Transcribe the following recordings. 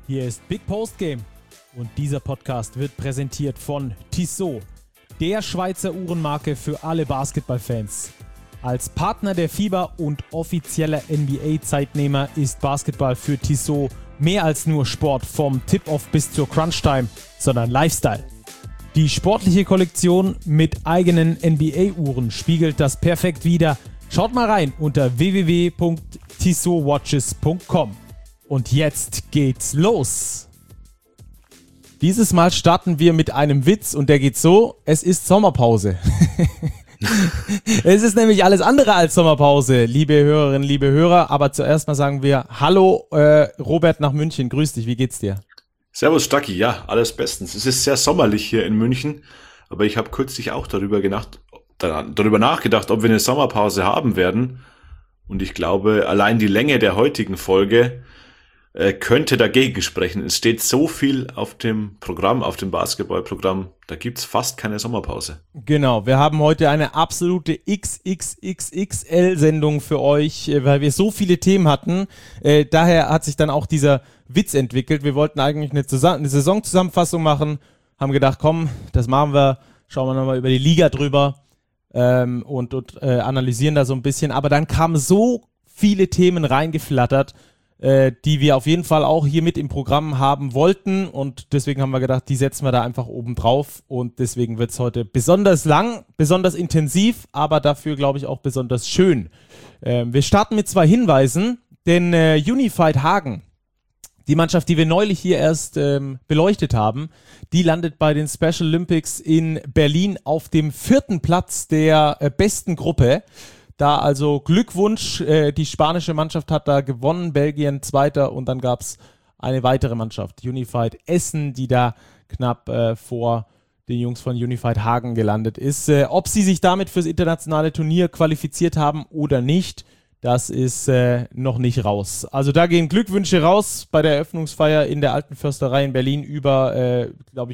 Hier ist Big Post Game und dieser Podcast wird präsentiert von Tissot, der Schweizer Uhrenmarke für alle Basketballfans. Als Partner der FIBA und offizieller NBA-Zeitnehmer ist Basketball für Tissot mehr als nur Sport vom Tip-Off bis zur Crunch-Time, sondern Lifestyle. Die sportliche Kollektion mit eigenen NBA-Uhren spiegelt das perfekt wider. Schaut mal rein unter www.tissotwatches.com. Und jetzt geht's los. Dieses Mal starten wir mit einem Witz und der geht so: Es ist Sommerpause. Es ist nämlich alles andere als Sommerpause, liebe Hörerinnen, liebe Hörer. Aber zuerst mal sagen wir Hallo Robert nach München. Grüß dich, wie geht's dir? Servus Stacki, ja, alles bestens. Es ist sehr sommerlich hier in München, aber ich habe kürzlich auch darüber nachgedacht, ob wir eine Sommerpause haben werden. Und ich glaube, allein die Länge der heutigen Folge könnte dagegen sprechen. Es steht so viel auf dem Programm, auf dem Basketballprogramm, da gibt's fast keine Sommerpause. Genau, wir haben heute eine absolute XXXXL-Sendung für euch, weil wir so viele Themen hatten. Daher hat sich dann auch dieser Witz entwickelt. Wir wollten eigentlich eine Saisonzusammenfassung machen, haben gedacht, komm, das machen wir, schauen wir nochmal über die Liga drüber und analysieren da so ein bisschen. Aber dann kamen so viele Themen reingeflattert, die wir auf jeden Fall auch hier mit im Programm haben wollten, und deswegen haben wir gedacht, die setzen wir da einfach oben drauf, und deswegen wird es heute besonders lang, besonders intensiv, aber dafür, glaube ich, auch besonders schön. Wir starten mit 2 Hinweisen, denn Unified Hagen, die Mannschaft, die wir neulich hier erst beleuchtet haben, die landet bei den Special Olympics in Berlin auf dem 4. Platz der besten Gruppe. Da also Glückwunsch, die spanische Mannschaft hat da gewonnen, Belgien 2. und dann gab es eine weitere Mannschaft, Unified Essen, die da knapp vor den Jungs von Unified Hagen gelandet ist. Ob sie sich damit fürs internationale Turnier qualifiziert haben oder nicht, das ist noch nicht raus. Also da gehen Glückwünsche raus bei der Eröffnungsfeier in der Alten Försterei in Berlin über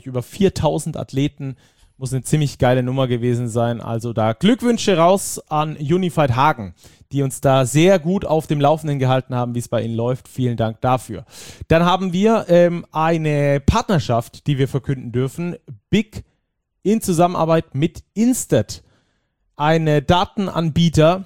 4.000 Athleten. Muss eine ziemlich geile Nummer gewesen sein. Also da Glückwünsche raus an Unified Hagen, die uns da sehr gut auf dem Laufenden gehalten haben, wie es bei ihnen läuft. Vielen Dank dafür. Dann haben wir eine Partnerschaft, die wir verkünden dürfen. Big in Zusammenarbeit mit Instat, eine Datenanbieter.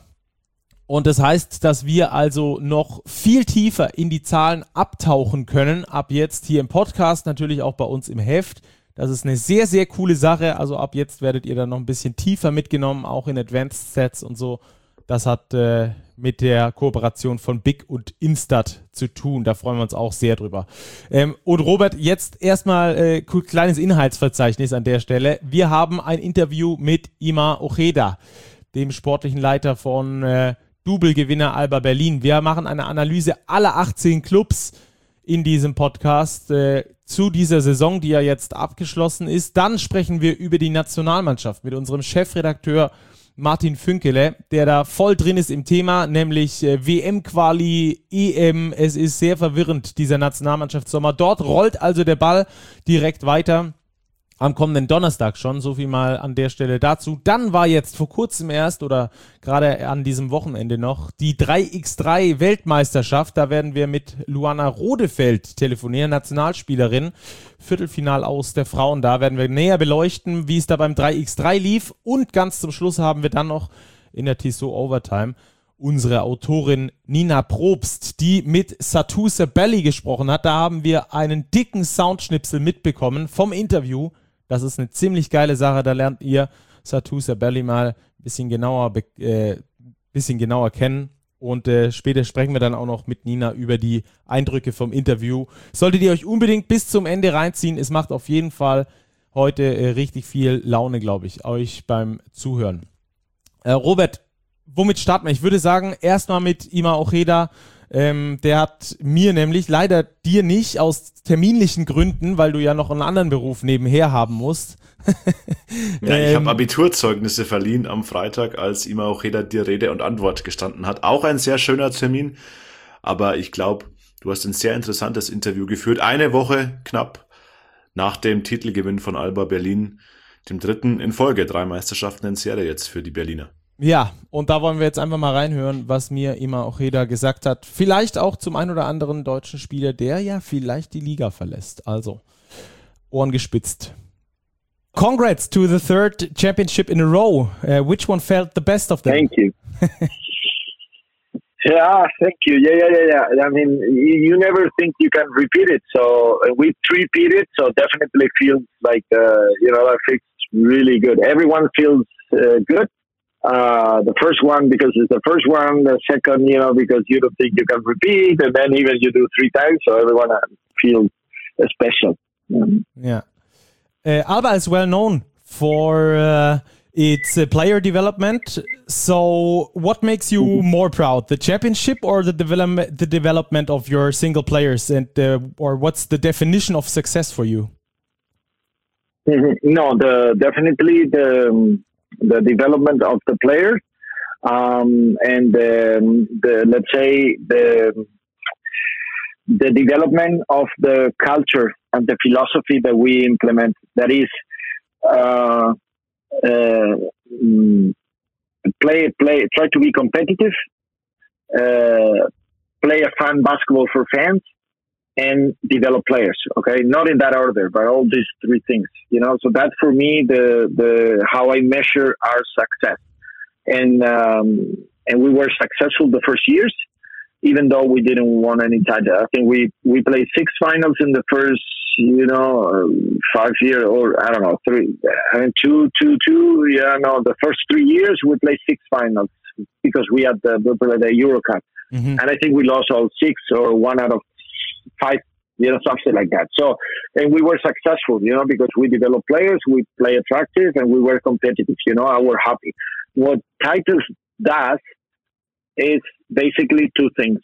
Und das heißt, dass wir also noch viel tiefer in die Zahlen abtauchen können. Ab jetzt hier im Podcast, natürlich auch bei uns im Heft. Das ist eine sehr, sehr coole Sache. Also ab jetzt werdet ihr dann noch ein bisschen tiefer mitgenommen, auch in Advanced Sets und so. Das hat mit der Kooperation von Big und Instat zu tun. Da freuen wir uns auch sehr drüber. Und Robert, jetzt erstmal kleines Inhaltsverzeichnis an der Stelle. Wir haben ein Interview mit Ima Ojeda, dem sportlichen Leiter von Double-Gewinner Alba Berlin. Wir machen eine Analyse aller 18 Clubs in diesem Podcast zu dieser Saison, die ja jetzt abgeschlossen ist. Dann sprechen wir über die Nationalmannschaft mit unserem Chefredakteur Martin Fünkele, der da voll drin ist im Thema, nämlich WM-Quali, EM. Es ist sehr verwirrend, dieser Nationalmannschaftssommer. Dort rollt also der Ball direkt weiter. Am kommenden Donnerstag schon, so viel mal an der Stelle dazu. Dann war jetzt vor kurzem erst oder gerade an diesem Wochenende noch die 3x3 Weltmeisterschaft. Da werden wir mit Luana Rodefeld telefonieren, Nationalspielerin. Viertelfinal aus der Frauen. Da werden wir näher beleuchten, wie es da beim 3x3 lief. Und ganz zum Schluss haben wir dann noch in der Tissot Overtime unsere Autorin Nina Probst, die mit Satou Sabelli gesprochen hat. Da haben wir einen dicken Soundschnipsel mitbekommen vom Interview. Das ist eine ziemlich geile Sache, da lernt ihr Satou Sabelli mal ein bisschen genauer kennen, und später sprechen wir dann auch noch mit Nina über die Eindrücke vom Interview. Solltet ihr euch unbedingt bis zum Ende reinziehen, es macht auf jeden Fall heute richtig viel Laune, glaube ich, euch beim Zuhören. Robert, womit starten wir? Ich würde sagen, erstmal mit Ima Ojeda. Der hat mir nämlich, leider dir nicht, aus terminlichen Gründen, weil du ja noch einen anderen Beruf nebenher haben musst. Ja, ich habe Abiturzeugnisse verliehen am Freitag, als Ima Ojeda dir Rede und Antwort gestanden hat. Auch ein sehr schöner Termin, aber ich glaube, du hast ein sehr interessantes Interview geführt. Eine Woche knapp nach dem Titelgewinn von Alba Berlin, dem 3. in Folge, 3 Meisterschaften in Serie jetzt für die Berliner. Ja, und da wollen wir jetzt einfach mal reinhören, was mir Ima Ojeda gesagt hat. Vielleicht auch zum ein oder anderen deutschen Spieler, der ja vielleicht die Liga verlässt. Also, Ohren gespitzt. Congrats to the third championship in a row. Which one felt the best of them? Thank you. Yeah, thank you. Yeah. I mean, you never think you can repeat it. So we repeat it. So definitely feels like, that feels really good. Everyone feels good. The first one, because it's the first one. The second, because you don't think you can repeat. And then even you do 3 times. So everyone feels special. Yeah. Alba is well known for its player development. So, what makes you more proud, the championship or the development of your single players, and or what's the definition of success for you? No, definitely the development of the players, and let's say the development of the culture and the philosophy that we implement. That is, try to be competitive, play a fun basketball for fans, and develop players. Okay, not in that order, but all these 3 things. So that's for me the how I measure our success. And we were successful the first years, even though we didn't win any title. I think we played 6 finals in the first 5 years, or I don't know, 3. I mean, 2. The first 3 years we played 6 finals because we had the Euro Cup, and I think we lost all 6 or 1 out of 5. Something like that. So, and we were successful, because we developed players, we play attractive, and we were competitive. I were happy. What titles does is basically 2 things.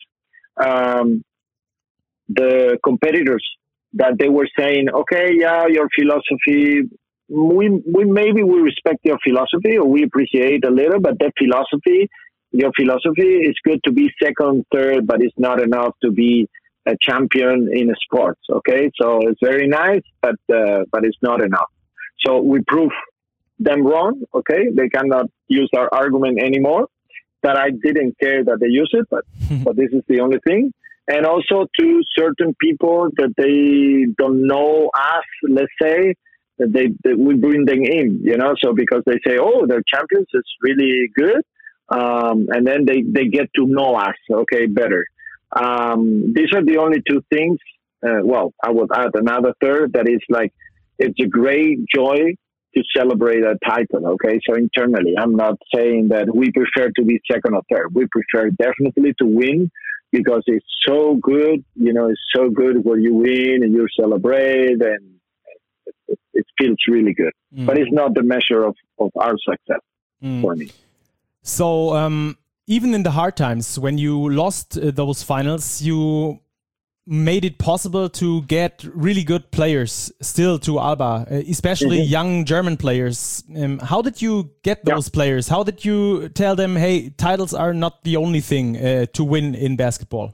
The competitors that they were saying, okay, yeah, your philosophy, we respect your philosophy, or we appreciate a little, but your philosophy is good to be second, third, but it's not enough to be a champion in a sports. Okay, so it's very nice, but it's not enough. So we prove them wrong. Okay, they cannot use our argument anymore. That I didn't care that they use it, but this is the only thing. And also to certain people that they don't know us, let's say, that we bring them in, so because they say, oh, they're champions, it's really good. And then they get to know us, okay, better. These are the only 2 things. Well, I would add another third that is like, it's a great joy to celebrate a title, okay? So internally, I'm not saying that we prefer to be second or third. We prefer definitely to win because it's so good, it's so good when you win and you celebrate, and it feels really good. But it's not the measure of our success for me. So, even in the hard times, when you lost those finals, you made it possible to get really good players still to Alba, especially young German players. How did you get those players? How did you tell them, hey, titles are not the only thing to win in basketball?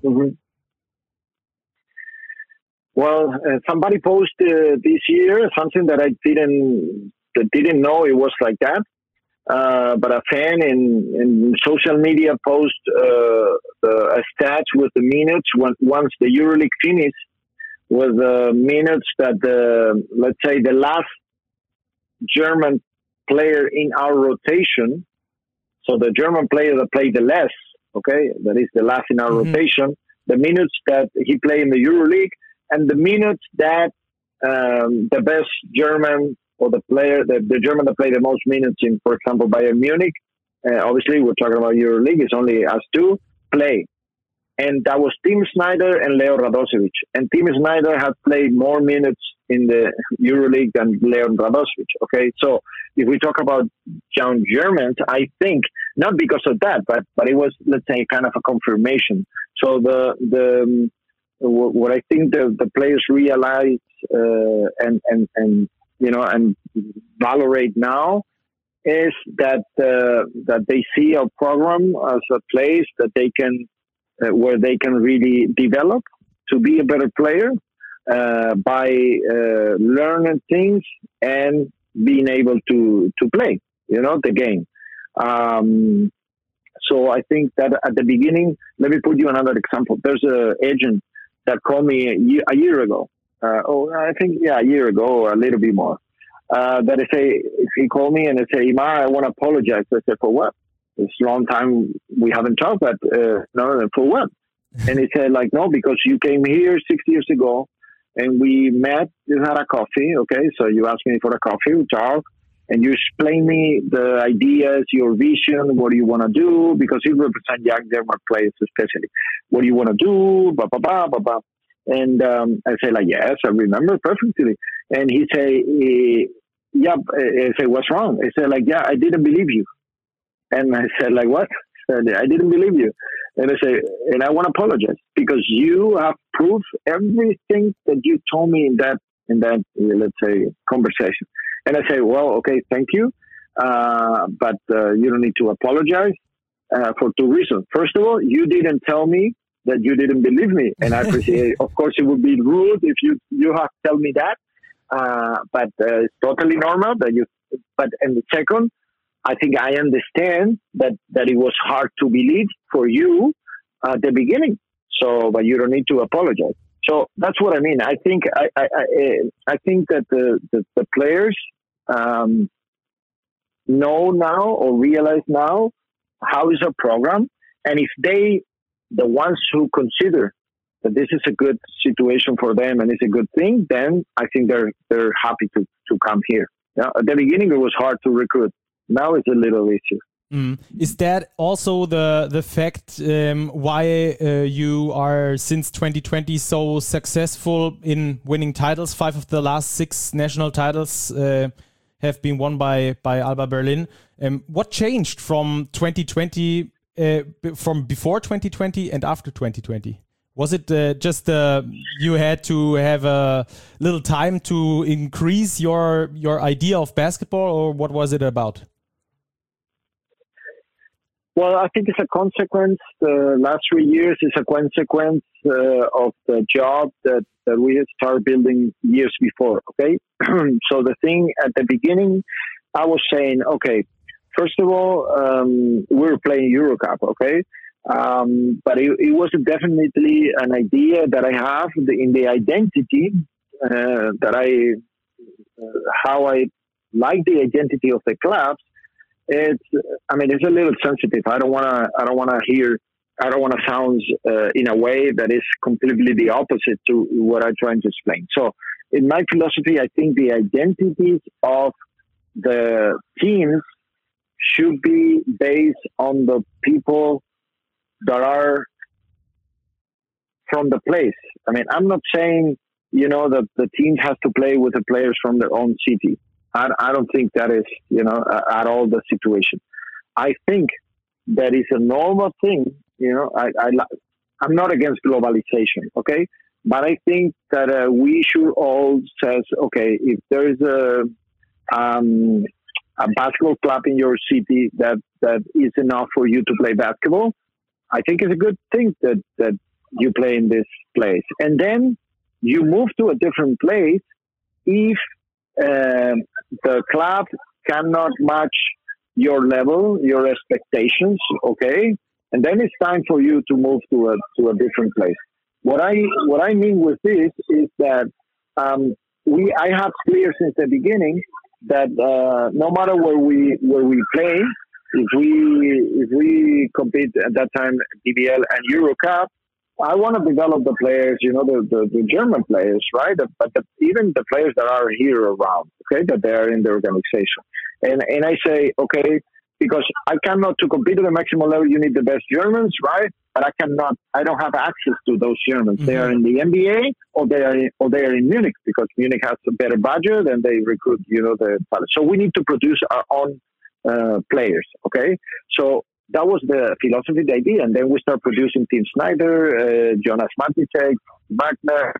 Well, somebody posted this year something that I didn't know it was like that. But a fan in social media post a stat with the minutes once the EuroLeague finished, was the minutes that let's say the last German player in our rotation, so the German player that played the less, okay, that is the last in our rotation, the minutes that he played in the EuroLeague, and the minutes that the best German, or the German that played the most minutes in, for example, Bayern Munich, obviously we're talking about EuroLeague, it's only us 2, play. And that was Tim Snyder and Leo Radosevic. And Tim Snyder had played more minutes in the EuroLeague than Leo Radosevic. Okay, so if we talk about young Germans, I think, not because of that, but it was, let's say, kind of a confirmation. So what I think the players realize and valorate now is that they see our program as a place that they can where they can really develop to be a better player by learning things and being able to play, the game. So I think that at the beginning, let me put you another example. There's an agent that called me a year ago. A year ago or a little bit more. That he called me and they say, Imar, I want to apologize. I said, for what? It's a long time we haven't talked, but no, for what? And he said, like, no, because you came here 6 years ago and we met, you had a coffee, okay? So you asked me for a coffee, we talked, and you explained me the ideas, your vision, what do you want to do? Because you represent young German players especially. What do you want to do? Blah, blah, blah, blah, blah. And I say, like, yes, I remember perfectly. And he say, yeah, I say, what's wrong? I said, like, yeah, I didn't believe you. And I said, like, what? I said, I didn't believe you. And I say, and I want to apologize because you have proved everything that you told me in that let's say, conversation. And I say, well, okay, thank you. But you don't need to apologize for two reasons. First of all, you didn't tell me that you didn't believe me. And I appreciate, of course, it would be rude if you have to tell me that. But it's totally normal and the second, I think I understand that it was hard to believe for you at the beginning. So, but you don't need to apologize. So that's what I mean. I think I think that the players know now or realize now how is a program, and if the ones who consider that this is a good situation for them and it's a good thing, then I think they're happy to come here. Yeah? At the beginning, it was hard to recruit. Now it's a little easier. Is that also the fact why you are since 2020 so successful in winning titles? 5 of the last 6 national titles have been won by Alba Berlin. What changed from 2020, from before 2020 and after 2020? Was it just you had to have a little time to increase your idea of basketball, or what was it about? Well, I think it's a consequence. The last 3 years is a consequence of the job that we had started building years before, okay? So the thing at the beginning, I was saying, okay, first of all, we were playing Eurocup, okay? But it was definitely an idea that I have in the identity how I like the identity of the clubs. It's a little sensitive. I don't want to sound in a way that is completely the opposite to what I'm trying to explain. So in my philosophy, I think the identities of the teams should be based on the people that are from the place. I mean, I'm not saying, that the team has to play with the players from their own city. I don't think that is, at all the situation. I think that is a normal thing. I'm not against globalization, okay? But I think that we should all say, okay, if there is a basketball club in your city that is enough for you to play basketball, I think it's a good thing that you play in this place. And then you move to a different place if the club cannot match your level, your expectations, okay? And then it's time for you to move to a different place. What I mean with this is that I have clear since the beginning that no matter where we play, if we compete at that time DBL and Eurocup, I want to develop the players, the German players, right? But even the players that are here around, okay, that they are in the organization. And I say, okay, because I cannot, to compete at the maximum level, you need the best Germans, right? But I don't have access to those Germans. Mm-hmm. They are in the NBA or they are in Munich, because Munich has a better budget and they recruit, the talent. So we need to produce our own players, okay? So that was the philosophy, the idea. And then we start producing Tim Snyder, Jonas Maticek, Wagner,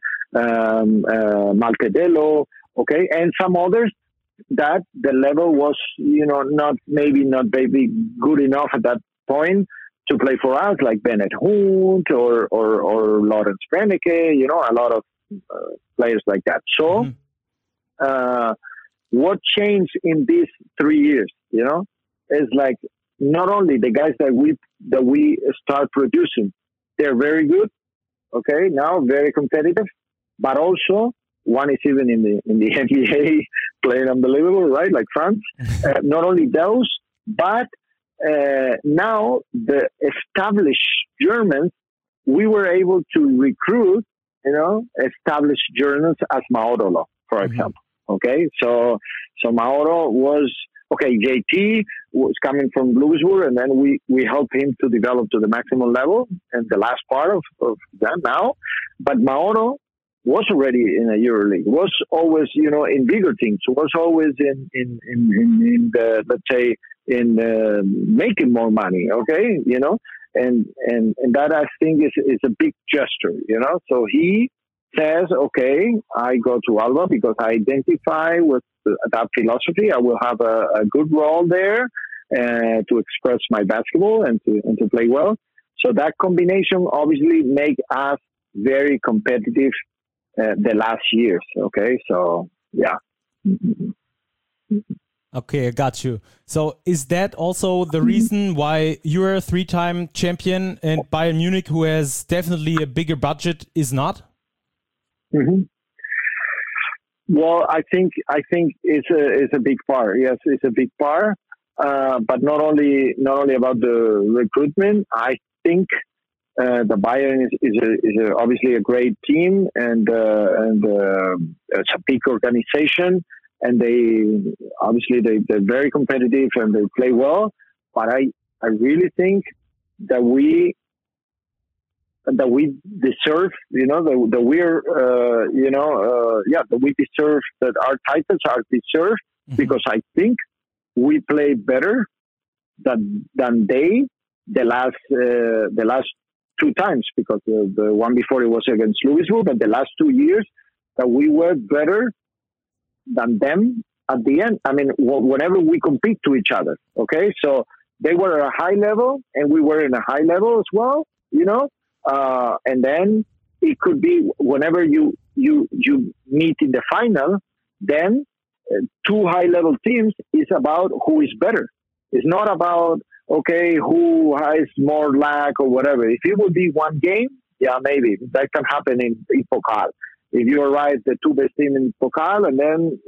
Maltedelo, okay? And some others that the level was, not maybe good enough at that point to play for us, like Bennett Hunt or Lawrence Brennecke, a lot of players like that. So what changed in these 3 years, is like not only the guys that we start producing, they're very good. Okay, now very competitive, but also one is even in the NBA playing unbelievable, right? Like France. Not only those, but now the established Germans, we were able to recruit, established Germans as Mauro, for example. Okay, so Mauro was. Okay, JT was coming from Louisburg, and then we helped him to develop to the maximum level and the last part of that now. But Mauro was already in a EuroLeague, was always, in bigger teams, was always in the, let's say, in making more money, okay, and that I think is a big gesture, So he says, okay, I go to Alba because I identify with that philosophy. I will have a good role there to express my basketball and to play well. So that combination obviously make us very competitive the last years. Okay, so yeah. Okay, I got you. So is that also the reason why you're a 3-time champion and Bayern Munich, who has definitely a bigger budget, is not? Mm-hmm. Well, I think it's a big part. Yes, it's a big part. But not only about the recruitment. I think the Bayern is obviously a great team and it's a big organization, and they're very competitive and they play well. But I really think that we deserve, that we deserve, that our titles are deserved, because I think we play better than they the last 2 times, because the one before it was against Louisburg, but the last 2 years that we were better than them at the end. I mean, whenever we compete to each other, okay? So they were at a high level and we were in a high level as well, and then it could be whenever you meet in the final, then 2 high-level teams is about who is better. It's not about, okay, who has more lag or whatever. If it would be one game, yeah, maybe. That can happen in Pokal. If you arrive the 2 best team in Pokal, and then,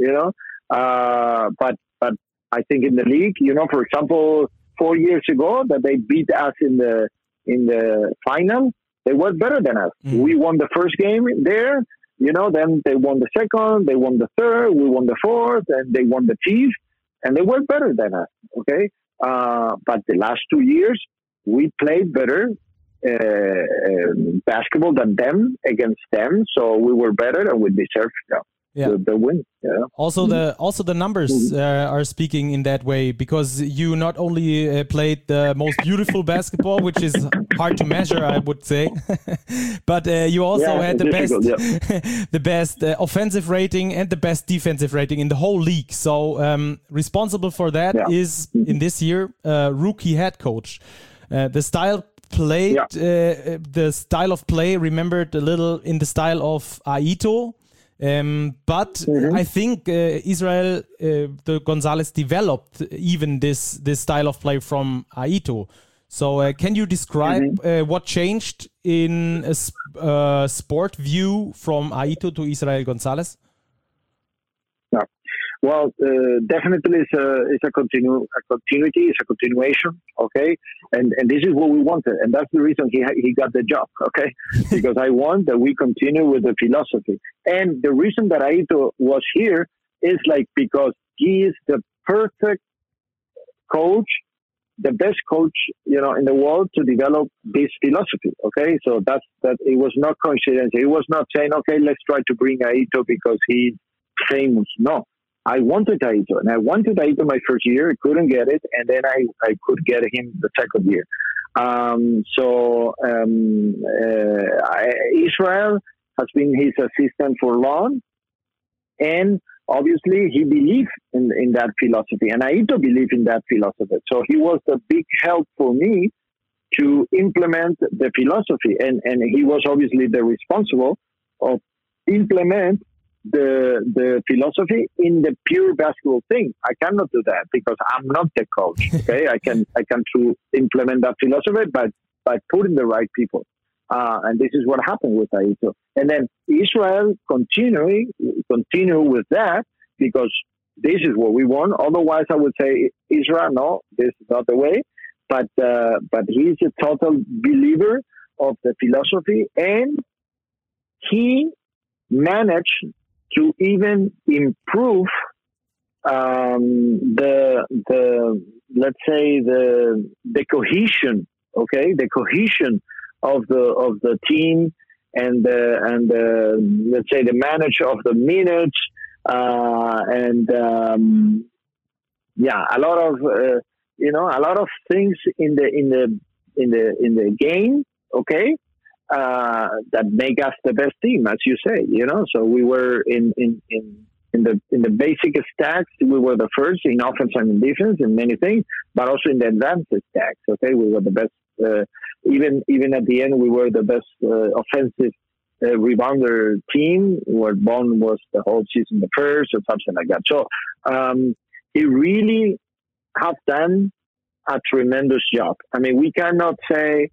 but I think in the league, for example, 4 years ago that they beat us in the final, they were better than us. We won the first game there, then they won the second, they won the third, we won the fourth, and they won the fifth, and they were better than us, okay? But the last 2 years, we played better basketball than them, against them, so we were better and we deserved the win. Yeah. Also, the numbers are speaking in that way, because you not only played the most beautiful basketball, which is hard to measure, I would say, but you also had the best offensive rating and the best defensive rating in the whole league. So responsible for that is in this year rookie head coach. The style played, the style of play remembered a little in the style of Aito. But I think Israel Gonzalez developed even this style of play from Aito. So can you describe what changed in a sport view from Aito to Israel Gonzalez? Yeah. Well, definitely it's a continuity, it's a continuation, okay? And this is what we wanted, and that's the reason he got the job, okay? Because I want that we continue with the philosophy. And the reason that Aito was here is because he is the perfect coach, the best coach, in the world to develop this philosophy, okay? So that it was not coincidence. It was not saying, okay, let's try to bring Aito because he's famous. No. I wanted Aito, and I wanted Aito my first year. I couldn't get it, and then I could get him the second year. Israel has been his assistant for long, and obviously he believed in that philosophy, and Aito believed in that philosophy. So he was a big help for me to implement the philosophy, and he was obviously the responsible of implement the philosophy in the pure basketball thing. I cannot do that because I'm not the coach. Okay, I can to implement that philosophy, but by putting the right people. And this is what happened with Aito. And then Israel continue with that because this is what we want. Otherwise, I would say Israel, no, this is not the way. But he's a total believer of the philosophy, and he managed to even improve the let's say the cohesion. Okay, the cohesion of the team and let's say the manage of the minutes a lot of things in the game. Okay, that make us the best team, as you say. So we were in the basic stacks, we were the first in offense and in defense in many things, but also in the advanced stacks. Okay, we were the best. Even at the end, we were the best offensive rebounder team, where Bond was the whole season the first or something like that. So he really have done a tremendous job. I mean, we cannot say.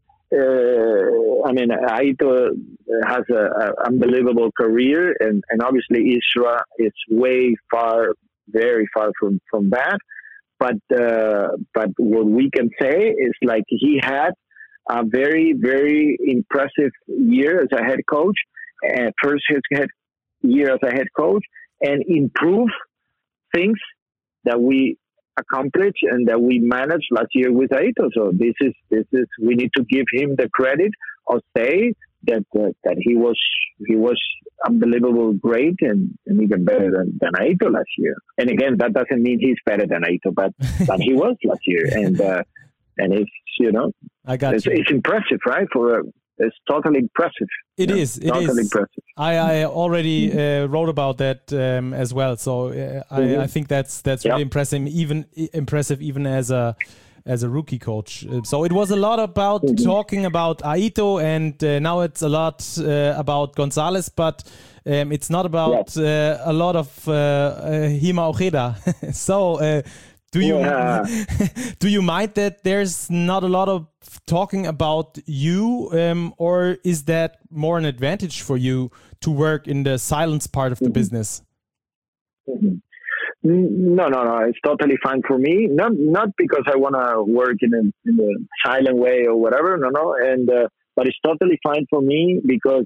Aito has an unbelievable career, and obviously Isra is very far from that. But what we can say is like he had a very, very impressive year as a head coach, first his year as a head coach, and improve things that we accomplished and that we managed last year with Aito. So this is we need to give him the credit or say that he was unbelievable great and even better than Aito last year. And again, that doesn't mean he's better than Aito, but he was last year. And it's it's impressive, right? It's totally impressive. It is impressive. I already wrote about that as well. So I think that's really impressive. Even as a rookie coach. So it was a lot about talking about Aito, and now it's a lot about Gonzalez, but it's not about a lot of Hima Ojeda. So do you mind that there's not a lot of talking about you, or is that more an advantage for you to work in the silence part of the business? No. It's totally fine for me. Not because I want to work in a silent way or whatever. No. And but it's totally fine for me because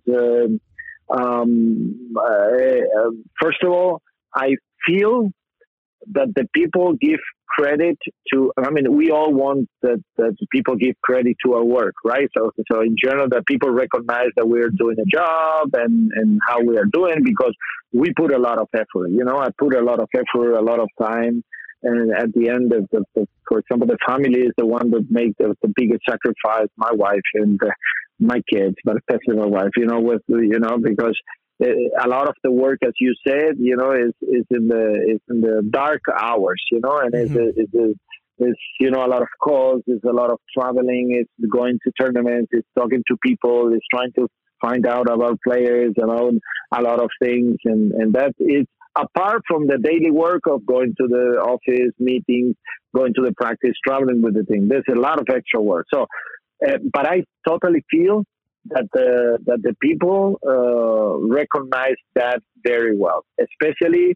first of all, I feel that the people give credit to. I mean, we all want that people give credit to our work, right? So in general, that people recognize that we're doing a job and how we are doing, because we put a lot of effort. I put a lot of effort, a lot of time, and at the end of for example, the family is the one that makes the biggest sacrifice. My wife and my kids, but especially my wife. Because a lot of the work, as you said, is in the dark hours, and it's a lot of calls, it's a lot of traveling, it's going to tournaments, it's talking to people, it's trying to find out about players, a lot of things, and that is apart from the daily work of going to the office, meetings, going to the practice, traveling with the team. There's a lot of extra work. So, but I totally feel that the people recognize that very well, especially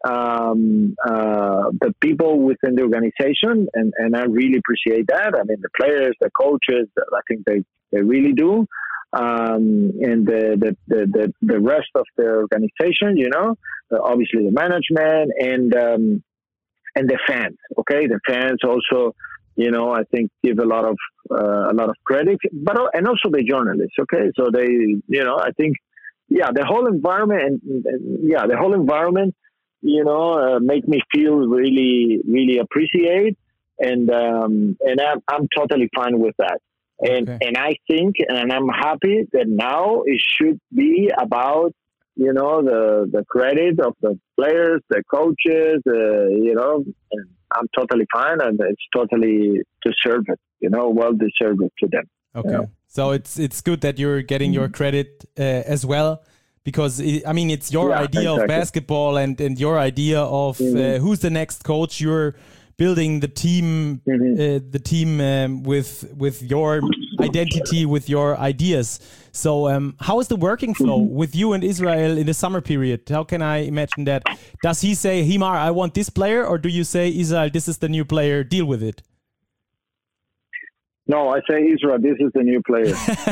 the people within the organization, and I really appreciate that. I mean, the players, the coaches, I think they really do, and the rest of the organization, obviously the management and the fans. Okay, the fans also. I think give a lot of credit, and also the journalists. Okay, so they, I think, the whole environment make me feel really, really appreciate, and I'm totally fine with that. And I think, and I'm happy that now it should be about the credit of the players, the coaches, and I'm totally fine, and it's totally deserved, well deserved to them. Okay, so it's good that you're getting your credit as well, because it's your idea of basketball and your idea of who's the next coach. You're building the team, with your identity, with your ideas. So, how is the working flow with you and Israel in the summer period? How can I imagine that? Does he say, Himar, I want this player, or do you say, Israel, this is the new player, deal with it? No, I say, Israel, this is the new player.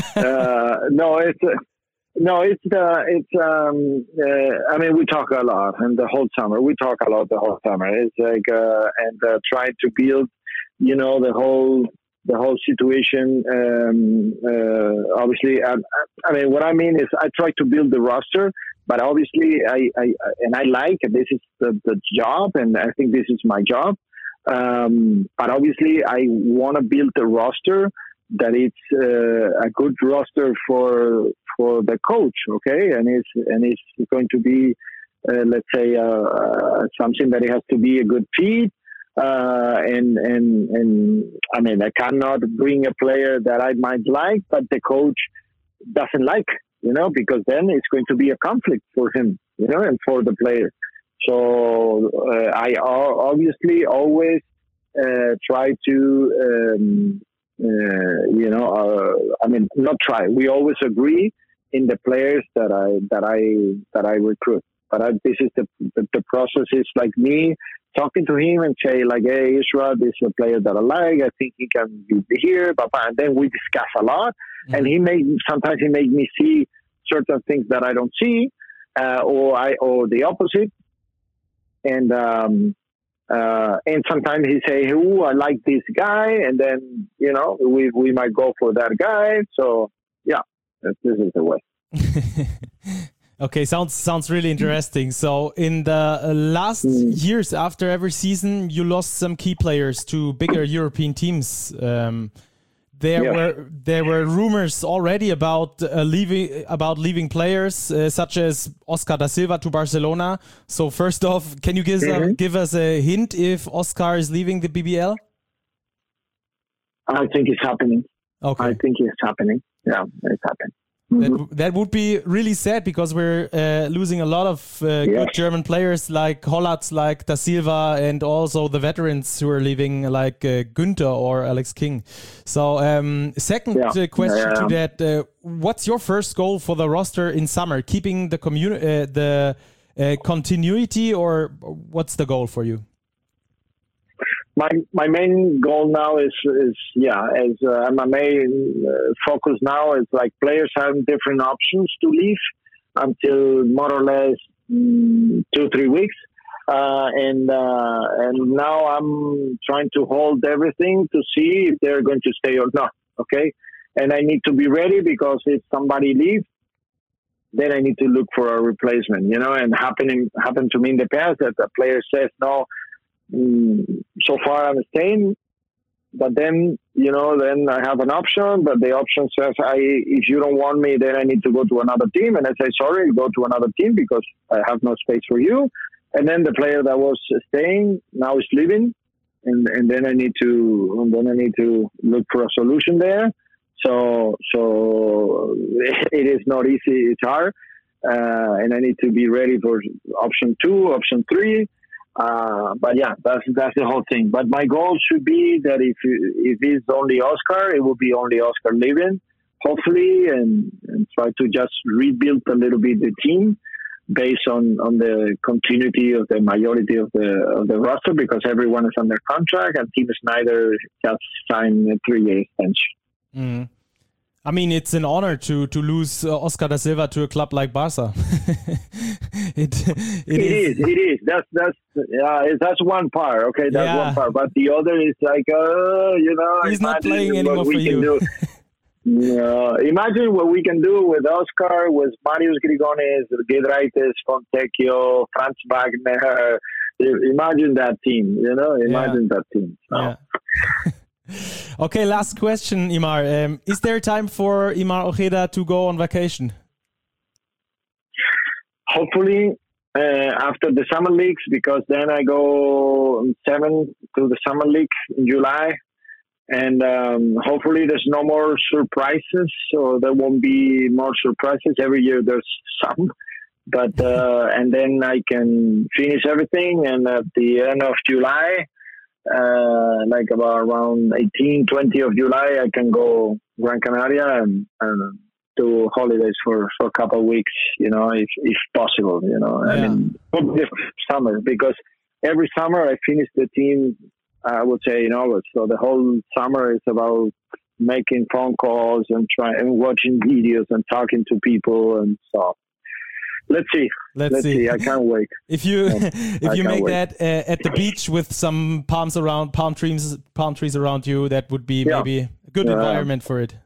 We talk a lot, and the whole summer we talk a lot. The whole summer, it's like try to build, the whole situation. Obviously, what I mean is I try to build the roster, but obviously this is the job, and I think this is my job. But obviously, I want to build a roster that it's a good roster for the coach, okay, and it's going to be, let's say, something that it has to be a good fit. And I cannot bring a player that I might like, but the coach doesn't like, because then it's going to be a conflict for him, and for the player. So I obviously always try to. Not try. We always agree in the players that I recruit. But this is the process. Is like me talking to him and say like, "Hey, Israel, this is a player that I like. I think he can be here." And then we discuss a lot, and sometimes he make me see certain things that I don't see, or the opposite, and sometimes he say, "Oh, I like this guy," and then we might go for that guy. So yeah, this is the way. Okay, sounds really interesting. So in the last years, after every season, you lost some key players to bigger European teams. There were rumors already about leaving players such as Oscar da Silva to Barcelona. So first off, can you give us a hint if Oscar is leaving the BBL? I think it's happening. Okay. I think it's happening. Yeah, it's happening. That would be really sad because we're losing a lot of good German players like Hollatz, like Da Silva, and also the veterans who are leaving like Günther or Alex King. So second question to that, what's your first goal for the roster in summer? Keeping the continuity, or what's the goal for you? My main goal now is my main focus now is like players have different options to leave until more or less 2-3 weeks, and now I'm trying to hold everything to see if they're going to stay or not. Okay, and I need to be ready because if somebody leaves, then I need to look for a replacement. And happened to me in the past that the player says no. So far I'm staying, but then then I have an option, but the option says if you don't want me, then I need to go to another team, and I say sorry, go to another team because I have no space for you. And then the player that was staying now is leaving, and then I need to look for a solution there. So it is not easy, it's hard, and I need to be ready for option 2, option 3. But yeah, that's the whole thing. But my goal should be that if it's only Oscar, it will be only Oscar leaving, hopefully, and try to just rebuild a little bit the team based on the continuity of the majority of the roster, because everyone is under contract and Team Snyder just signed a 3-year extension. Mm. I mean, it's an honor to lose Oscar da Silva to a club like Barca. It is. That's one part. Okay, that's one part. But the other is like, he's not playing anymore for you. Imagine what we can do with Oscar, with Marius Grigonis, Giedraitis, Fontecchio, Franz Wagner. Imagine that team. Imagine that team. So. Yeah. Okay, last question, Imar. Is there time for Imar Ojeda to go on vacation? Hopefully, after the summer leagues, because then I go 7 to the summer league in July. And hopefully there's no more surprises, so there won't be more surprises. Every year there's some, but and then I can finish everything, and at the end of July, like about around 18, 20 of July, I can go Gran Canaria and do holidays for a couple of weeks, if possible, Yeah. I mean, this summer, because every summer I finish the team, I would say in August. So the whole summer is about making phone calls and watching videos and talking to people. And so let's see. Let's see. I can't wait. If you make that at the beach with some palm trees around you, that would be maybe a good environment for it.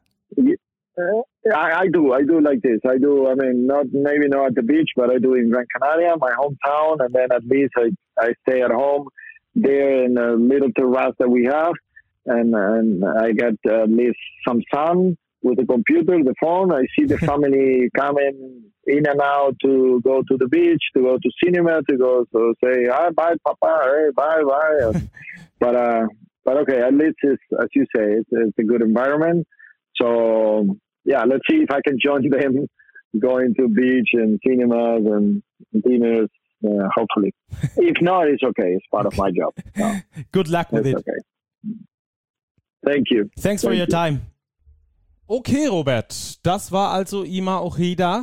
I do like this. I mean, not at the beach, but I do in Gran Canaria, my hometown, and then at least I stay at home there in a little terrace that we have, and I get at least some sun with the computer, the phone. I see the family coming in and out to go to the beach, to go to cinema, to go to say, hi, bye, Papa, hey, bye. But okay, at least it's, as you say, it's a good environment. So yeah, let's see if I can join them going to beach and cinemas and dinners. Hopefully. If not, it's okay. It's part of my job. No, good luck with it. Okay. Thank you. Thanks for your time. Okay, Robert. Das war also Ima Ojeda.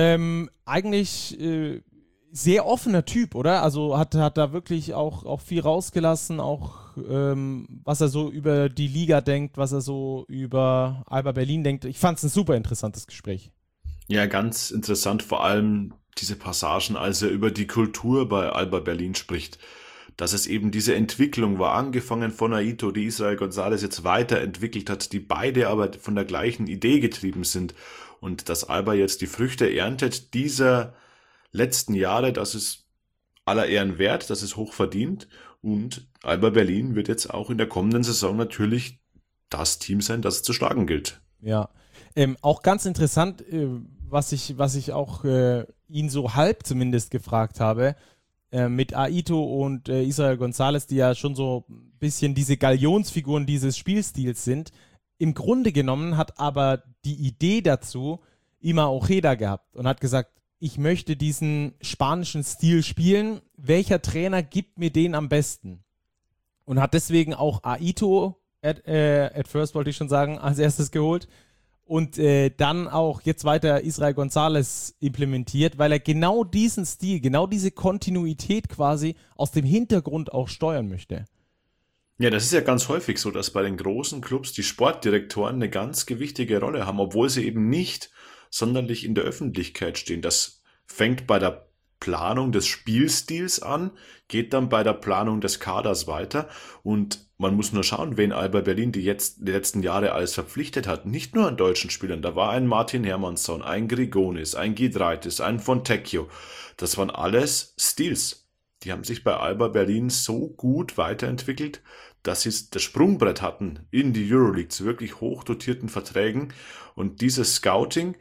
Eigentlich sehr offener Typ, oder? Also hat da wirklich auch viel rausgelassen, auch was er so über die Liga denkt, was er so über Alba Berlin denkt. Ich fand es ein super interessantes Gespräch. Ja, ganz interessant, vor allem diese Passagen, als er über die Kultur bei Alba Berlin spricht. Dass es eben diese Entwicklung war, angefangen von Aito, die Israel González jetzt weiterentwickelt hat, die beide aber von der gleichen Idee getrieben sind. Und dass Alba jetzt die Früchte erntet dieser letzten Jahre, das ist aller Ehren wert, das ist hoch verdient. Und Alba Berlin wird jetzt auch in der kommenden Saison natürlich das Team sein, das es zu schlagen gilt. Ja, auch ganz interessant, was ich auch ihn so halb zumindest gefragt habe, mit Aito und Israel González, die ja schon so ein bisschen diese Galionsfiguren dieses Spielstils sind. Im Grunde genommen hat aber die Idee dazu Ima Ojeda gehabt und hat gesagt, ich möchte diesen spanischen Stil spielen. Welcher Trainer gibt mir den am besten? Und hat deswegen auch Aito, at first wollte ich schon sagen, als erstes geholt. Und dann auch jetzt weiter Israel González implementiert, weil er genau diesen Stil, genau diese Kontinuität quasi aus dem Hintergrund auch steuern möchte. Ja, das ist ja ganz häufig so, dass bei den großen Clubs die Sportdirektoren eine ganz gewichtige Rolle haben, obwohl sie eben nicht sonderlich in der Öffentlichkeit stehen. Das fängt bei der Planung des Spielstils an, geht dann bei der Planung des Kaders weiter und man muss nur schauen, wen Alba Berlin die letzten Jahre alles verpflichtet hat. Nicht nur an deutschen Spielern, da war ein Martin Hermannsson, ein Grigonis, ein Giedraitis, ein Fontecchio. Das waren alles Stils. Die haben sich bei Alba Berlin so gut weiterentwickelt, dass sie das Sprungbrett hatten in die Euroleague zu wirklich hochdotierten Verträgen. Und dieses Scouting,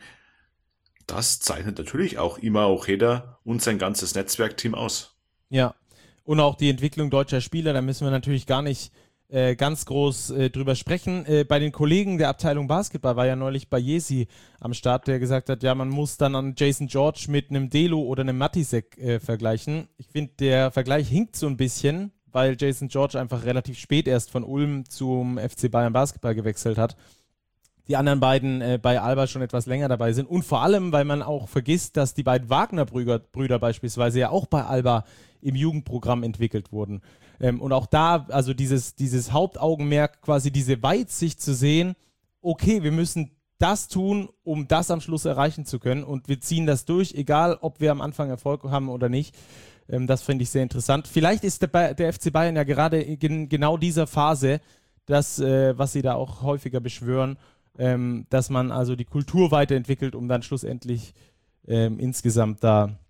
das zeichnet natürlich auch Ima Ojeda und sein ganzes Netzwerkteam aus. Ja, und auch die Entwicklung deutscher Spieler, da müssen wir natürlich gar nicht ganz groß drüber sprechen. Bei den Kollegen der Abteilung Basketball war ja neulich Bayesi am Start, der gesagt hat, ja, man muss dann an Jason George mit einem Delo oder einem Matisek vergleichen. Ich finde, der Vergleich hinkt so ein bisschen, weil Jason George einfach relativ spät erst von Ulm zum FC Bayern Basketball gewechselt hat. Die anderen beiden bei Alba schon etwas länger dabei sind. Und vor allem, weil man auch vergisst, dass die beiden Wagner-Brüder beispielsweise ja auch bei Alba im Jugendprogramm entwickelt wurden. Und auch da, also dieses Hauptaugenmerk, quasi diese Weitsicht zu sehen, okay, wir müssen das tun, um das am Schluss erreichen zu können. Und wir ziehen das durch, egal ob wir am Anfang Erfolg haben oder nicht. Das finde ich sehr interessant. Vielleicht ist der FC Bayern ja gerade in genau dieser Phase, das, was sie da auch häufiger beschwören, dass man also die Kultur weiterentwickelt, um dann schlussendlich insgesamt da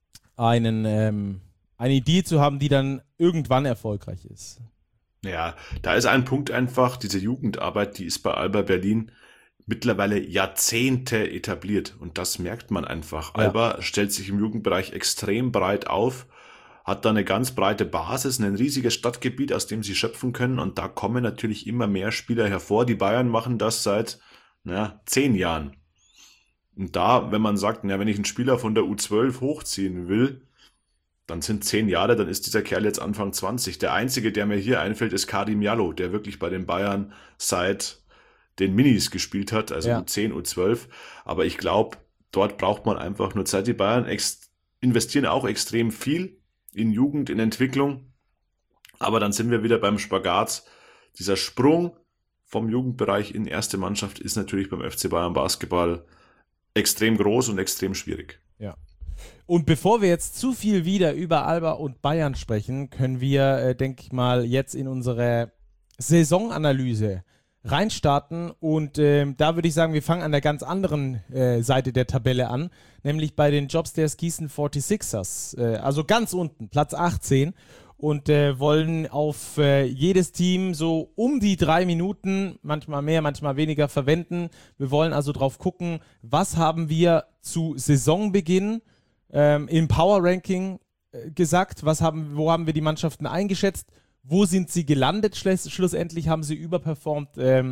eine Idee zu haben, die dann irgendwann erfolgreich ist. Ja, da ist ein Punkt einfach, diese Jugendarbeit, die ist bei Alba Berlin mittlerweile Jahrzehnte etabliert und das merkt man einfach. Ja. Alba stellt sich im Jugendbereich extrem breit auf, hat da eine ganz breite Basis, ein riesiges Stadtgebiet, aus dem sie schöpfen können und da kommen natürlich immer mehr Spieler hervor. Die Bayern machen das seit 10 Jahren. Und da, wenn man sagt, wenn ich einen Spieler von der U12 hochziehen will, dann sind 10 Jahre, dann ist dieser Kerl jetzt Anfang 20. Der einzige, der mir hier einfällt, ist Kadim Jallo, der wirklich bei den Bayern seit den Minis gespielt hat, also U10, U12. Aber ich glaube, dort braucht man einfach nur Zeit. Die Bayern investieren auch extrem viel in Jugend, in Entwicklung. Aber dann sind wir wieder beim Spagat. Dieser Sprung vom Jugendbereich in erste Mannschaft ist natürlich beim FC Bayern Basketball extrem groß und extrem schwierig. Ja. Und bevor wir jetzt zu viel wieder über Alba und Bayern sprechen, können wir, denke ich mal, jetzt in unsere Saisonanalyse reinstarten. Und da würde ich sagen, wir fangen an der ganz anderen Seite der Tabelle an, nämlich bei den Jobstairs Gießen 46ers. Also ganz unten, Platz 18. Und wollen auf jedes Team so um die 3 Minuten, manchmal mehr, manchmal weniger verwenden. Wir wollen also drauf gucken, was haben wir zu Saisonbeginn im Power Ranking gesagt, wo haben wir die Mannschaften eingeschätzt, wo sind sie gelandet schlussendlich, haben sie überperformt,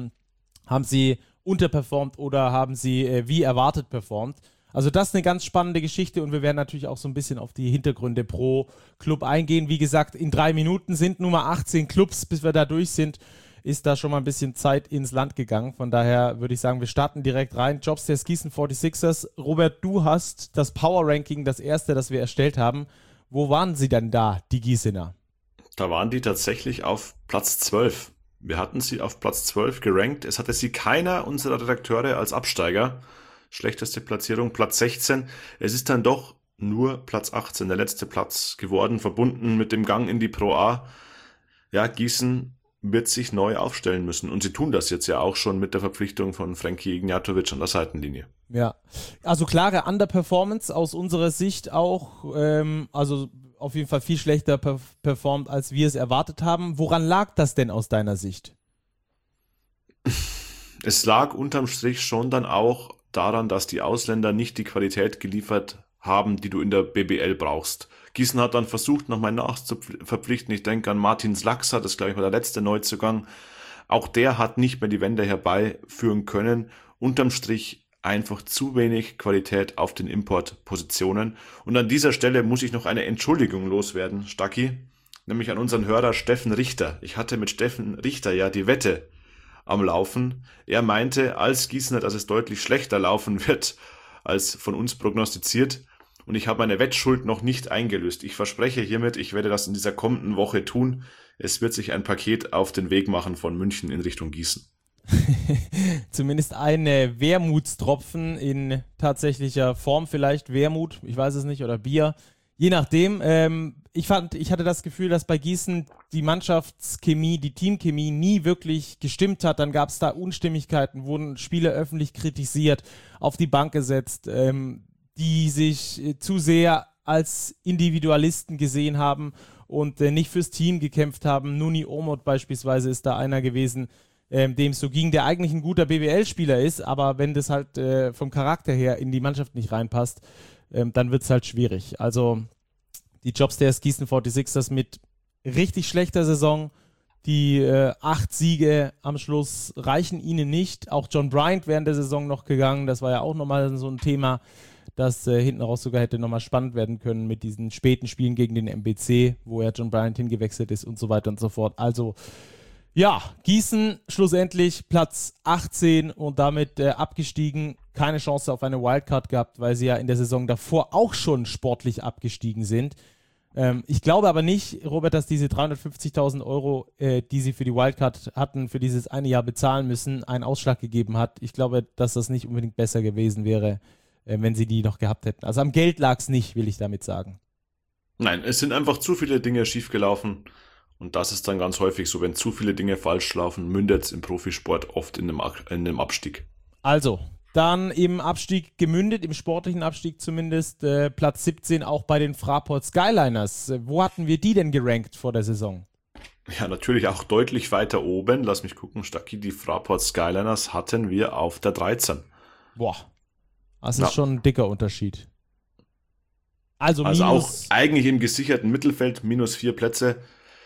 haben sie unterperformt oder haben sie wie erwartet performt. Also das ist eine ganz spannende Geschichte und wir werden natürlich auch so ein bisschen auf die Hintergründe pro Club eingehen. Wie gesagt, in 3 Minuten sind nur mal 18 Clubs, bis wir da durch sind, ist da schon mal ein bisschen Zeit ins Land gegangen. Von daher würde ich sagen, wir starten direkt rein. Jobstairs Gießen 46ers. Robert, du hast das Power Ranking, das erste, das wir erstellt haben. Wo waren sie denn da, die Gießener? Da waren die tatsächlich auf Platz 12. Wir hatten sie auf Platz 12 gerankt. Es hatte sie keiner unserer Redakteure als Absteiger. Schlechteste Platzierung, Platz 16. Es ist dann doch nur Platz 18, der letzte Platz geworden, verbunden mit dem Gang in die Pro A. Ja, Gießen wird sich neu aufstellen müssen. Und sie tun das jetzt ja auch schon mit der Verpflichtung von Frankie Ignjatovic an der Seitenlinie. Ja, also klare Underperformance aus unserer Sicht auch. Also auf jeden Fall viel schlechter performt, als wir es erwartet haben. Woran lag das denn aus deiner Sicht? Es lag unterm Strich schon dann auch daran, dass die Ausländer nicht die Qualität geliefert haben, die du in der BBL brauchst. Gießen hat dann versucht, nochmal nachzuverpflichten. Ich denke an Martin Slaxa, das glaube ich war der letzte Neuzugang. Auch der hat nicht mehr die Wende herbeiführen können. Unterm Strich einfach zu wenig Qualität auf den Importpositionen. Und an dieser Stelle muss ich noch eine Entschuldigung loswerden, Stacki, nämlich an unseren Hörer Steffen Richter. Ich hatte mit Steffen Richter ja die Wette am Laufen. Er meinte als Gießener, dass es deutlich schlechter laufen wird, als von uns prognostiziert. Und ich habe meine Wettschuld noch nicht eingelöst. Ich verspreche hiermit, ich werde das in dieser kommenden Woche tun. Es wird sich ein Paket auf den Weg machen von München in Richtung Gießen. Zumindest ein Wermutstropfen in tatsächlicher Form, vielleicht Wermut, ich weiß es nicht, oder Bier. Je nachdem. Ich hatte das Gefühl, dass bei Gießen die Mannschaftschemie, die Teamchemie nie wirklich gestimmt hat. Dann gab es da Unstimmigkeiten, wurden Spieler öffentlich kritisiert, auf die Bank gesetzt, die sich zu sehr als Individualisten gesehen haben und nicht fürs Team gekämpft haben. Nuni Omot beispielsweise ist da einer gewesen, dem es so ging, der eigentlich ein guter BWL-Spieler ist, aber wenn das halt vom Charakter her in die Mannschaft nicht reinpasst, dann wird es halt schwierig. Also die Jobstairs Gießen 46ers mit richtig schlechter Saison, die 8 Siege am Schluss reichen ihnen nicht. Auch John Bryant während der Saison noch gegangen, das war ja auch nochmal so ein Thema, das hinten raus sogar hätte nochmal spannend werden können mit diesen späten Spielen gegen den MBC, wo ja John Bryant hingewechselt ist und so weiter und so fort. Also ja, Gießen schlussendlich Platz 18 und damit abgestiegen. Keine Chance auf eine Wildcard gehabt, weil sie ja in der Saison davor auch schon sportlich abgestiegen sind. Ich glaube aber nicht, Robert, dass diese 350.000 Euro, die sie für die Wildcard hatten, für dieses eine Jahr bezahlen müssen, einen Ausschlag gegeben hat. Ich glaube, dass das nicht unbedingt besser gewesen wäre, wenn sie die noch gehabt hätten. Also am Geld lag es nicht, will ich damit sagen. Nein, es sind einfach zu viele Dinge schiefgelaufen. Und das ist dann ganz häufig so, wenn zu viele Dinge falsch laufen, mündet es im Profisport oft in einem Abstieg. Also, dann im Abstieg gemündet, im sportlichen Abstieg zumindest, Platz 17 auch bei den Fraport Skyliners. Wo hatten wir die denn gerankt vor der Saison? Ja, natürlich auch deutlich weiter oben. Lass mich gucken, Stacki, die Fraport Skyliners hatten wir auf der 13. Boah, das ist schon ein dicker Unterschied. Also auch eigentlich im gesicherten Mittelfeld, -4 Plätze.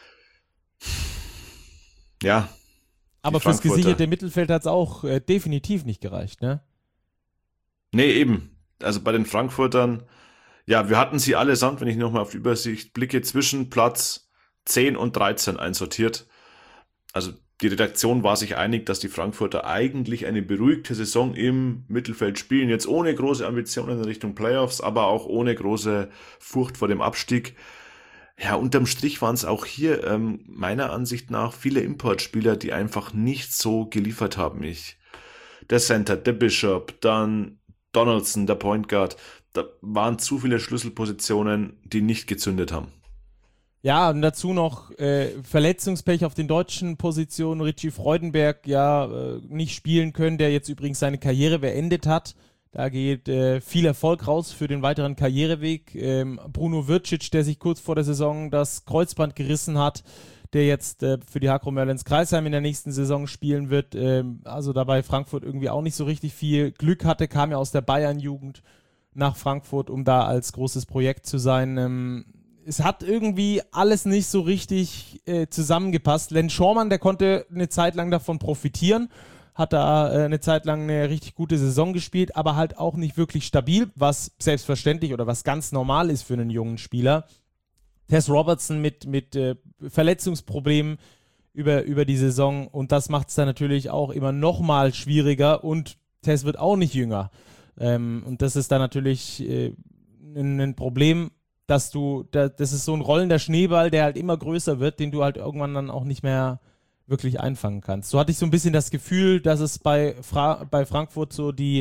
Ja. Aber fürs gesicherte Mittelfeld hat es auch definitiv nicht gereicht, ne? Nee, eben. Also bei den Frankfurtern, ja, wir hatten sie allesamt, wenn ich nochmal auf die Übersicht blicke, zwischen Platz 10 und 13 einsortiert. Also die Redaktion war sich einig, dass die Frankfurter eigentlich eine beruhigte Saison im Mittelfeld spielen, jetzt ohne große Ambitionen in Richtung Playoffs, aber auch ohne große Furcht vor dem Abstieg. Ja, unterm Strich waren es auch hier meiner Ansicht nach viele Importspieler, die einfach nicht so geliefert haben. Der Center, der Bishop, dann Donaldson, der Point Guard, da waren zu viele Schlüsselpositionen, die nicht gezündet haben. Ja, und dazu noch Verletzungspech auf den deutschen Positionen. Richie Freudenberg nicht spielen können, der jetzt übrigens seine Karriere beendet hat. Da geht viel Erfolg raus für den weiteren Karriereweg. Bruno Vircic, der sich kurz vor der Saison das Kreuzband gerissen hat, der jetzt für die Hakro Merlins Kreisheim in der nächsten Saison spielen wird. Also dabei Frankfurt irgendwie auch nicht so richtig viel Glück hatte, kam ja aus der Bayern-Jugend nach Frankfurt, um da als großes Projekt zu sein. Es hat irgendwie alles nicht so richtig zusammengepasst. Len Schormann, der konnte eine Zeit lang davon profitieren, hat da eine Zeit lang eine richtig gute Saison gespielt, aber halt auch nicht wirklich stabil, was selbstverständlich oder was ganz normal ist für einen jungen Spieler. Tess Robertson mit Verletzungsproblemen über die Saison und das macht es dann natürlich auch immer noch mal schwieriger und Tess wird auch nicht jünger. Und das ist dann natürlich ein Problem, das ist so ein rollender Schneeball, der halt immer größer wird, den du halt irgendwann dann auch nicht mehr wirklich einfangen kannst. So hatte ich so ein bisschen das Gefühl, dass es bei Frankfurt so die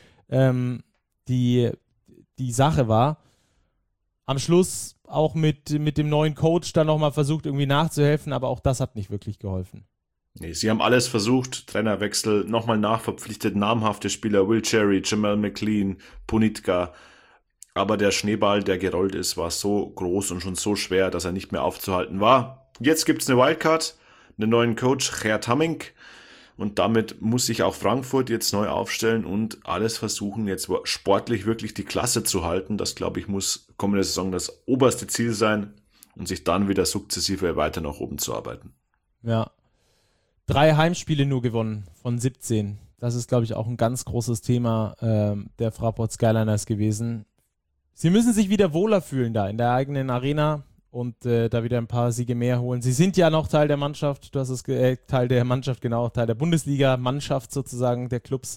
Sache war. Am Schluss auch mit dem neuen Coach dann nochmal versucht, irgendwie nachzuhelfen, aber auch das hat nicht wirklich geholfen. Nee, sie haben alles versucht, Trainerwechsel, nochmal nachverpflichtet, namhafte Spieler, Will Cherry, Jamal McLean, Punitka, aber der Schneeball, der gerollt ist, war so groß und schon so schwer, dass er nicht mehr aufzuhalten war. Jetzt gibt's eine Wildcard, einen neuen Coach, Gert Hamming, und damit muss sich auch Frankfurt jetzt neu aufstellen und alles versuchen, jetzt sportlich wirklich die Klasse zu halten. Das, glaube ich, muss kommende Saison das oberste Ziel sein und sich dann wieder sukzessive weiter nach oben zu arbeiten. Ja. 3 Heimspiele nur gewonnen von 17. Das ist, glaube ich, auch ein ganz großes Thema der Fraport Skyliners gewesen. Sie müssen sich wieder wohler fühlen da in der eigenen Arena und da wieder ein paar Siege mehr holen. Sie sind ja noch Teil der Mannschaft, Teil der Bundesliga-Mannschaft sozusagen, der Clubs,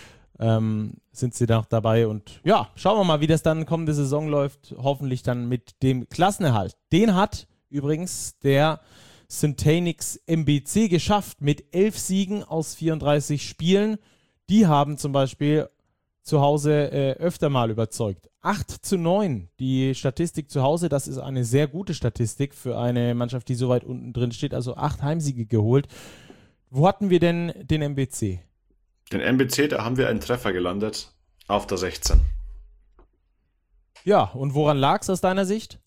sind sie noch dabei. Und ja, schauen wir mal, wie das dann kommende Saison läuft. Hoffentlich dann mit dem Klassenerhalt. Den hat übrigens der Syntanix MBC geschafft mit 11 Siegen aus 34 Spielen. Die haben zum Beispiel zu Hause öfter mal überzeugt. 8-9, die Statistik zu Hause, das ist eine sehr gute Statistik für eine Mannschaft, die so weit unten drin steht, also 8 Heimsiege geholt. Wo hatten wir denn den MBC? Den MBC, da haben wir einen Treffer gelandet, auf der 16. Ja, und woran lag es aus deiner Sicht?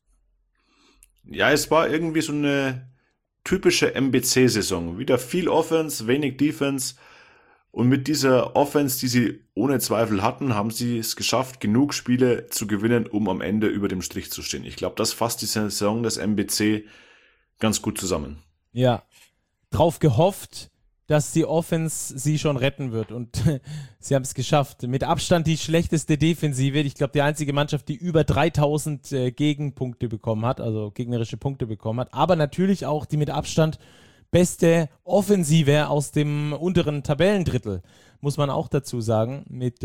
Ja, es war irgendwie so eine typische MBC-Saison. Wieder viel Offense, wenig Defense. Und mit dieser Offense, die sie ohne Zweifel hatten, haben sie es geschafft, genug Spiele zu gewinnen, um am Ende über dem Strich zu stehen. Ich glaube, das fasst die Saison des MBC ganz gut zusammen. Ja, drauf gehofft, dass die Offense sie schon retten wird. Und sie haben es geschafft. Mit Abstand die schlechteste Defensive. Ich glaube, die einzige Mannschaft, die über 3000 Gegenpunkte bekommen hat, also gegnerische Punkte bekommen hat. Aber natürlich auch die mit Abstand beste Offensive aus dem unteren Tabellendrittel, muss man auch dazu sagen, mit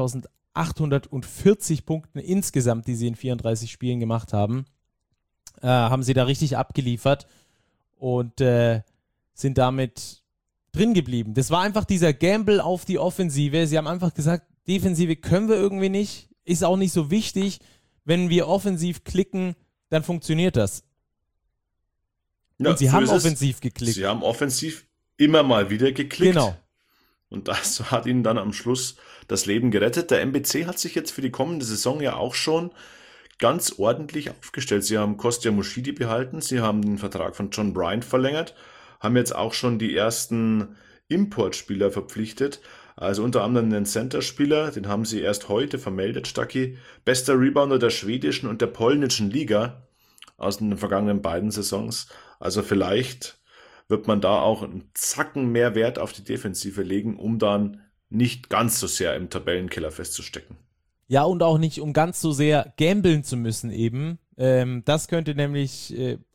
2840 Punkten insgesamt, die sie in 34 Spielen gemacht haben, haben sie da richtig abgeliefert und sind damit drin geblieben. Das war einfach dieser Gamble auf die Offensive. Sie haben einfach gesagt, Defensive können wir irgendwie nicht, ist auch nicht so wichtig. Wenn wir offensiv klicken, dann funktioniert das. Ja, und sie haben offensiv geklickt. Sie haben offensiv immer mal wieder geklickt. Genau. Und das hat ihnen dann am Schluss das Leben gerettet. Der MBC hat sich jetzt für die kommende Saison ja auch schon ganz ordentlich aufgestellt. Sie haben Kostja Mushidi behalten, sie haben den Vertrag von John Bryant verlängert, haben jetzt auch schon die ersten Importspieler verpflichtet. Also unter anderem einen Centerspieler, den haben sie erst heute vermeldet, Stucky. Bester Rebounder der schwedischen und der polnischen Liga aus den vergangenen beiden Saisons. Also vielleicht wird man da auch einen Zacken mehr Wert auf die Defensive legen, um dann nicht ganz so sehr im Tabellenkeller festzustecken. Ja, und auch nicht, um ganz so sehr gamblen zu müssen eben. Das könnte nämlich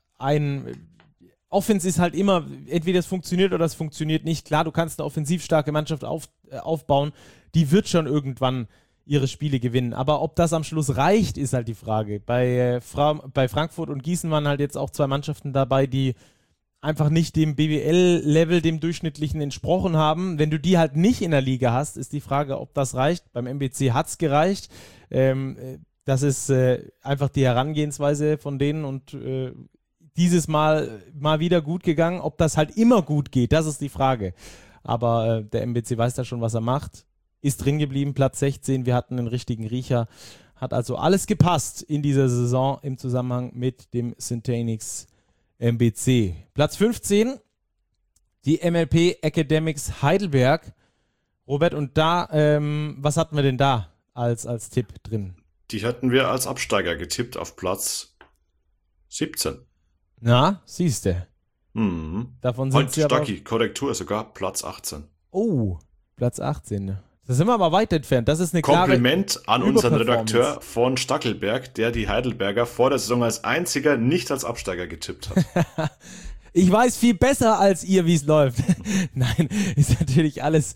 Offense ist halt immer, entweder es funktioniert oder es funktioniert nicht. Klar, du kannst eine offensiv starke Mannschaft aufbauen, die wird schon irgendwann ihre Spiele gewinnen. Aber ob das am Schluss reicht, ist halt die Frage. Bei Frankfurt und Gießen waren halt jetzt auch zwei Mannschaften dabei, die einfach nicht dem BWL-Level, dem durchschnittlichen, entsprochen haben. Wenn du die halt nicht in der Liga hast, ist die Frage, ob das reicht. Beim MBC hat es gereicht. Das ist einfach die Herangehensweise von denen und dieses Mal wieder gut gegangen. Ob das halt immer gut geht, das ist die Frage. Aber der MBC weiß da schon, was er macht. Ist drin geblieben, Platz 16. Wir hatten einen richtigen Riecher. Hat also alles gepasst in dieser Saison im Zusammenhang mit dem Syntanix MBC. Platz 15, die MLP Academics Heidelberg. Robert, und da, was hatten wir denn da als Tipp drin? Die hatten wir als Absteiger getippt auf Platz 17. Na, siehste. Davon sind sie aber... Stucky, Korrektur, sogar Platz 18. Oh, Platz 18. Da sind wir aber weit entfernt. Das ist eine Kompliment an unseren Redakteur von Stackelberg, der die Heidelberger vor der Saison als einziger nicht als Absteiger getippt hat. Ich weiß viel besser als ihr, wie es läuft. Nein, ist natürlich alles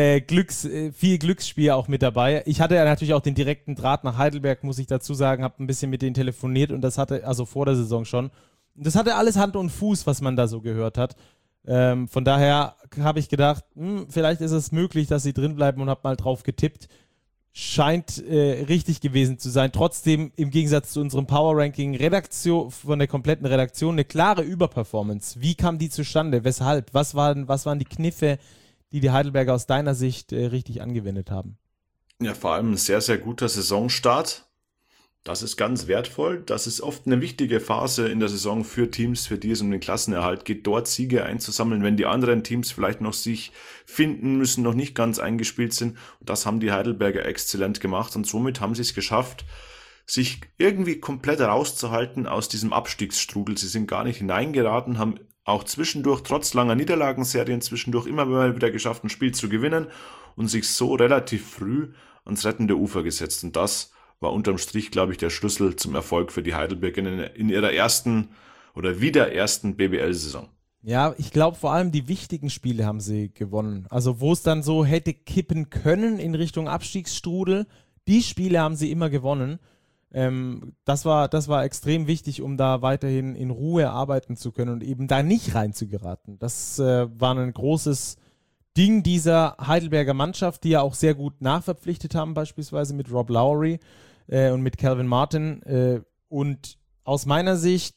viel Glücksspiel auch mit dabei. Ich hatte ja natürlich auch den direkten Draht nach Heidelberg, muss ich dazu sagen, habe ein bisschen mit denen telefoniert und das hatte, also vor der Saison schon. Und das hatte alles Hand und Fuß, was man da so gehört hat. Von daher habe ich gedacht, vielleicht ist es möglich, dass sie drin bleiben und habe mal drauf getippt. Scheint richtig gewesen zu sein. Trotzdem im Gegensatz zu unserem Power-Ranking von der kompletten Redaktion eine klare Überperformance. Wie kam die zustande? Weshalb? Was waren die Kniffe, die Heidelberger aus deiner Sicht richtig angewendet haben? Ja, vor allem ein sehr, sehr guter Saisonstart. Das ist ganz wertvoll. Das ist oft eine wichtige Phase in der Saison für Teams, für die es um den Klassenerhalt geht, dort Siege einzusammeln, wenn die anderen Teams vielleicht noch sich finden müssen, noch nicht ganz eingespielt sind. Und das haben die Heidelberger exzellent gemacht und somit haben sie es geschafft, sich irgendwie komplett rauszuhalten aus diesem Abstiegsstrudel. Sie sind gar nicht hineingeraten, haben auch zwischendurch, trotz langer Niederlagenserien, zwischendurch immer mal wieder geschafft, ein Spiel zu gewinnen und sich so relativ früh ans rettende Ufer gesetzt. Und das war unterm Strich, glaube ich, der Schlüssel zum Erfolg für die Heidelberger in ihrer ersten oder wieder ersten BBL-Saison. Ja, ich glaube vor allem die wichtigen Spiele haben sie gewonnen. Also wo es dann so hätte kippen können in Richtung Abstiegsstrudel, die Spiele haben sie immer gewonnen. Das war extrem wichtig, um da weiterhin in Ruhe arbeiten zu können und eben da nicht reinzugeraten. Das war ein großes Ding dieser Heidelberger Mannschaft, die ja auch sehr gut nachverpflichtet haben, beispielsweise mit Rob Lowry und mit Calvin Martin. Und aus meiner Sicht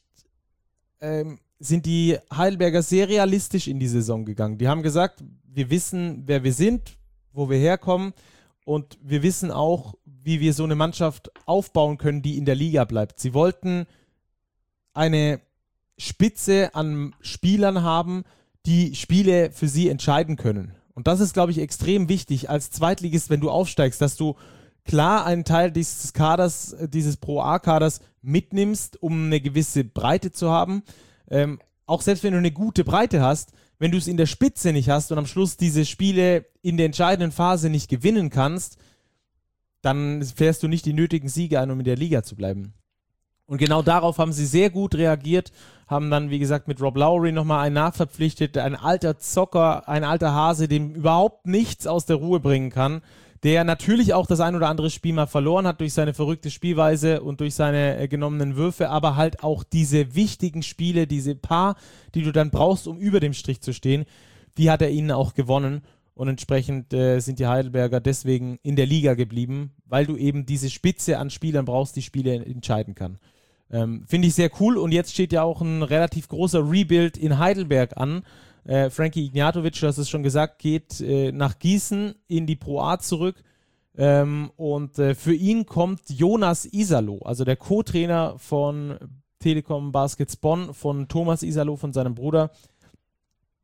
sind die Heidelberger sehr realistisch in die Saison gegangen. Die haben gesagt, wir wissen, wer wir sind, wo wir herkommen und wir wissen auch, wie wir so eine Mannschaft aufbauen können, die in der Liga bleibt. Sie wollten eine Spitze an Spielern haben, die Spiele für sie entscheiden können. Und das ist, glaube ich, extrem wichtig als Zweitligist, wenn du aufsteigst, dass du klar einen Teil dieses Kaders, dieses Pro-A-Kaders mitnimmst, um eine gewisse Breite zu haben. Auch selbst wenn du eine gute Breite hast, wenn du es in der Spitze nicht hast und am Schluss diese Spiele in der entscheidenden Phase nicht gewinnen kannst, dann fährst du nicht die nötigen Siege ein, um in der Liga zu bleiben. Und genau darauf haben sie sehr gut reagiert, haben dann, wie gesagt, mit Rob Lowry nochmal einen nachverpflichtet, ein alter Zocker, ein alter Hase, dem überhaupt nichts aus der Ruhe bringen kann, der natürlich auch das ein oder andere Spiel mal verloren hat durch seine verrückte Spielweise und durch seine genommenen Würfe, aber halt auch diese wichtigen Spiele, diese paar, die du dann brauchst, um über dem Strich zu stehen, die hat er ihnen auch gewonnen. Und entsprechend sind die Heidelberger deswegen in der Liga geblieben, weil du eben diese Spitze an Spielern brauchst, die Spiele entscheiden kann. Finde ich sehr cool. Und jetzt steht ja auch ein relativ großer Rebuild in Heidelberg an. Frankie Ignjatovic, du hast es schon gesagt, geht nach Gießen in die Pro A zurück. Und für ihn kommt Jonas Isalo, also der Co-Trainer von Telekom Baskets Bonn, von Thomas Isalo, von seinem Bruder.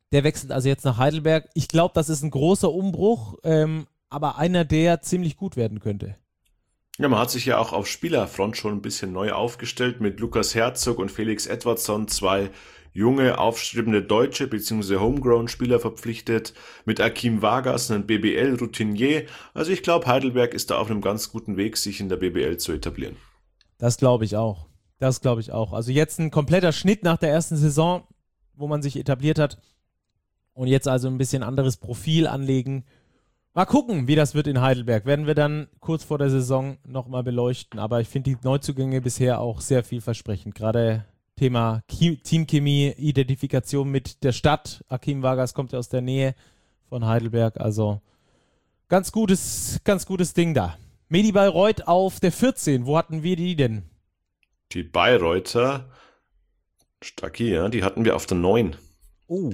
Der wechselt also jetzt nach Heidelberg. Ich glaube, das ist ein großer Umbruch, aber einer, der ziemlich gut werden könnte. Ja, man hat sich ja auch auf Spielerfront schon ein bisschen neu aufgestellt mit Lukas Herzog und Felix Edwardsson, 2 junge, aufstrebende Deutsche bzw. Homegrown-Spieler verpflichtet, mit Akim Vargas, einem BBL-Routinier. Also ich glaube, Heidelberg ist da auf einem ganz guten Weg, sich in der BBL zu etablieren. Das glaube ich auch. Also jetzt ein kompletter Schnitt nach der ersten Saison, wo man sich etabliert hat und jetzt also ein bisschen anderes Profil anlegen. Mal gucken, wie das wird in Heidelberg. Werden wir dann kurz vor der Saison nochmal beleuchten. Aber ich finde die Neuzugänge bisher auch sehr vielversprechend. Gerade Thema Teamchemie, Identifikation mit der Stadt. Akim Vargas kommt ja aus der Nähe von Heidelberg. Also ganz gutes Ding da. Medi Bayreuth auf der 14. Wo hatten wir die denn? Die Bayreuther, Stacki, ja, die hatten wir auf der 9. Oh.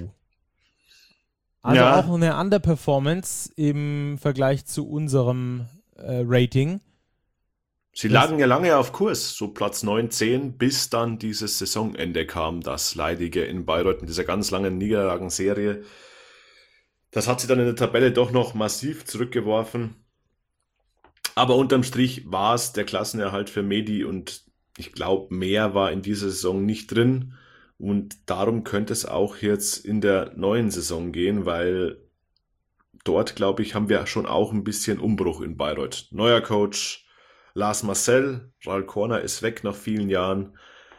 Also ja, auch eine Underperformance im Vergleich zu unserem Rating. Sie lagen ja lange auf Kurs, so Platz 9, 10, bis dann dieses Saisonende kam, das leidige in Bayreuth in dieser ganz langen Niederlagenserie. Das hat sie dann in der Tabelle doch noch massiv zurückgeworfen. Aber unterm Strich war es der Klassenerhalt für Medi und ich glaube, mehr war in dieser Saison nicht drin. Und darum könnte es auch jetzt in der neuen Saison gehen, weil dort, glaube ich, haben wir schon auch ein bisschen Umbruch in Bayreuth. Neuer Coach, Lars Marcel, Raul Korner ist weg nach vielen Jahren.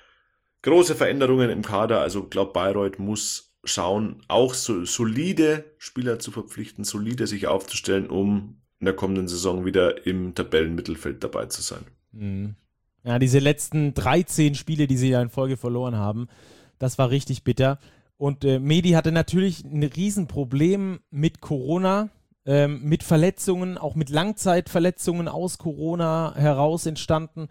Große Veränderungen im Kader, also glaube Bayreuth muss schauen, auch so solide Spieler zu verpflichten, solide sich aufzustellen, um in der kommenden Saison wieder im Tabellenmittelfeld dabei zu sein. Mhm. Ja, diese letzten 13 Spiele, die sie ja in Folge verloren haben, das war richtig bitter. Und Medi hatte natürlich ein Riesenproblem mit Corona, mit Verletzungen, auch mit Langzeitverletzungen aus Corona heraus entstanden.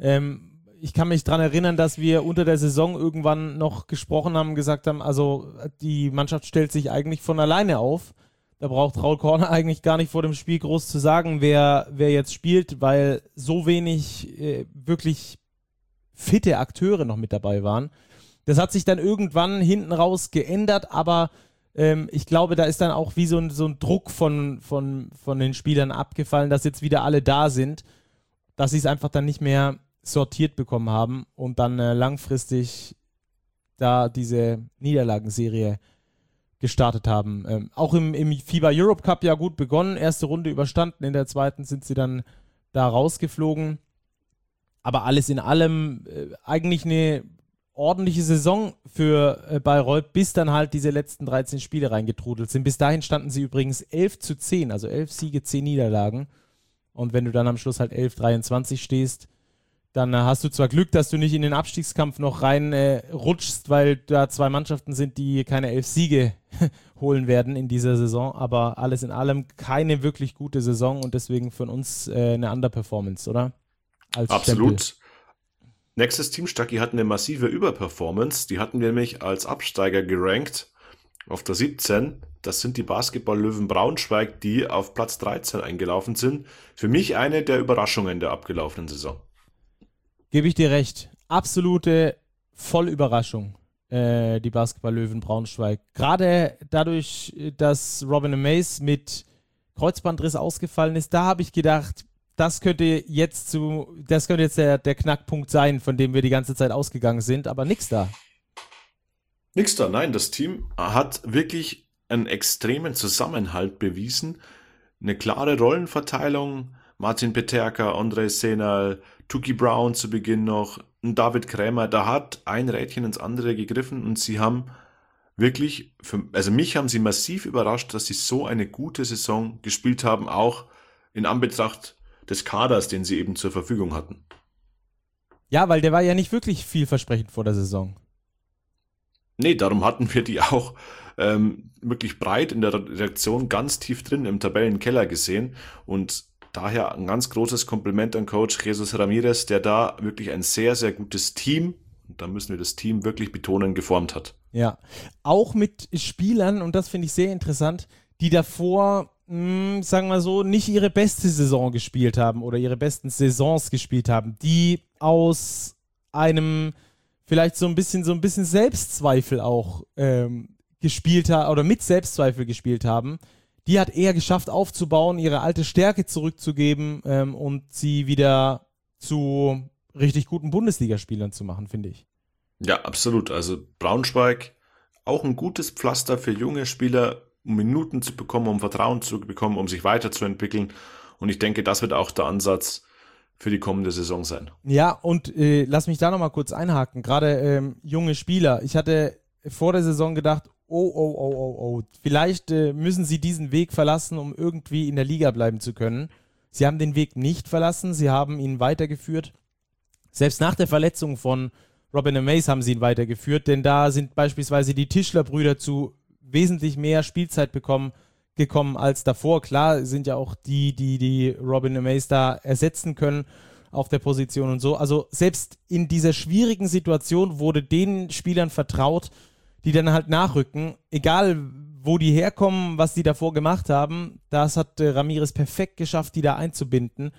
Ich kann mich daran erinnern, dass wir unter der Saison irgendwann noch gesprochen haben, gesagt haben, also die Mannschaft stellt sich eigentlich von alleine auf. Da braucht Raul Korner eigentlich gar nicht vor dem Spiel groß zu sagen, wer jetzt spielt, weil so wenig wirklich fitte Akteure noch mit dabei waren. Das hat sich dann irgendwann hinten raus geändert, aber ich glaube, da ist dann auch wie so ein Druck von den Spielern abgefallen, dass jetzt wieder alle da sind, dass sie es einfach dann nicht mehr sortiert bekommen haben und dann langfristig da diese Niederlagenserie gestartet haben. Auch im FIBA Europe Cup ja gut begonnen, erste Runde überstanden, in der zweiten sind sie dann da rausgeflogen. Aber alles in allem eigentlich eine ordentliche Saison für Bayreuth, bis dann halt diese letzten 13 Spiele reingetrudelt sind. Bis dahin standen sie übrigens 11-10, also 11 Siege, 10 Niederlagen. Und wenn du dann am Schluss halt 11-23 stehst, dann hast du zwar Glück, dass du nicht in den Abstiegskampf noch rutschst, weil da 2 Mannschaften sind, die keine 11 Siege holen werden in dieser Saison, aber alles in allem keine wirklich gute Saison und deswegen von uns eine Underperformance, oder? Als Absolut. Stempel. Nächstes Team, Stacki, hat eine massive Überperformance. Die hatten wir nämlich als Absteiger gerankt auf der 17. Das sind die Basketball-Löwen Braunschweig, die auf Platz 13 eingelaufen sind. Für mich eine der Überraschungen der abgelaufenen Saison. Gebe ich dir recht. Absolute Vollüberraschung, die Basketball-Löwen Braunschweig. Gerade dadurch, dass Robin Amaze mit Kreuzbandriss ausgefallen ist, da habe ich gedacht, das könnte jetzt der Knackpunkt sein, von dem wir die ganze Zeit ausgegangen sind, aber nix da. Nix da, nein. Das Team hat wirklich einen extremen Zusammenhalt bewiesen. Eine klare Rollenverteilung. Martin Peterka, André Senal, Tuki Brown zu Beginn noch, und David Krämer. Da hat ein Rädchen ins andere gegriffen und sie haben wirklich, mich haben sie massiv überrascht, dass sie so eine gute Saison gespielt haben, auch in Anbetracht des Kaders, den sie eben zur Verfügung hatten. Ja, weil der war ja nicht wirklich vielversprechend vor der Saison. Nee, darum hatten wir die auch wirklich breit in der Redaktion ganz tief drin im Tabellenkeller gesehen und daher ein ganz großes Kompliment an Coach Jesus Ramirez, der da wirklich ein sehr, sehr gutes Team, und da müssen wir das Team wirklich betonen, geformt hat. Ja, auch mit Spielern, und das finde ich sehr interessant, die davor, sagen wir so, nicht ihre beste Saison gespielt haben oder ihre besten Saisons gespielt haben, die aus einem vielleicht so ein bisschen Selbstzweifel auch gespielt haben oder mit Selbstzweifel gespielt haben, die hat er geschafft aufzubauen, ihre alte Stärke zurückzugeben und sie wieder zu richtig guten Bundesligaspielern zu machen, finde ich. Ja, absolut. Also Braunschweig auch ein gutes Pflaster für junge Spieler, um Minuten zu bekommen, um Vertrauen zu bekommen, um sich weiterzuentwickeln. Und ich denke, das wird auch der Ansatz für die kommende Saison sein. Ja, und lass mich da nochmal kurz einhaken. Gerade junge Spieler. Ich hatte vor der Saison gedacht, vielleicht müssen sie diesen Weg verlassen, um irgendwie in der Liga bleiben zu können. Sie haben den Weg nicht verlassen, sie haben ihn weitergeführt. Selbst nach der Verletzung von Robin Amaze haben sie ihn weitergeführt, denn da sind beispielsweise die Tischler-Brüder zu wesentlich mehr Spielzeit gekommen als davor. Klar sind ja auch die Robin Amaze da ersetzen können auf der Position und so. Also selbst in dieser schwierigen Situation wurde den Spielern vertraut, die dann halt nachrücken, egal wo die herkommen, was die davor gemacht haben. Das hat Ramirez perfekt geschafft, die da einzubinden,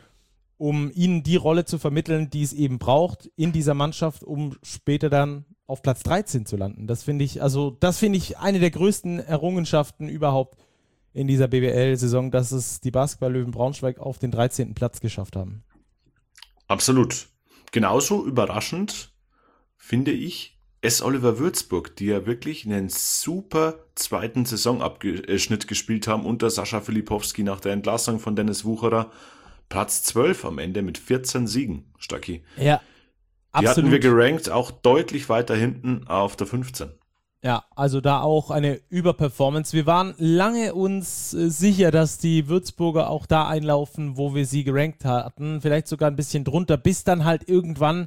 um ihnen die Rolle zu vermitteln, die es eben braucht in dieser Mannschaft, um später dann auf Platz 13 zu landen. Das finde ich eine der größten Errungenschaften überhaupt in dieser BBL-Saison, dass es die Basketball-Löwen Braunschweig auf den 13. Platz geschafft haben. Absolut. Genauso überraschend finde ich S. Oliver Würzburg, die ja wirklich einen super zweiten Saisonabschnitt gespielt haben unter Sascha Filipowski nach der Entlassung von Dennis Wucherer. Platz 12 am Ende mit 14 Siegen, Stacki. Ja, absolut. Die hatten wir gerankt, auch deutlich weiter hinten auf der 15. Ja, also da auch eine Überperformance. Wir waren lange uns sicher, dass die Würzburger auch da einlaufen, wo wir sie gerankt hatten. Vielleicht sogar ein bisschen drunter, bis dann halt irgendwann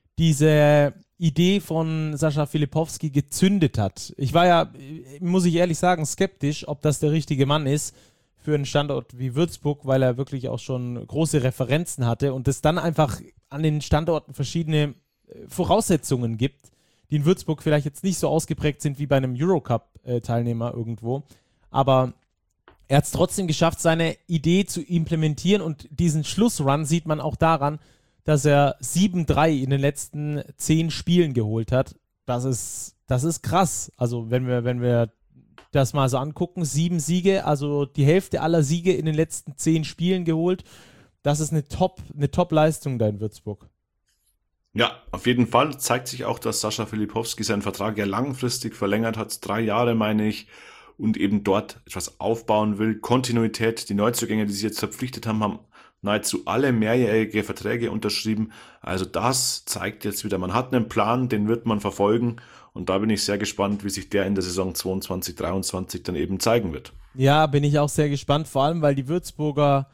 diese Idee von Sascha Filipowski gezündet hat. Ich war ja, muss ich ehrlich sagen, skeptisch, ob das der richtige Mann ist für einen Standort wie Würzburg, weil er wirklich auch schon große Referenzen hatte und es dann einfach an den Standorten verschiedene Voraussetzungen gibt, die in Würzburg vielleicht jetzt nicht so ausgeprägt sind wie bei einem Eurocup-Teilnehmer irgendwo. Aber er hat es trotzdem geschafft, seine Idee zu implementieren und diesen Schlussrun sieht man auch daran, dass er 7-3 in den letzten 10 Spielen geholt hat. Das ist krass. Also wenn wir das mal so angucken, 7 Siege, also die Hälfte aller Siege in den letzten 10 Spielen geholt. Das ist eine Top-Leistung da in Würzburg. Ja, auf jeden Fall zeigt sich auch, dass Sascha Filipowski seinen Vertrag ja langfristig verlängert hat, 3 Jahre meine ich, und eben dort etwas aufbauen will. Kontinuität, die Neuzugänge, die sie jetzt verpflichtet haben, haben nahezu alle mehrjährige Verträge unterschrieben. Also das zeigt jetzt wieder, man hat einen Plan, den wird man verfolgen und da bin ich sehr gespannt, wie sich der in der Saison 22/23 dann eben zeigen wird. Ja, bin ich auch sehr gespannt, vor allem, weil die Würzburger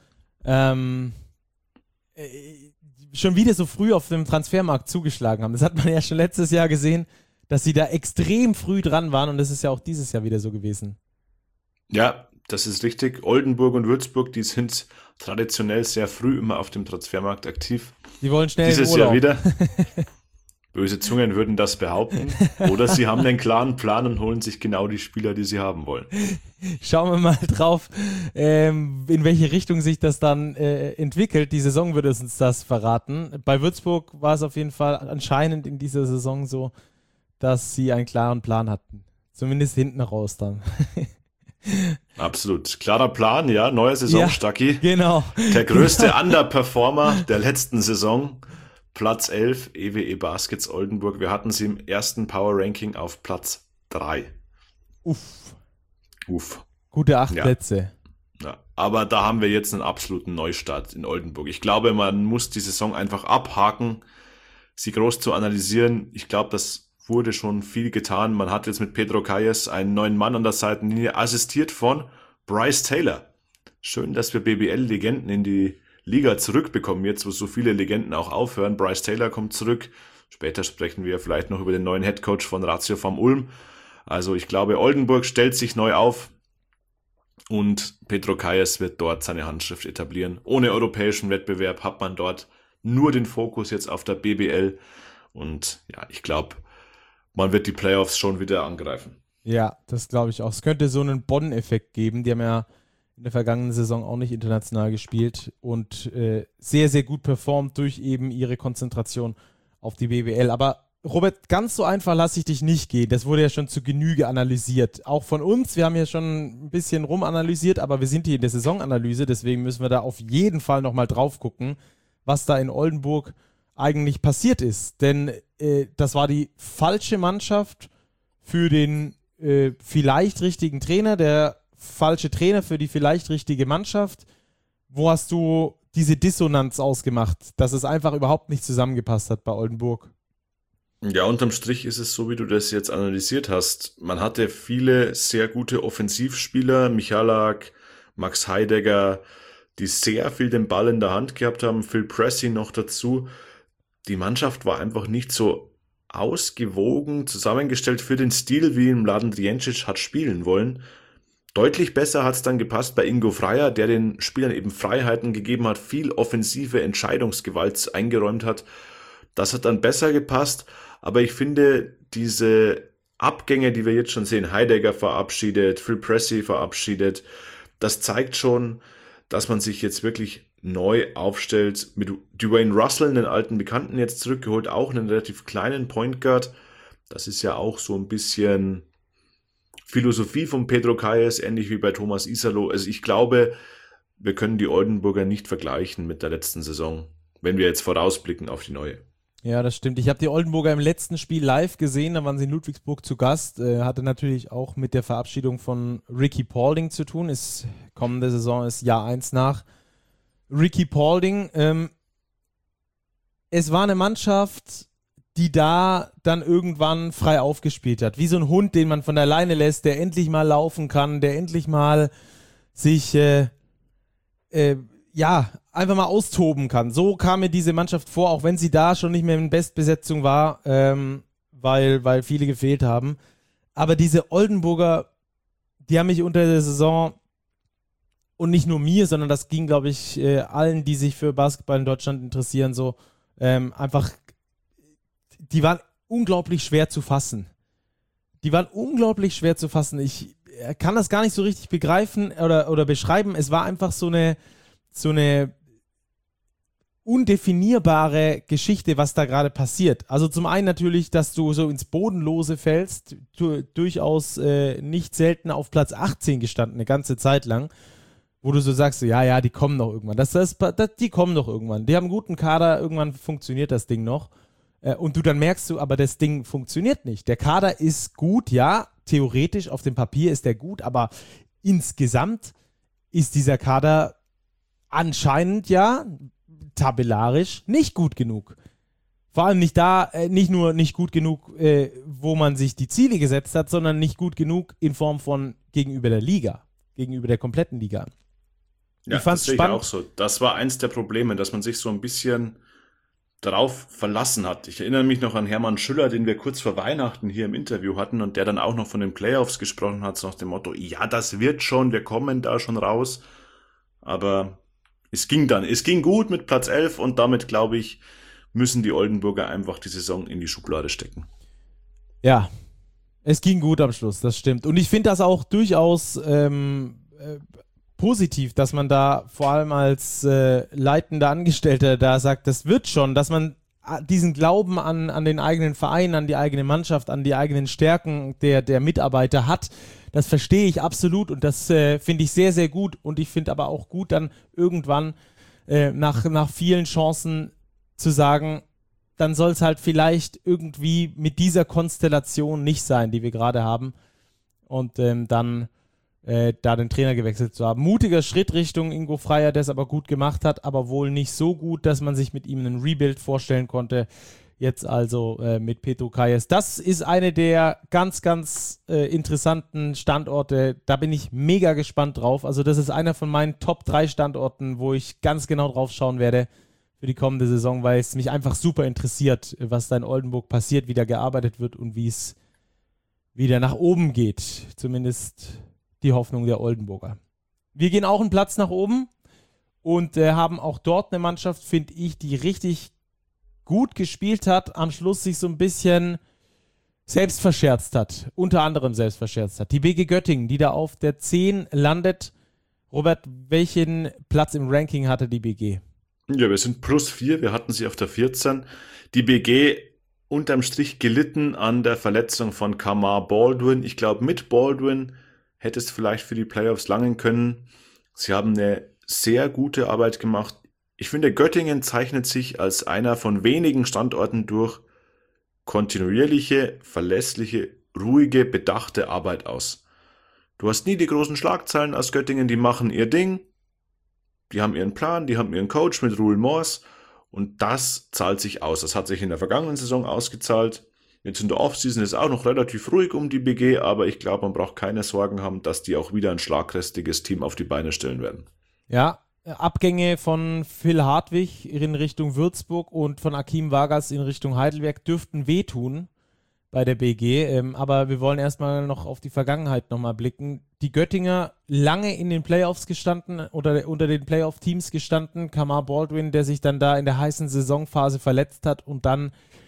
schon wieder so früh auf dem Transfermarkt zugeschlagen haben. Das hat man ja schon letztes Jahr gesehen, dass sie da extrem früh dran waren und das ist ja auch dieses Jahr wieder so gewesen. Ja, das ist richtig. Oldenburg und Würzburg, die sind traditionell sehr früh immer auf dem Transfermarkt aktiv. Die wollen schnell dieses in Urlaub. Jahr wieder. Böse Zungen würden das behaupten. Oder sie haben einen klaren Plan und holen sich genau die Spieler, die sie haben wollen. Schauen wir mal drauf, in welche Richtung sich das dann entwickelt. Die Saison würde uns das verraten. Bei Würzburg war es auf jeden Fall anscheinend in dieser Saison so, dass sie einen klaren Plan hatten. Zumindest hinten raus dann. Absolut. Klarer Plan, ja. Neue Saison, ja, Stacki. Genau. Der größte Underperformer der letzten Saison. Platz 11, EWE Baskets Oldenburg. Wir hatten sie im ersten Power Ranking auf Platz 3. Uff. Uff. Gute 8 Plätze. Ja, aber da haben wir jetzt einen absoluten Neustart in Oldenburg. Ich glaube, man muss die Saison einfach abhaken, sie groß zu analysieren. Ich glaube, das wurde schon viel getan. Man hat jetzt mit Pedro Calles einen neuen Mann an der Seitenlinie, assistiert von Bryce Taylor. Schön, dass wir BBL-Legenden in die Liga zurückbekommen, jetzt wo so viele Legenden auch aufhören. Bryce Taylor kommt zurück. Später sprechen wir vielleicht noch über den neuen Headcoach von Ratio vom Ulm. Also ich glaube, Oldenburg stellt sich neu auf und Pedro Calles wird dort seine Handschrift etablieren. Ohne europäischen Wettbewerb hat man dort nur den Fokus jetzt auf der BBL und ja, ich glaube, man wird die Playoffs schon wieder angreifen. Ja, das glaube ich auch. Es könnte so einen Bonn-Effekt geben. Die haben ja in der vergangenen Saison auch nicht international gespielt und sehr, sehr gut performt durch eben ihre Konzentration auf die BBL. Aber Robert, ganz so einfach lasse ich dich nicht gehen. Das wurde ja schon zu Genüge analysiert. Auch von uns, wir haben ja schon ein bisschen rumanalysiert, aber wir sind hier in der Saisonanalyse, deswegen müssen wir da auf jeden Fall nochmal drauf gucken, was da in Oldenburg eigentlich passiert ist. Denn das war die falsche Mannschaft für den vielleicht richtigen Trainer, der falsche Trainer für die vielleicht richtige Mannschaft. Wo hast du diese Dissonanz ausgemacht, dass es einfach überhaupt nicht zusammengepasst hat bei Oldenburg? Ja, unterm Strich ist es so, wie du das jetzt analysiert hast. Man hatte viele sehr gute Offensivspieler, Michalak, Max Heidegger, die sehr viel den Ball in der Hand gehabt haben, Phil Pressey noch dazu. Die Mannschaft war einfach nicht so ausgewogen zusammengestellt für den Stil, wie Mladen Driencic hat spielen wollen. Deutlich besser hat es dann gepasst bei Ingo Freier, der den Spielern eben Freiheiten gegeben hat, viel offensive Entscheidungsgewalt eingeräumt hat. Das hat dann besser gepasst, aber ich finde, diese Abgänge, die wir jetzt schon sehen, Heidegger verabschiedet, Phil Pressey verabschiedet, das zeigt schon, dass man sich jetzt wirklich neu aufstellt. Mit Dwayne Russell, den alten Bekannten, jetzt zurückgeholt, auch einen relativ kleinen Point Guard. Das ist ja auch so ein bisschen Philosophie von Pedro Calles, ähnlich wie bei Thomas Isalo. Also ich glaube, wir können die Oldenburger nicht vergleichen mit der letzten Saison, wenn wir jetzt vorausblicken auf die neue. Ja, das stimmt. Ich habe die Oldenburger im letzten Spiel live gesehen, da waren sie in Ludwigsburg zu Gast. Hatte natürlich auch mit der Verabschiedung von Ricky Paulding zu tun. Kommende Saison ist Jahr 1 nach Ricky Paulding. Es war eine Mannschaft, die da dann irgendwann frei aufgespielt hat. Wie so ein Hund, den man von der Leine lässt, der endlich mal laufen kann, der endlich mal sich einfach mal austoben kann. So kam mir diese Mannschaft vor, auch wenn sie da schon nicht mehr in Bestbesetzung war, weil viele gefehlt haben. Aber diese Oldenburger, die haben mich unter der Saison, und nicht nur mir, sondern das ging, glaube ich, allen, die sich für Basketball in Deutschland interessieren, so einfach, die waren unglaublich schwer zu fassen. Ich kann das gar nicht so richtig begreifen oder beschreiben. Es war einfach so eine undefinierbare Geschichte, was da gerade passiert. Also zum einen natürlich, dass du so ins Bodenlose fällst, durchaus nicht selten auf Platz 18 gestanden, eine ganze Zeit lang, wo du so sagst, ja, die kommen noch irgendwann. Die kommen noch irgendwann. Die haben einen guten Kader, irgendwann funktioniert das Ding noch. Und du dann merkst aber das Ding funktioniert nicht. Der Kader ist gut, ja, theoretisch auf dem Papier ist der gut, aber insgesamt ist dieser Kader anscheinend ja tabellarisch nicht gut genug. Vor allem nicht nur nicht gut genug, wo man sich die Ziele gesetzt hat, sondern nicht gut genug in Form von gegenüber der Liga, gegenüber der kompletten Liga. Ja, das sehe ich auch so. Das war eins der Probleme, dass man sich so ein bisschen darauf verlassen hat. Ich erinnere mich noch an Hermann Schüller, den wir kurz vor Weihnachten hier im Interview hatten und der dann auch noch von den Playoffs gesprochen hat, so nach dem Motto, ja, das wird schon, wir kommen da schon raus. Aber es ging gut mit Platz 11 und damit, glaube ich, müssen die Oldenburger einfach die Saison in die Schublade stecken. Ja, es ging gut am Schluss, das stimmt. Und ich finde das auch durchaus positiv, dass man da vor allem als leitender Angestellter da sagt, das wird schon, dass man diesen Glauben an den eigenen Verein, an die eigene Mannschaft, an die eigenen Stärken der Mitarbeiter hat. Das verstehe ich absolut und das finde ich sehr, sehr gut. Und ich finde aber auch gut, dann irgendwann nach vielen Chancen zu sagen, dann soll es halt vielleicht irgendwie mit dieser Konstellation nicht sein, die wir gerade haben. Und dann da den Trainer gewechselt zu haben. Mutiger Schritt Richtung Ingo Freier, der es aber gut gemacht hat, aber wohl nicht so gut, dass man sich mit ihm einen Rebuild vorstellen konnte. Jetzt also mit Pedro Calles. Das ist eine der ganz, ganz interessanten Standorte. Da bin ich mega gespannt drauf. Also das ist einer von meinen Top 3 Standorten, wo ich ganz genau drauf schauen werde für die kommende Saison, weil es mich einfach super interessiert, was da in Oldenburg passiert, wie da gearbeitet wird und wie es wieder nach oben geht. Zumindest die Hoffnung der Oldenburger. Wir gehen auch einen Platz nach oben und haben auch dort eine Mannschaft, finde ich, die richtig gut gespielt hat, am Schluss sich so ein bisschen selbst verscherzt hat, unter anderem selbst verscherzt hat. Die BG Göttingen, die da auf der 10 landet. Robert, welchen Platz im Ranking hatte die BG? Ja, wir sind +4, wir hatten sie auf der 14. Die BG unterm Strich gelitten an der Verletzung von Kamar Baldwin. Ich glaube, mit Baldwin hätte es vielleicht für die Playoffs langen können. Sie haben eine sehr gute Arbeit gemacht. Ich finde, Göttingen zeichnet sich als einer von wenigen Standorten durch kontinuierliche, verlässliche, ruhige, bedachte Arbeit aus. Du hast nie die großen Schlagzeilen aus Göttingen, die machen ihr Ding, die haben ihren Plan, die haben ihren Coach mit Roel Moors und das zahlt sich aus. Das hat sich in der vergangenen Saison ausgezahlt. Jetzt in der Offseason ist auch noch relativ ruhig um die BG, aber ich glaube, man braucht keine Sorgen haben, dass die auch wieder ein schlagkräftiges Team auf die Beine stellen werden. Ja, Abgänge von Phil Hartwig in Richtung Würzburg und von Akim Vargas in Richtung Heidelberg dürften wehtun bei der BG, aber wir wollen erstmal noch auf die Vergangenheit nochmal blicken. Die Göttinger lange in den Playoffs gestanden oder unter den Playoff-Teams gestanden. Kamar Baldwin, der sich dann da in der heißen Saisonphase verletzt hat und dann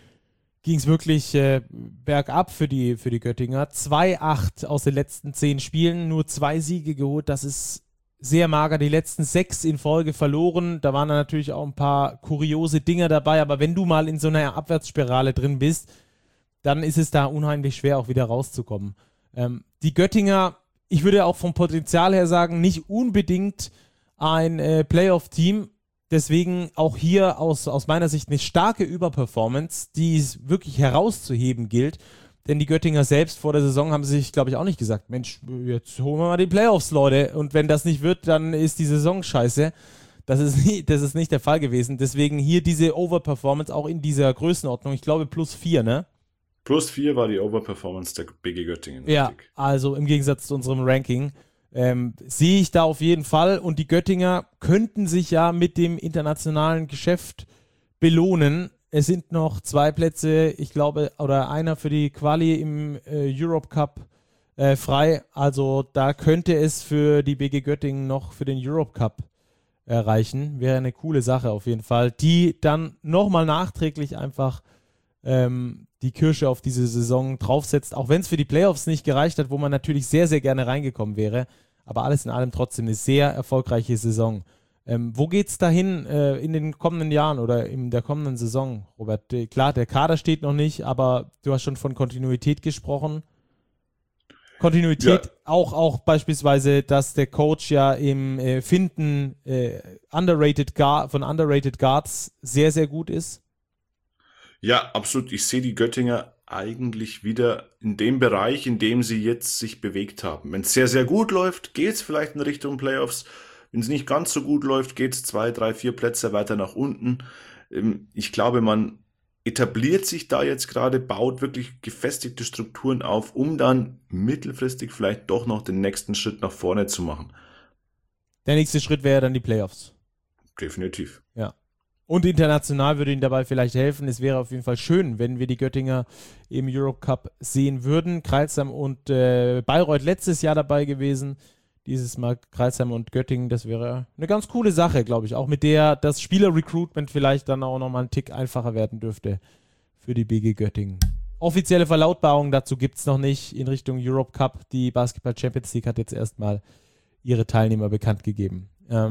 ging es wirklich bergab für die Göttinger. 2-8 aus den letzten 10 Spielen, nur 2 Siege geholt, das ist sehr mager, die letzten 6 in Folge verloren. Da waren dann natürlich auch ein paar kuriose Dinger dabei, aber wenn du mal in so einer Abwärtsspirale drin bist, dann ist es da unheimlich schwer, auch wieder rauszukommen. Die Göttinger, ich würde auch vom Potenzial her sagen, nicht unbedingt ein Playoff-Team. Deswegen auch hier aus meiner Sicht eine starke Überperformance, die es wirklich herauszuheben gilt. Denn die Göttinger selbst vor der Saison haben sich, glaube ich, auch nicht gesagt, Mensch, jetzt holen wir mal die Playoffs, Leute. Und wenn das nicht wird, dann ist die Saison scheiße. Das ist nicht der Fall gewesen. Deswegen hier diese Overperformance auch in dieser Größenordnung. Ich glaube +4, ne? +4 war die Overperformance der BG Göttingen. Ja, richtig. also im Gegensatz zu unserem Ranking sehe ich da auf jeden Fall. Und die Göttinger könnten sich ja mit dem internationalen Geschäft belohnen. Es sind noch 2 Plätze, ich glaube, oder einer für die Quali im Europe Cup frei. Also da könnte es für die BG Göttingen noch für den Europe Cup erreichen. Wäre eine coole Sache auf jeden Fall, die dann nochmal nachträglich einfach die Kirsche auf diese Saison draufsetzt, auch wenn es für die Playoffs nicht gereicht hat, wo man natürlich sehr, sehr gerne reingekommen wäre. Aber alles in allem trotzdem eine sehr erfolgreiche Saison. Wo geht's dahin in den kommenden Jahren oder in der kommenden Saison, Robert? Klar, der Kader steht noch nicht, aber du hast schon von Kontinuität gesprochen. Kontinuität ja. Auch beispielsweise, dass der Coach ja im Finden von Underrated Guards sehr, sehr gut ist. Ja, absolut. Ich sehe die Göttinger eigentlich wieder in dem Bereich, in dem sie jetzt sich bewegt haben. Wenn es sehr, sehr gut läuft, geht es vielleicht in Richtung Playoffs. Wenn es nicht ganz so gut läuft, geht es 2, 3, 4 Plätze weiter nach unten. Ich glaube, man etabliert sich da jetzt gerade, baut wirklich gefestigte Strukturen auf, um dann mittelfristig vielleicht doch noch den nächsten Schritt nach vorne zu machen. Der nächste Schritt wäre dann die Playoffs. Definitiv. Ja. Und international würde ihnen dabei vielleicht helfen. Es wäre auf jeden Fall schön, wenn wir die Göttinger im Europe Cup sehen würden. Crailsheim und Bayreuth letztes Jahr dabei gewesen. Dieses Mal Crailsheim und Göttingen, das wäre eine ganz coole Sache, glaube ich. Auch mit der das Spieler-Recruitment vielleicht dann auch nochmal einen Tick einfacher werden dürfte für die BG Göttingen. Offizielle Verlautbarungen dazu gibt es noch nicht in Richtung Europe Cup. Die Basketball Champions League hat jetzt erstmal ihre Teilnehmer bekannt gegeben.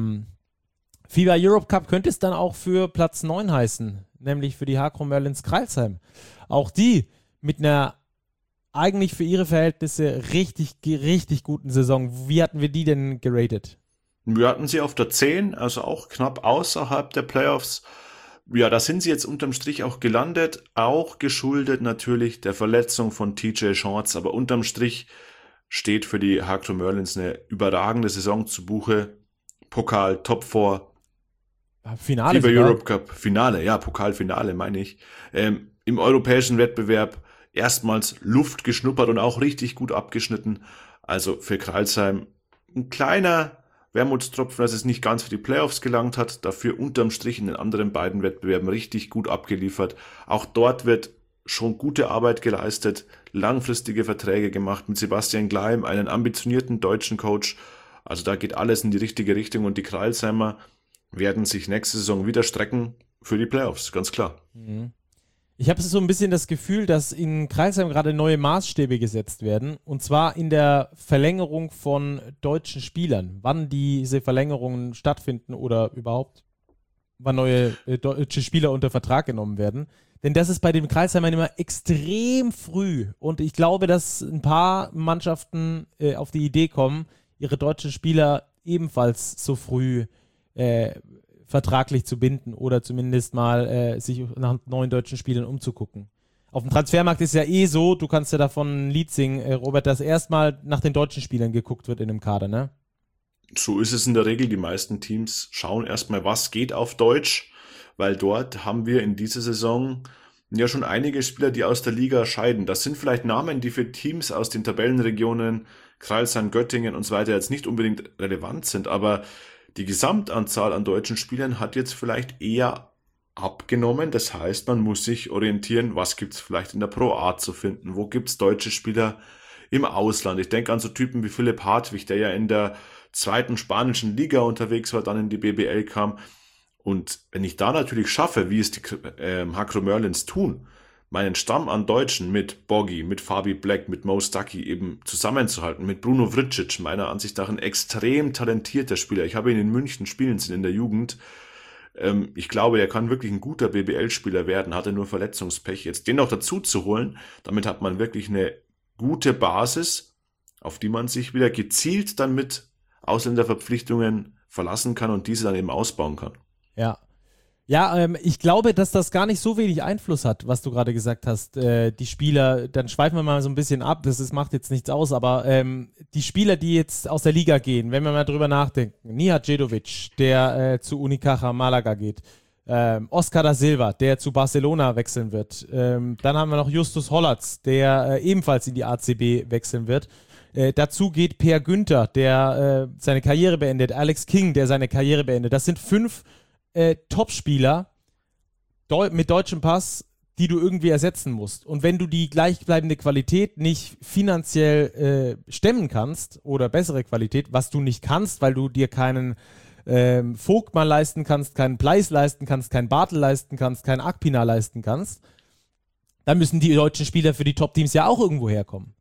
FIBA Europe Cup könnte es dann auch für Platz 9 heißen, nämlich für die Hakro Merlins Crailsheim. Auch die mit einer eigentlich für ihre Verhältnisse richtig, richtig guten Saison. Wie hatten wir die denn geratet? Wir hatten sie auf der 10, also auch knapp außerhalb der Playoffs. Ja, da sind sie jetzt unterm Strich auch gelandet, auch geschuldet natürlich der Verletzung von TJ Shorts, aber unterm Strich steht für die Hakro Merlins eine überragende Saison zu Buche. Pokal, Top 4, Finale FIBA Europe Cup, Finale, ja, Pokalfinale meine ich. Im europäischen Wettbewerb erstmals Luft geschnuppert und auch richtig gut abgeschnitten. Also für Crailsheim ein kleiner Wermutstropfen, dass es nicht ganz für die Playoffs gelangt hat. Dafür unterm Strich in den anderen beiden Wettbewerben richtig gut abgeliefert. Auch dort wird schon gute Arbeit geleistet, langfristige Verträge gemacht mit Sebastian Gleim, einen ambitionierten deutschen Coach. Also da geht alles in die richtige Richtung und die Crailsheimer werden sich nächste Saison wieder strecken für die Playoffs, ganz klar. Ich habe so ein bisschen das Gefühl, dass in Crailsheim gerade neue Maßstäbe gesetzt werden, und zwar in der Verlängerung von deutschen Spielern. Wann diese Verlängerungen stattfinden oder überhaupt wann neue deutsche Spieler unter Vertrag genommen werden. Denn das ist bei den Kreisheimern immer extrem früh. Und ich glaube, dass ein paar Mannschaften auf die Idee kommen, ihre deutschen Spieler ebenfalls so früh vertraglich zu binden oder zumindest mal sich nach neuen deutschen Spielern umzugucken. Auf dem Transfermarkt ist ja so, du kannst ja davon ein Lied singen, Robert, dass erstmal nach den deutschen Spielern geguckt wird in dem Kader, ne? So ist es in der Regel. Die meisten Teams schauen erstmal, was geht auf Deutsch, weil dort haben wir in dieser Saison ja schon einige Spieler, die aus der Liga scheiden. Das sind vielleicht Namen, die für Teams aus den Tabellenregionen Crailsheim, Göttingen und so weiter jetzt nicht unbedingt relevant sind, aber die Gesamtanzahl an deutschen Spielern hat jetzt vielleicht eher abgenommen. Das heißt, man muss sich orientieren, was gibt's vielleicht in der Pro A zu finden, wo gibt's deutsche Spieler im Ausland. Ich denke an so Typen wie Philipp Hartwig, der ja in der zweiten spanischen Liga unterwegs war, dann in die BBL kam. Und wenn ich da natürlich schaffe, wie es die Hakro Merlins tun, meinen Stamm an Deutschen mit Boggy, mit Fabi Black, mit Mo Stuckey eben zusammenzuhalten, mit Bruno Vricic, meiner Ansicht nach ein extrem talentierter Spieler. Ich habe ihn in München spielen sehen in der Jugend. Ich glaube, er kann wirklich ein guter BBL-Spieler werden, hatte nur Verletzungspech. Jetzt den noch dazu zu holen, damit hat man wirklich eine gute Basis, auf die man sich wieder gezielt dann mit Ausländerverpflichtungen verlassen kann und diese dann eben ausbauen kann. Ja. Ja, ich glaube, dass das gar nicht so wenig Einfluss hat, was du gerade gesagt hast. Die Spieler, dann schweifen wir mal so ein bisschen ab, macht jetzt nichts aus, aber die Spieler, die jetzt aus der Liga gehen, wenn wir mal drüber nachdenken, Nihat Djedovic, der zu Unicaja Malaga geht, Oscar da Silva, der zu Barcelona wechseln wird, dann haben wir noch Justus Hollatz, der ebenfalls in die ACB wechseln wird. Dazu geht Per Günther, der seine Karriere beendet, Alex King, der seine Karriere beendet. Das sind 5 Topspieler mit deutschem Pass, die du irgendwie ersetzen musst. Und wenn du die gleichbleibende Qualität nicht finanziell stemmen kannst oder bessere Qualität, was du nicht kannst, weil du dir keinen Vogtmann leisten kannst, keinen Pleiss leisten kannst, keinen Bartel leisten kannst, keinen Akpina leisten kannst, dann müssen die deutschen Spieler für die Top-Teams ja auch irgendwo herkommen.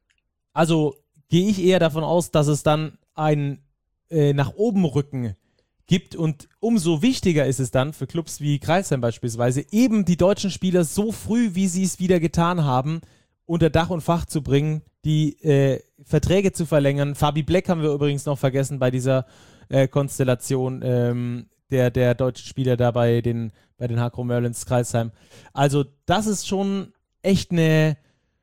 Also gehe ich eher davon aus, dass es dann ein nach oben rücken gibt und umso wichtiger ist es dann für Clubs wie Crailsheim beispielsweise, eben die deutschen Spieler so früh, wie sie es wieder getan haben, unter Dach und Fach zu bringen, die Verträge zu verlängern. Fabi Black haben wir übrigens noch vergessen bei dieser Konstellation der deutschen Spieler da bei den Hakro Merlins Crailsheim. Also das ist schon echt eine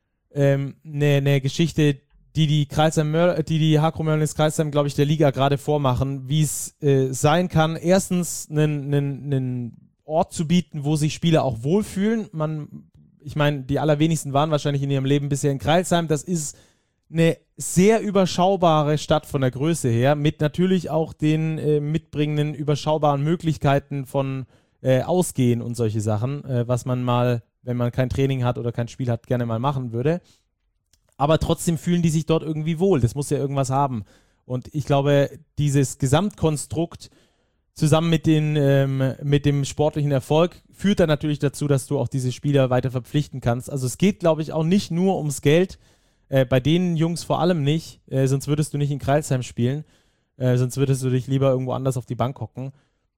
Geschichte, die Hakro Merlins Crailsheim, glaube ich, der Liga gerade vormachen, wie es sein kann, erstens einen Ort zu bieten, wo sich Spieler auch wohlfühlen. Ich meine, die allerwenigsten waren wahrscheinlich in ihrem Leben bisher in Crailsheim. Das ist eine sehr überschaubare Stadt von der Größe her, mit natürlich auch den mitbringenden überschaubaren Möglichkeiten von Ausgehen und solche Sachen, was man mal, wenn man kein Training hat oder kein Spiel hat, gerne mal machen würde. Aber trotzdem fühlen die sich dort irgendwie wohl. Das muss ja irgendwas haben. Und ich glaube, dieses Gesamtkonstrukt zusammen mit dem sportlichen Erfolg führt dann natürlich dazu, dass du auch diese Spieler weiter verpflichten kannst. Also es geht, glaube ich, auch nicht nur ums Geld. Bei den Jungs vor allem nicht. Sonst würdest du nicht in Crailsheim spielen. Sonst würdest du dich lieber irgendwo anders auf die Bank hocken.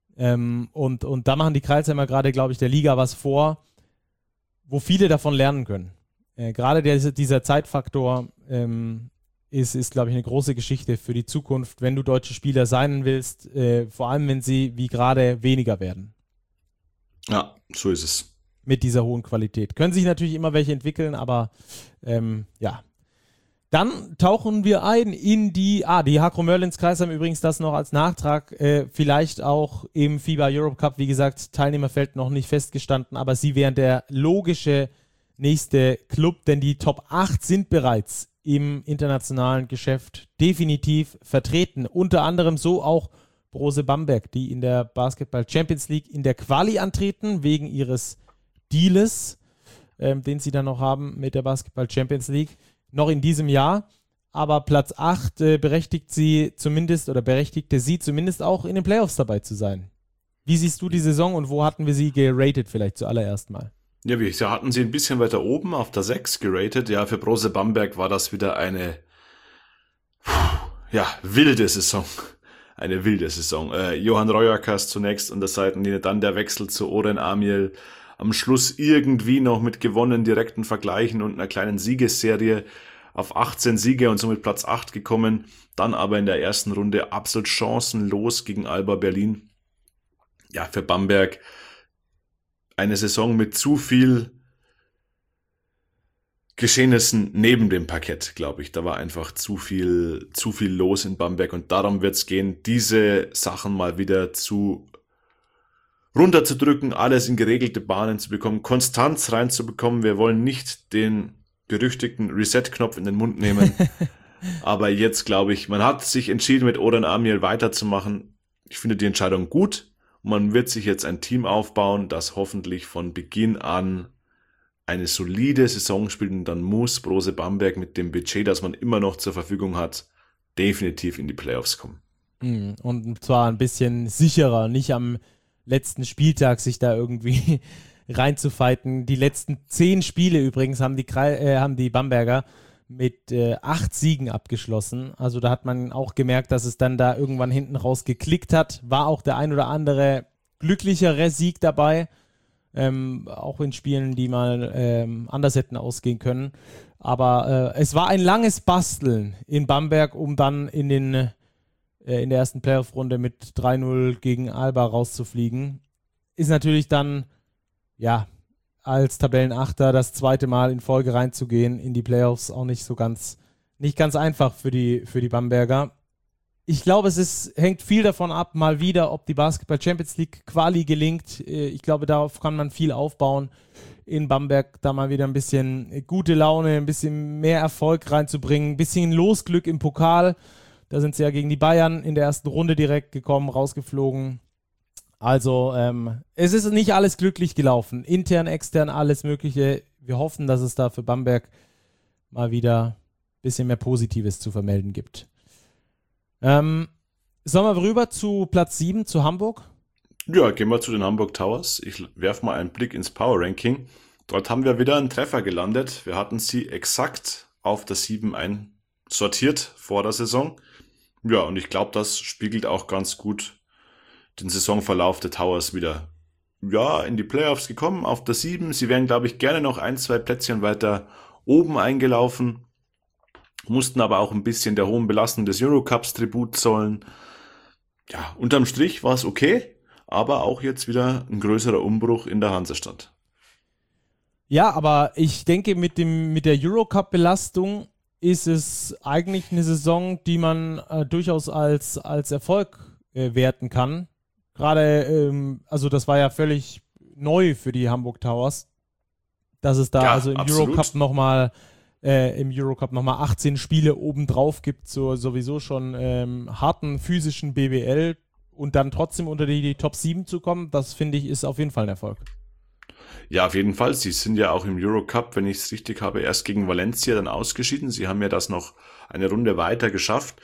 Und da machen die Crailsheimer gerade, glaube ich, der Liga was vor, wo viele davon lernen können. Gerade dieser Zeitfaktor ist, glaube ich, eine große Geschichte für die Zukunft, wenn du deutsche Spieler sein willst, vor allem wenn sie wie gerade weniger werden. Ja, so ist es. Mit dieser hohen Qualität. Können sich natürlich immer welche entwickeln, aber ja. Dann tauchen wir ein in die Hakro Merlins Crailsheim, übrigens das noch als Nachtrag, vielleicht auch im FIBA Europe Cup, wie gesagt, Teilnehmerfeld noch nicht festgestanden, aber sie wären der logische nächste Club, denn die Top 8 sind bereits im internationalen Geschäft definitiv vertreten. Unter anderem so auch Brose Bamberg, die in der Basketball Champions League in der Quali antreten, wegen ihres Deals, den sie dann noch haben mit der Basketball Champions League, noch in diesem Jahr. Aber Platz 8 berechtigte sie zumindest auch in den Playoffs dabei zu sein. Wie siehst du die Saison und wo hatten wir sie geratet vielleicht zuallererst mal? Ja, wir hatten sie ein bisschen weiter oben auf der 6 geratet. Ja, für Brose Bamberg war das wieder eine wilde Saison. eine wilde Saison. Johan Royakas zunächst an der Seitenlinie, dann der Wechsel zu Oren Amiel. Am Schluss irgendwie noch mit gewonnenen direkten Vergleichen und einer kleinen Siegesserie auf 18 Siege und somit Platz 8 gekommen. Dann aber in der ersten Runde absolut chancenlos gegen Alba Berlin. Ja, für Bamberg eine Saison mit zu viel Geschehnissen neben dem Parkett, glaube ich. Da war einfach zu viel los in Bamberg und darum wird es gehen, diese Sachen mal wieder runterzudrücken, alles in geregelte Bahnen zu bekommen, Konstanz reinzubekommen. Wir wollen nicht den berüchtigten Reset-Knopf in den Mund nehmen, aber jetzt glaube ich, man hat sich entschieden, mit Oren Amiel weiterzumachen. Ich finde die Entscheidung gut und man wird sich jetzt ein Team aufbauen, das hoffentlich von Beginn an eine solide Saison spielt und dann muss Brose Bamberg mit dem Budget, das man immer noch zur Verfügung hat, definitiv in die Playoffs kommen. Und zwar ein bisschen sicherer, nicht am letzten Spieltag sich da irgendwie reinzufighten. Die letzten 10 Spiele übrigens haben die Bamberger mit 8 Siegen abgeschlossen. Also da hat man auch gemerkt, dass es dann da irgendwann hinten raus geklickt hat. War auch der ein oder andere glücklichere Sieg dabei. Auch in Spielen, die mal anders hätten ausgehen können. Aber es war ein langes Basteln in Bamberg, um dann in der ersten Playoff-Runde mit 3-0 gegen Alba rauszufliegen. Ist natürlich dann, ja, als Tabellenachter das zweite Mal in Folge reinzugehen in die Playoffs auch nicht ganz einfach für die Bamberger. Ich glaube, hängt viel davon ab, mal wieder, ob die Basketball Champions League Quali gelingt. Ich glaube, darauf kann man viel aufbauen, in Bamberg da mal wieder ein bisschen gute Laune, ein bisschen mehr Erfolg reinzubringen, ein bisschen Losglück im Pokal. Da sind sie ja gegen die Bayern in der ersten Runde direkt gekommen, rausgeflogen. Also es ist nicht alles glücklich gelaufen. Intern, extern, alles Mögliche. Wir hoffen, dass es da für Bamberg mal wieder ein bisschen mehr Positives zu vermelden gibt. Sollen wir rüber zu Platz 7, zu Hamburg? Ja, gehen wir zu den Hamburg Towers. Ich werfe mal einen Blick ins Power Ranking. Dort haben wir wieder einen Treffer gelandet. Wir hatten sie exakt auf der 7 einsortiert vor der Saison. Ja, und ich glaube, das spiegelt auch ganz gut den Saisonverlauf der Towers wieder. Ja, in die Playoffs gekommen, auf der 7. Sie wären, glaube ich, gerne noch 1-2 Plätzchen weiter oben eingelaufen. Mussten aber auch ein bisschen der hohen Belastung des Eurocups Tribut zollen. Ja, unterm Strich war es okay, aber auch jetzt wieder ein größerer Umbruch in der Hansestadt. Ja, aber ich denke, mit der Eurocup-Belastung ist es eigentlich eine Saison, die man durchaus als Erfolg werten kann. Gerade, also das war ja völlig neu für die Hamburg Towers, dass es da im Eurocup nochmal 18 Spiele obendrauf gibt, zur sowieso schon harten physischen BBL und dann trotzdem unter die Top 7 zu kommen, das finde ich ist auf jeden Fall ein Erfolg. Ja, auf jeden Fall. Sie sind ja auch im Eurocup, wenn ich es richtig habe, erst gegen Valencia dann ausgeschieden. Sie haben ja das noch eine Runde weiter geschafft.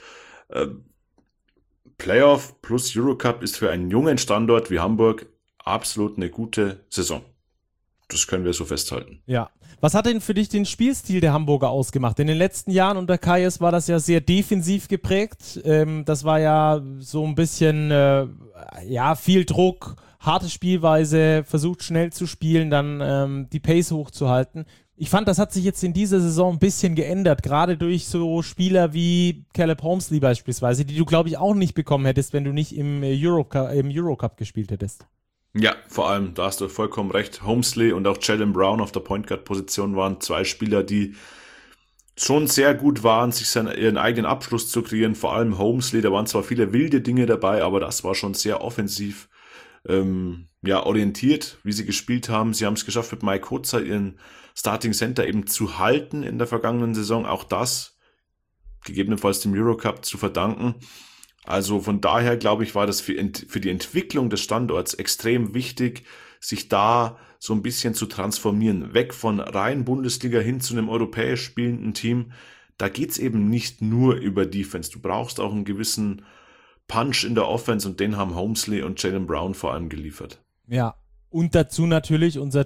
Playoff plus Eurocup ist für einen jungen Standort wie Hamburg absolut eine gute Saison. Das können wir so festhalten. Ja. Was hat denn für dich den Spielstil der Hamburger ausgemacht? In den letzten Jahren unter Kayes war das ja sehr defensiv geprägt. Das war ja so ein bisschen, viel Druck, harte Spielweise, versucht schnell zu spielen, dann die Pace hochzuhalten. Ich fand, das hat sich jetzt in dieser Saison ein bisschen geändert, gerade durch so Spieler wie Caleb Holmesley beispielsweise, die du, glaube ich, auch nicht bekommen hättest, wenn du nicht im Eurocup gespielt hättest. Ja, vor allem, da hast du vollkommen recht. Holmesley und auch Jalen Brown auf der Point Guard Position waren 2 Spieler, die schon sehr gut waren, sich ihren eigenen Abschluss zu kreieren. Vor allem Holmesley, da waren zwar viele wilde Dinge dabei, aber das war schon sehr offensiv orientiert, wie sie gespielt haben. Sie haben es geschafft, mit Mike Hotzer ihren Starting Center eben zu halten in der vergangenen Saison. Auch das gegebenenfalls dem Eurocup zu verdanken. Also von daher, glaube ich, war das für die Entwicklung des Standorts extrem wichtig, sich da so ein bisschen zu transformieren. Weg von rein Bundesliga hin zu einem europäisch spielenden Team. Da geht's eben nicht nur über Defense. Du brauchst auch einen gewissen Punch in der Offense und den haben Holmesley und Jalen Brown vor allem geliefert. Ja, und dazu natürlich unser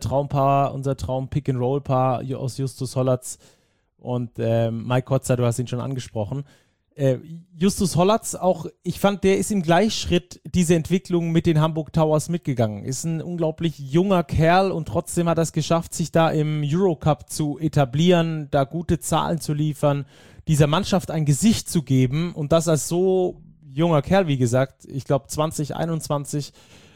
Traum-Pick-and-Roll-Paar aus Justus Hollatz und Mike Hotzer, du hast ihn schon angesprochen. Justus Hollatz auch, ich fand, der ist im Gleichschritt diese Entwicklung mit den Hamburg Towers mitgegangen. Ist ein unglaublich junger Kerl und trotzdem hat er es geschafft, sich da im Eurocup zu etablieren, da gute Zahlen zu liefern, dieser Mannschaft ein Gesicht zu geben und das als so junger Kerl, wie gesagt, ich glaube 2021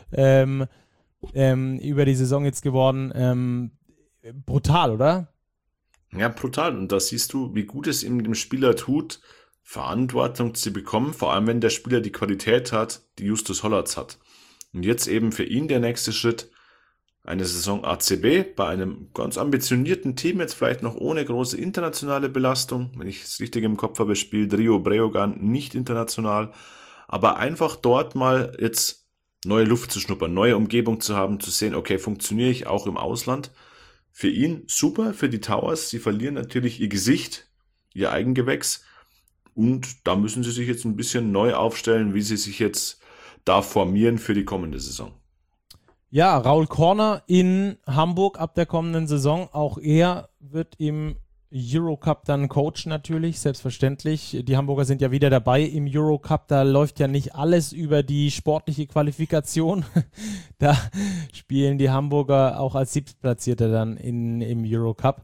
über die Saison jetzt geworden. Brutal, oder? Ja, brutal. Und da siehst du, wie gut es ihm dem Spieler tut, Verantwortung zu bekommen, vor allem wenn der Spieler die Qualität hat, die Justus Hollatz hat. Und jetzt eben für ihn der nächste Schritt, eine Saison ACB bei einem ganz ambitionierten Team, jetzt vielleicht noch ohne große internationale Belastung. Wenn ich es richtig im Kopf habe, spielt Rio Breogán nicht international, aber einfach dort mal jetzt neue Luft zu schnuppern, neue Umgebung zu haben, zu sehen, okay, funktioniere ich auch im Ausland. Für ihn super, für die Towers, sie verlieren natürlich ihr Gesicht, ihr Eigengewächs und da müssen sie sich jetzt ein bisschen neu aufstellen, wie sie sich jetzt da formieren für die kommende Saison. Ja, Raul Corner in Hamburg ab der kommenden Saison, auch er wird im Eurocup dann coachen natürlich, selbstverständlich. Die Hamburger sind ja wieder dabei im Eurocup, da läuft ja nicht alles über die sportliche Qualifikation. Da spielen die Hamburger auch als Siebtplatzierte dann im Eurocup.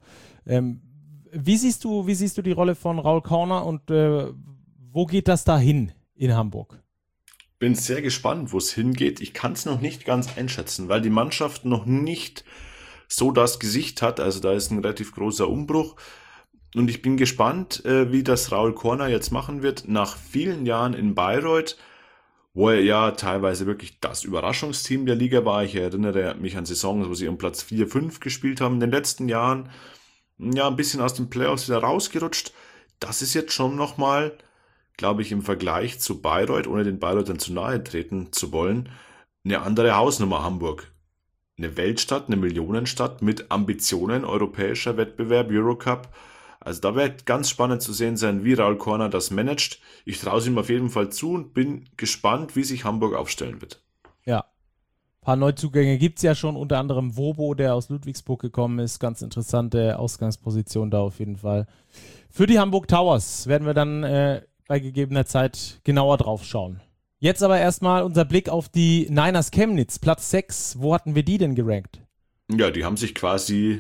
Wie siehst du die Rolle von Raul Corner und wo geht das da hin in Hamburg? Bin sehr gespannt, wo es hingeht. Ich kann es noch nicht ganz einschätzen, weil die Mannschaft noch nicht so das Gesicht hat. Also da ist ein relativ großer Umbruch. Und ich bin gespannt, wie das Raul Corner jetzt machen wird. Nach vielen Jahren in Bayreuth, wo er ja teilweise wirklich das Überraschungsteam der Liga war. Ich erinnere mich an Saisons, wo sie um Platz 4, 5 gespielt haben. In den letzten Jahren ja ein bisschen aus den Playoffs wieder rausgerutscht. Das ist jetzt schon nochmal, glaube ich, im Vergleich zu Bayreuth, ohne den Bayreutern zu nahe treten zu wollen, eine andere Hausnummer Hamburg. Eine Weltstadt, eine Millionenstadt mit Ambitionen, europäischer Wettbewerb, Eurocup. Also da wird ganz spannend zu sehen sein, wie Raul Corner das managt. Ich traue es ihm auf jeden Fall zu und bin gespannt, wie sich Hamburg aufstellen wird. Ja, ein paar Neuzugänge gibt es ja schon, unter anderem Wobo, der aus Ludwigsburg gekommen ist. Ganz interessante Ausgangsposition da auf jeden Fall. Für die Hamburg Towers werden wir dann bei gegebener Zeit genauer drauf schauen. Jetzt aber erstmal unser Blick auf die Niners Chemnitz, Platz 6. Wo hatten wir die denn gerankt? Ja, die haben sich quasi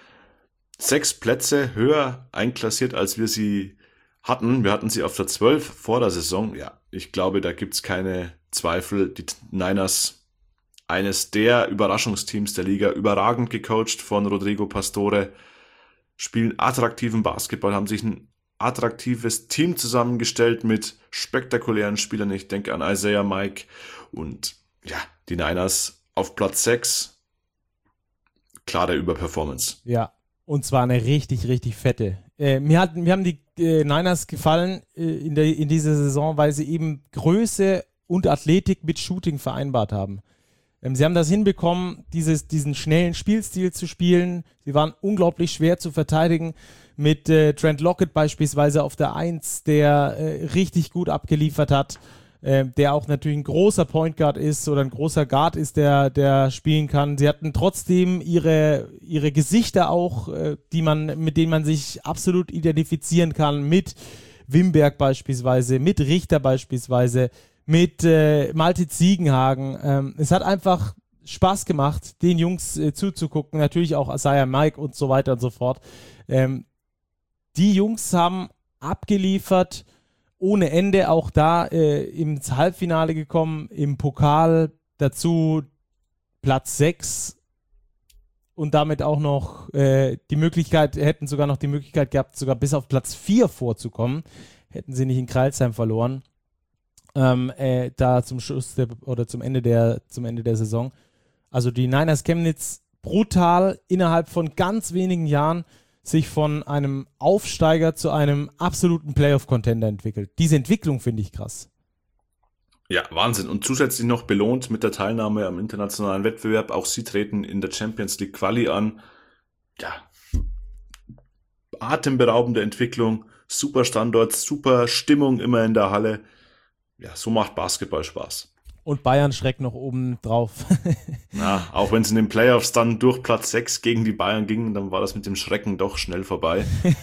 6 Plätze höher einklassiert, als wir sie hatten. Wir hatten sie auf der 12 vor der Saison. Ja, ich glaube, da gibt es keine Zweifel. Die Niners, eines der Überraschungsteams der Liga, überragend gecoacht von Rodrigo Pastore, spielen attraktiven Basketball, haben sich ein attraktives Team zusammengestellt mit spektakulären Spielern. Ich denke an Isaiah Mike und ja, die Niners auf Platz 6. Klare Überperformance. Ja, und zwar eine richtig, richtig fette. Mir haben die Niners gefallen in dieser Saison, weil sie eben Größe und Athletik mit Shooting vereinbart haben. Sie haben das hinbekommen, diesen schnellen Spielstil zu spielen. Sie waren unglaublich schwer zu verteidigen. Mit Trent Lockett beispielsweise auf der 1, der richtig gut abgeliefert hat, der auch natürlich ein großer Point Guard ist oder ein großer Guard ist, der spielen kann. Sie hatten trotzdem ihre Gesichter auch, mit denen man sich absolut identifizieren kann, mit Wimberg beispielsweise, mit Richter beispielsweise, mit Malte Ziegenhagen. Es hat einfach Spaß gemacht, den Jungs zuzugucken, natürlich auch Isaiah Mike und so weiter und so fort. Die Jungs haben abgeliefert ohne Ende, auch da ins Halbfinale gekommen, im Pokal dazu Platz 6 und damit auch noch hätten sogar noch die Möglichkeit gehabt, sogar bis auf Platz 4 vorzukommen, hätten sie nicht in Crailsheim verloren, da zum Schluss zum Ende der Saison. Also die Niners Chemnitz brutal innerhalb von ganz wenigen Jahren sich von einem Aufsteiger zu einem absoluten Playoff-Contender entwickelt. Diese Entwicklung finde ich krass. Ja, Wahnsinn. Und zusätzlich noch belohnt mit der Teilnahme am internationalen Wettbewerb. Auch sie treten in der Champions League Quali an. Ja, atemberaubende Entwicklung, super Standort, super Stimmung immer in der Halle. Ja, so macht Basketball Spaß. Und Bayern schreckt noch oben drauf. Ja, auch wenn es in den Playoffs dann durch Platz 6 gegen die Bayern ging, dann war das mit dem Schrecken doch schnell vorbei.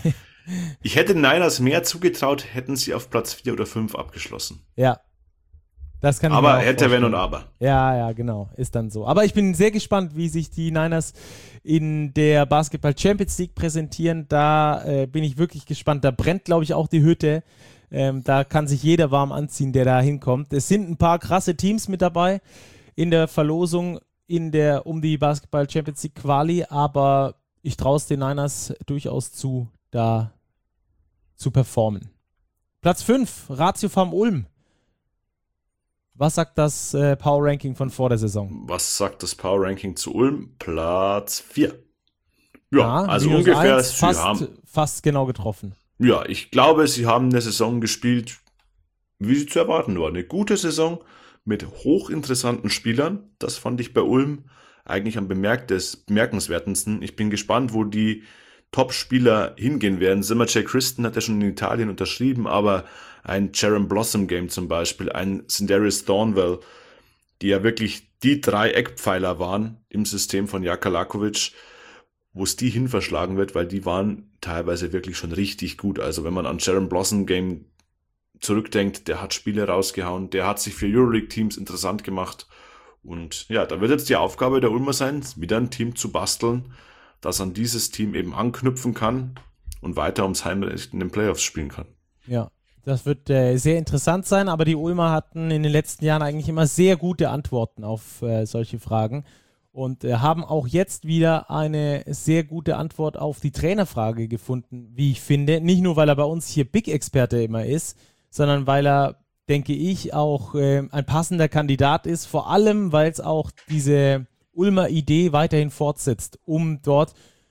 Ich hätte den Niners mehr zugetraut, hätten sie auf Platz 4 oder 5 abgeschlossen. Ja. Das kann ich mir Aber auch hätte, vorstellen. wenn und aber. Ja, genau. Ist dann so. Aber ich bin sehr gespannt, wie sich die Niners in der Basketball Champions League präsentieren. Da bin ich wirklich gespannt. Da brennt, glaube ich, auch die Hütte. Da kann sich jeder warm anziehen, der da hinkommt. Es sind ein paar krasse Teams mit dabei in der Verlosung um die Basketball Champions League Quali, aber ich traue es den Niners durchaus zu, da zu performen. Platz 5, Ratio Farm Ulm. Was sagt das Power Ranking von vor der Saison? Was sagt das Power Ranking zu Ulm? Platz 4. Ja, also minus ungefähr. 1, fast genau getroffen. Ja, ich glaube, sie haben eine Saison gespielt, wie sie zu erwarten war. Eine gute Saison mit hochinteressanten Spielern. Das fand ich bei Ulm eigentlich am bemerkenswertesten. Ich bin gespannt, wo die Top-Spieler hingehen werden. Zimmer J. Christen hat ja schon in Italien unterschrieben, aber ein Jaron Blossom Game zum Beispiel, ein Sindarius Thornwell, die ja wirklich die 3 Eckpfeiler waren im System von Jaka Lakovic, wo es die hin verschlagen wird, weil die waren teilweise wirklich schon richtig gut. Also wenn man an Jaron Blossom Game zurückdenkt, der hat Spiele rausgehauen, der hat sich für Euroleague-Teams interessant gemacht. Und ja, da wird jetzt die Aufgabe der Ulmer sein, wieder ein Team zu basteln, das an dieses Team eben anknüpfen kann und weiter ums Heimrecht in den Playoffs spielen kann. Ja, das wird sehr interessant sein, aber die Ulmer hatten in den letzten Jahren eigentlich immer sehr gute Antworten auf solche Fragen und haben auch jetzt wieder eine sehr gute Antwort auf die Trainerfrage gefunden, wie ich finde. Nicht nur, weil er bei uns hier Big-Experte immer ist, sondern weil er, denke ich, auch ein passender Kandidat ist, vor allem, weil es auch diese Ulmer Idee weiterhin fortsetzt, um dort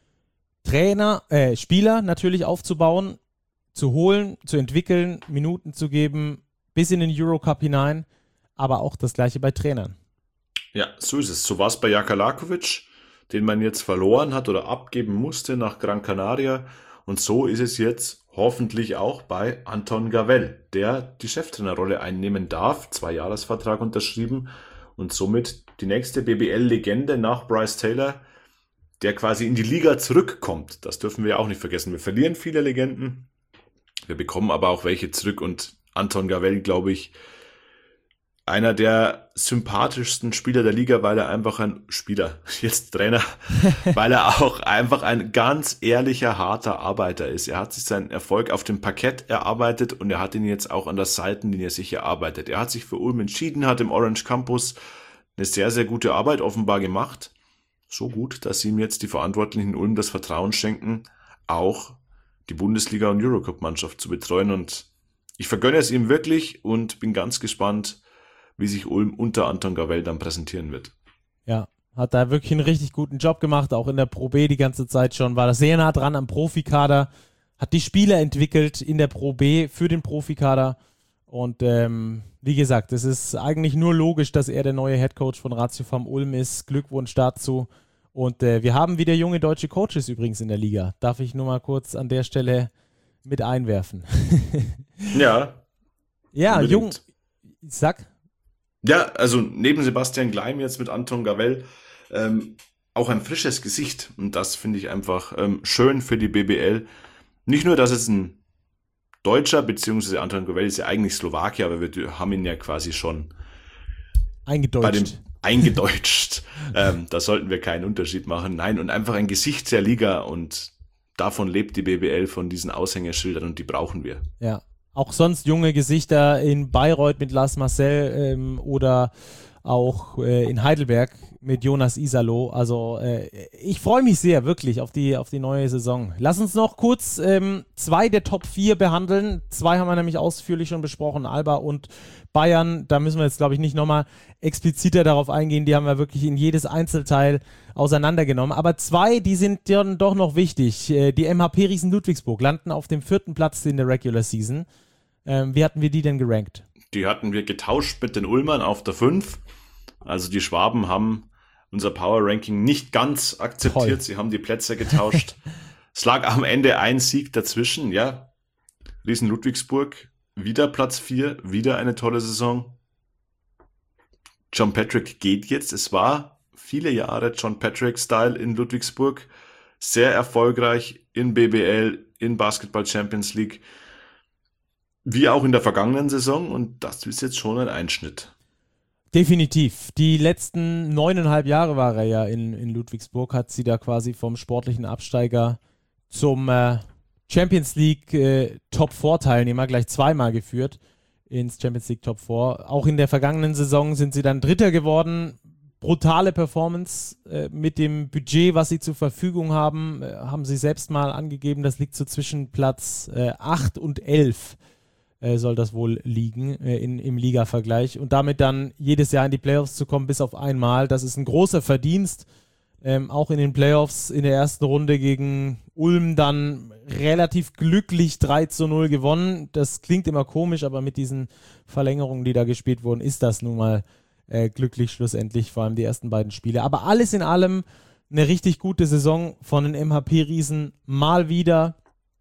Spieler natürlich aufzubauen, zu holen, zu entwickeln, Minuten zu geben, bis in den Eurocup hinein, aber auch das Gleiche bei Trainern. Ja, so ist es. So war es bei Jaka Lakovic, den man jetzt verloren hat oder abgeben musste nach Gran Canaria. Und so ist es jetzt hoffentlich auch bei Anton Gavell, der die Cheftrainerrolle einnehmen darf, 2-Jahres-Vertrag unterschrieben und somit die nächste BBL-Legende nach Bryce Taylor, der quasi in die Liga zurückkommt. Das dürfen wir auch nicht vergessen. Wir verlieren viele Legenden, wir bekommen aber auch welche zurück und Anton Gavell, glaube ich, einer der sympathischsten Spieler der Liga, weil er einfach jetzt Trainer, weil er auch einfach ein ganz ehrlicher, harter Arbeiter ist. Er hat sich seinen Erfolg auf dem Parkett erarbeitet und er hat ihn jetzt auch an der Seitenlinie sich erarbeitet. Er hat sich für Ulm entschieden, hat im Orange Campus eine sehr, sehr gute Arbeit offenbar gemacht. So gut, dass ihm jetzt die Verantwortlichen in Ulm das Vertrauen schenken, auch die Bundesliga- und Eurocup-Mannschaft zu betreuen. Und ich vergönne es ihm wirklich und bin ganz gespannt, wie sich Ulm unter Anton Gavell dann präsentieren wird. Ja, hat da wirklich einen richtig guten Job gemacht, auch in der Pro B die ganze Zeit schon, war da sehr nah dran am Profikader, hat die Spieler entwickelt in der Pro B für den Profikader und wie gesagt, es ist eigentlich nur logisch, dass er der neue Headcoach von Ratio Farm Ulm ist. Glückwunsch dazu und wir haben wieder junge deutsche Coaches übrigens in der Liga. Darf ich nur mal kurz an der Stelle mit einwerfen. Ja. Ja, unbedingt. Sag. Ja, also neben Sebastian Gleim jetzt mit Anton Gavell auch ein frisches Gesicht. Und das finde ich einfach schön für die BBL. Nicht nur, dass es ein Deutscher, beziehungsweise Anton Gavell ist ja eigentlich Slowakier, aber wir haben ihn ja quasi schon eingedeutscht. Da sollten wir keinen Unterschied machen. Nein, und einfach ein Gesicht der Liga und davon lebt die BBL, von diesen Aushängeschildern und die brauchen wir. Ja. Auch sonst junge Gesichter in Bayreuth mit Lars Marcel oder auch in Heidelberg mit Jonas Isalo. Also ich freue mich sehr wirklich auf die neue Saison. Lass uns noch kurz 2 der Top 4 behandeln. 2 haben wir nämlich ausführlich schon besprochen, Alba und Bayern. Da müssen wir jetzt, glaube ich, nicht nochmal expliziter darauf eingehen. Die haben wir wirklich in jedes Einzelteil auseinandergenommen. Aber 2, die sind dann doch noch wichtig. Die MHP Riesen Ludwigsburg landen auf dem 4. Platz in der Regular Season. Wie hatten wir die denn gerankt? Die hatten wir getauscht mit den Ulmern auf der 5. Also die Schwaben haben unser Power-Ranking nicht ganz akzeptiert. Toll. Sie haben die Plätze getauscht. Es lag am Ende ein Sieg dazwischen. Ja, Riesen Ludwigsburg, wieder Platz 4, wieder eine tolle Saison. John Patrick geht jetzt. Es war viele Jahre John Patrick-Style in Ludwigsburg. Sehr erfolgreich in BBL, in Basketball Champions League, wie auch in der vergangenen Saison, und das ist jetzt schon ein Einschnitt. Definitiv. Die letzten 9,5 Jahre war er ja in Ludwigsburg, hat sie da quasi vom sportlichen Absteiger zum Champions League Top 4 Teilnehmer gleich zweimal geführt ins Champions League Top 4. Auch in der vergangenen Saison sind sie dann Dritter geworden. Brutale Performance mit dem Budget, was sie zur Verfügung haben, haben sie selbst mal angegeben. Das liegt so zwischen Platz 8 und 11 soll das wohl liegen im Liga-Vergleich. Und damit dann jedes Jahr in die Playoffs zu kommen, bis auf einmal. Das ist ein großer Verdienst. Auch in den Playoffs in der ersten Runde gegen Ulm dann relativ glücklich 3-0 gewonnen. Das klingt immer komisch, aber mit diesen Verlängerungen, die da gespielt wurden, ist das nun mal glücklich schlussendlich, vor allem die ersten beiden Spiele. Aber alles in allem eine richtig gute Saison von den MHP-Riesen mal wieder.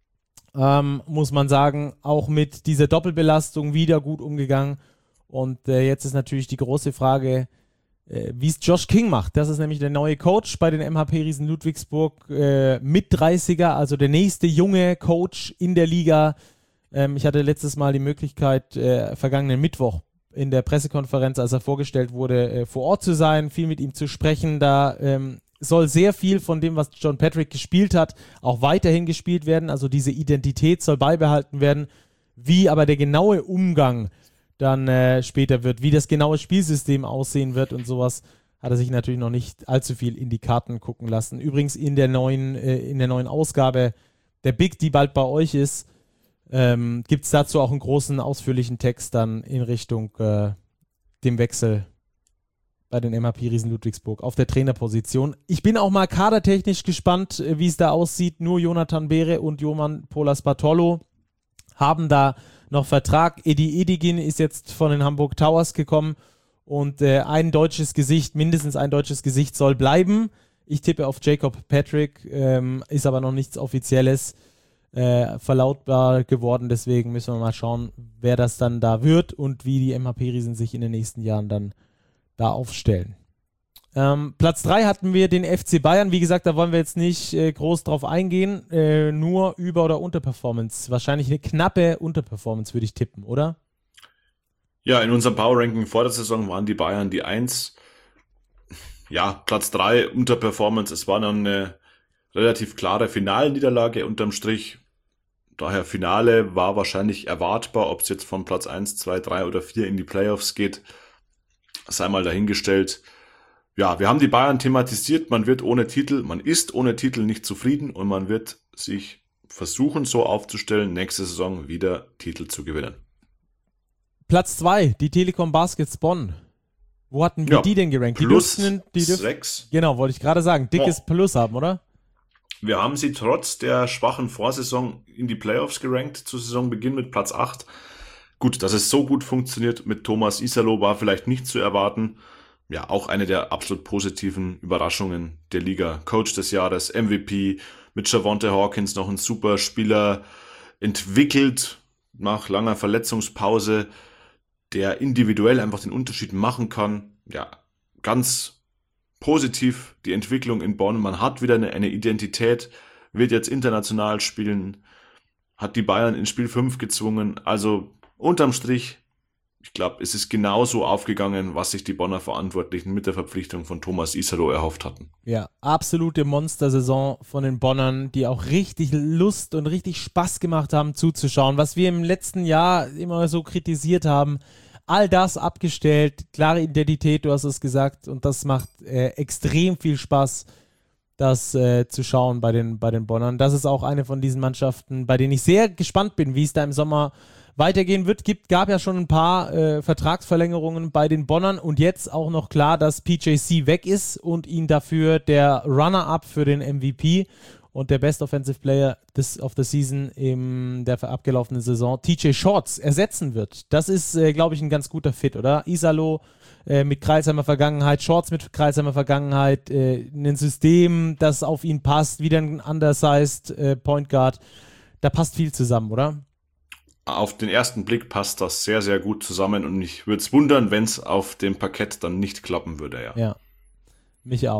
Muss man sagen, auch mit dieser Doppelbelastung wieder gut umgegangen. Und jetzt ist natürlich die große Frage, wie es Josh King macht. Das ist nämlich der neue Coach bei den MHP-Riesen Ludwigsburg, mit 30er, also der nächste junge Coach in der Liga. Ich hatte letztes Mal die Möglichkeit, vergangenen Mittwoch in der Pressekonferenz, als er vorgestellt wurde, vor Ort zu sein, viel mit ihm zu sprechen. Da soll sehr viel von dem, was John Patrick gespielt hat, auch weiterhin gespielt werden. Also diese Identität soll beibehalten werden. Wie aber der genaue Umgang dann später wird, wie das genaue Spielsystem aussehen wird und sowas, hat er sich natürlich noch nicht allzu viel in die Karten gucken lassen. Übrigens in der neuen Ausgabe der Big, die bald bei euch ist, gibt es dazu auch einen großen, ausführlichen Text dann in Richtung dem Wechsel bei den MHP-Riesen Ludwigsburg auf der Trainerposition. Ich bin auch mal kadertechnisch gespannt, wie es da aussieht. Nur Jonathan Beere und Joman Polas Bartolo haben da noch Vertrag. Edi Edigin ist jetzt von den Hamburg Towers gekommen und ein deutsches Gesicht, mindestens ein deutsches Gesicht soll bleiben. Ich tippe auf Jacob Patrick, ist aber noch nichts Offizielles verlautbar geworden. Deswegen müssen wir mal schauen, wer das dann da wird und wie die MHP-Riesen sich in den nächsten Jahren dann da aufstellen. Platz 3 hatten wir den FC Bayern. Wie gesagt, da wollen wir jetzt nicht groß drauf eingehen. Nur Über- oder Unterperformance. Wahrscheinlich eine knappe Unterperformance, würde ich tippen, oder? Ja, in unserem Power-Ranking vor der Saison waren die Bayern die 1. Ja, Platz 3, Unterperformance. Es war dann eine relativ klare Finalniederlage unterm Strich. Daher Finale war wahrscheinlich erwartbar. Ob es jetzt von Platz 1, 2, 3 oder 4 in die Playoffs geht, sei mal dahingestellt. Ja, wir haben die Bayern thematisiert, man ist ohne Titel nicht zufrieden und man wird sich versuchen, so aufzustellen, nächste Saison wieder Titel zu gewinnen. Platz 2, die Telekom Baskets Bonn. Wo hatten wir die denn gerankt? Plus 6. Genau, wollte ich gerade sagen. Dickes Plus haben, oder? Wir haben sie trotz der schwachen Vorsaison in die Playoffs gerankt, zu Saisonbeginn mit Platz 8. Gut, dass es so gut funktioniert mit Thomas Isalo war vielleicht nicht zu erwarten. Ja, auch eine der absolut positiven Überraschungen der Liga. Coach des Jahres, MVP, mit Javonte Hawkins noch ein super Spieler entwickelt nach langer Verletzungspause, der individuell einfach den Unterschied machen kann. Ja, ganz positiv die Entwicklung in Bonn. Man hat wieder eine Identität, wird jetzt international spielen, hat die Bayern in Spiel 5 gezwungen. Also unterm Strich, ich glaube, es ist genauso aufgegangen, was sich die Bonner Verantwortlichen mit der Verpflichtung von Thomas Isalo erhofft hatten. Ja, absolute Monstersaison von den Bonnern, die auch richtig Lust und richtig Spaß gemacht haben zuzuschauen. Was wir im letzten Jahr immer so kritisiert haben, all das abgestellt, klare Identität, du hast es gesagt, und das macht extrem viel Spaß, das zu schauen bei den Bonnern. Das ist auch eine von diesen Mannschaften, bei denen ich sehr gespannt bin, wie es da im Sommer weitergehen wird. Gab ja schon ein paar Vertragsverlängerungen bei den Bonnern und jetzt auch noch klar, dass PJC weg ist und ihn dafür der Runner-Up für den MVP und der Best Offensive Player of the Season in der abgelaufenen Saison, TJ Shorts, ersetzen wird. Das ist, glaube ich, ein ganz guter Fit, oder? Isalo mit Kreilsheimer Vergangenheit, Shorts mit Kreilsheimer Vergangenheit, ein System, das auf ihn passt, wieder ein undersized Point Guard. Da passt viel zusammen, oder? Auf den ersten Blick passt das sehr, sehr gut zusammen und mich würde es wundern, wenn es auf dem Parkett dann nicht klappen würde, ja. Ja, mich auch.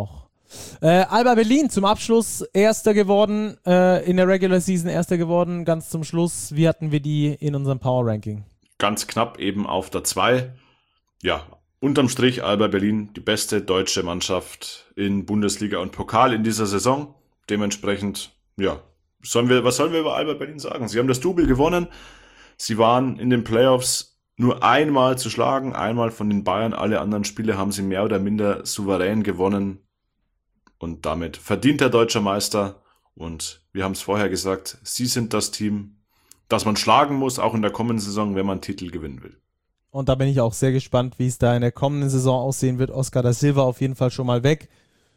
Alba Berlin zum Abschluss Erster geworden, in der Regular Season Erster geworden, ganz zum Schluss. Wie hatten wir die in unserem Power Ranking? Ganz knapp eben auf der 2. Ja, unterm Strich Alba Berlin die beste deutsche Mannschaft in Bundesliga und Pokal in dieser Saison. Dementsprechend, ja, was sollen wir über Alba Berlin sagen? Sie haben das Double gewonnen. Sie waren in den Playoffs nur einmal zu schlagen, einmal von den Bayern. Alle anderen Spiele haben sie mehr oder minder souverän gewonnen und damit verdienter deutscher Meister. Und wir haben es vorher gesagt, sie sind das Team, das man schlagen muss, auch in der kommenden Saison, wenn man Titel gewinnen will. Und da bin ich auch sehr gespannt, wie es da in der kommenden Saison aussehen wird. Oscar da Silva auf jeden Fall schon mal weg.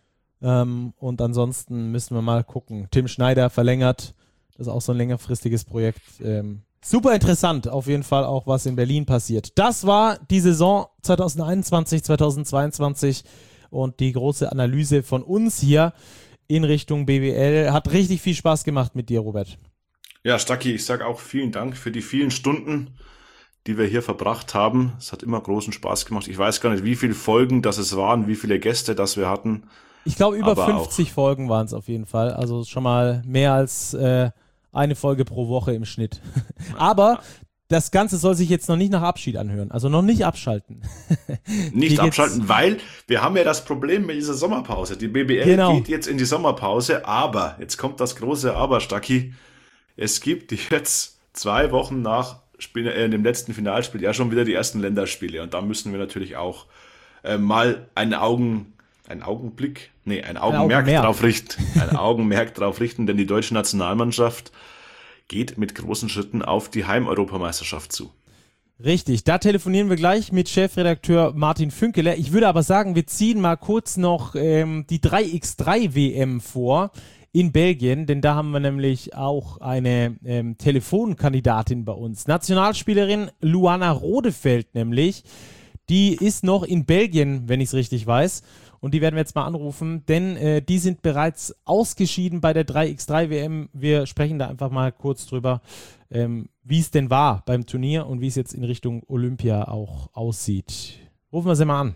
Und ansonsten müssen wir mal gucken. Tim Schneider verlängert. Das ist auch so ein längerfristiges Projekt. Super interessant auf jeden Fall auch, was in Berlin passiert. Das war die Saison 2021, 2022 und die große Analyse von uns hier in Richtung BWL. Hat richtig viel Spaß gemacht mit dir, Robert. Ja, Stacki, ich sage auch vielen Dank für die vielen Stunden, die wir hier verbracht haben. Es hat immer großen Spaß gemacht. Ich weiß gar nicht, wie viele Folgen das es waren, wie viele Gäste das wir hatten. Ich glaube, über 50 Folgen waren es auf jeden Fall. Also schon mal mehr als eine Folge pro Woche im Schnitt. Aber das Ganze soll sich jetzt noch nicht nach Abschied anhören. Also noch nicht abschalten. Nicht abschalten, weil wir haben ja das Problem mit dieser Sommerpause. Die BBL geht jetzt in die Sommerpause, aber, jetzt kommt das große Aber, Stacki, es gibt jetzt 2 Wochen nach dem letzten Finalspiel ja schon wieder die ersten Länderspiele. Und da müssen wir natürlich auch mal ein Augenmerk drauf richten, denn die deutsche Nationalmannschaft geht mit großen Schritten auf die Heimeuropameisterschaft zu. Richtig, da telefonieren wir gleich mit Chefredakteur Martin Fünkeler. Ich würde aber sagen, wir ziehen mal kurz noch die 3x3 WM vor in Belgien, denn da haben wir nämlich auch eine Telefonkandidatin bei uns. Nationalspielerin Luana Rodefeld nämlich, die ist noch in Belgien, wenn ich es richtig weiß. Und die werden wir jetzt mal anrufen, denn die sind bereits ausgeschieden bei der 3x3 WM. Wir sprechen da einfach mal kurz drüber, wie es denn war beim Turnier und wie es jetzt in Richtung Olympia auch aussieht. Rufen wir sie mal an.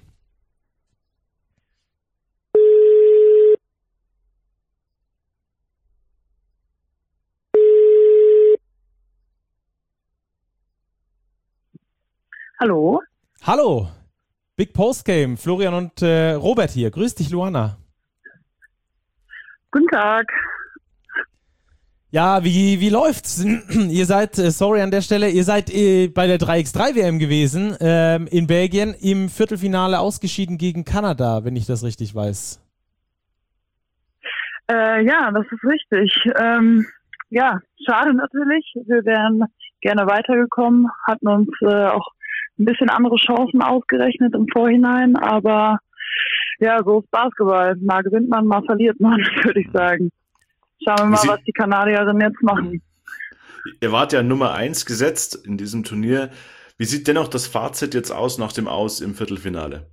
Hallo. Hallo. Big Postgame, Florian und Robert hier. Grüß dich, Luana. Guten Tag. Ja, wie läuft's? Ihr seid, sorry an der Stelle, ihr seid bei der 3x3 WM gewesen, in Belgien, im Viertelfinale ausgeschieden gegen Kanada, wenn ich das richtig weiß. Ja, das ist richtig. Ja, schade natürlich. Wir wären gerne weitergekommen, hatten uns auch ein bisschen andere Chancen ausgerechnet im Vorhinein, aber ja, so ist Basketball. Mal gewinnt man, mal verliert man, würde ich sagen. Schauen wir mal, was die Kanadierinnen jetzt machen. Ihr wart ja Nummer 1 gesetzt in diesem Turnier. Wie sieht dennoch das Fazit jetzt aus nach dem Aus im Viertelfinale?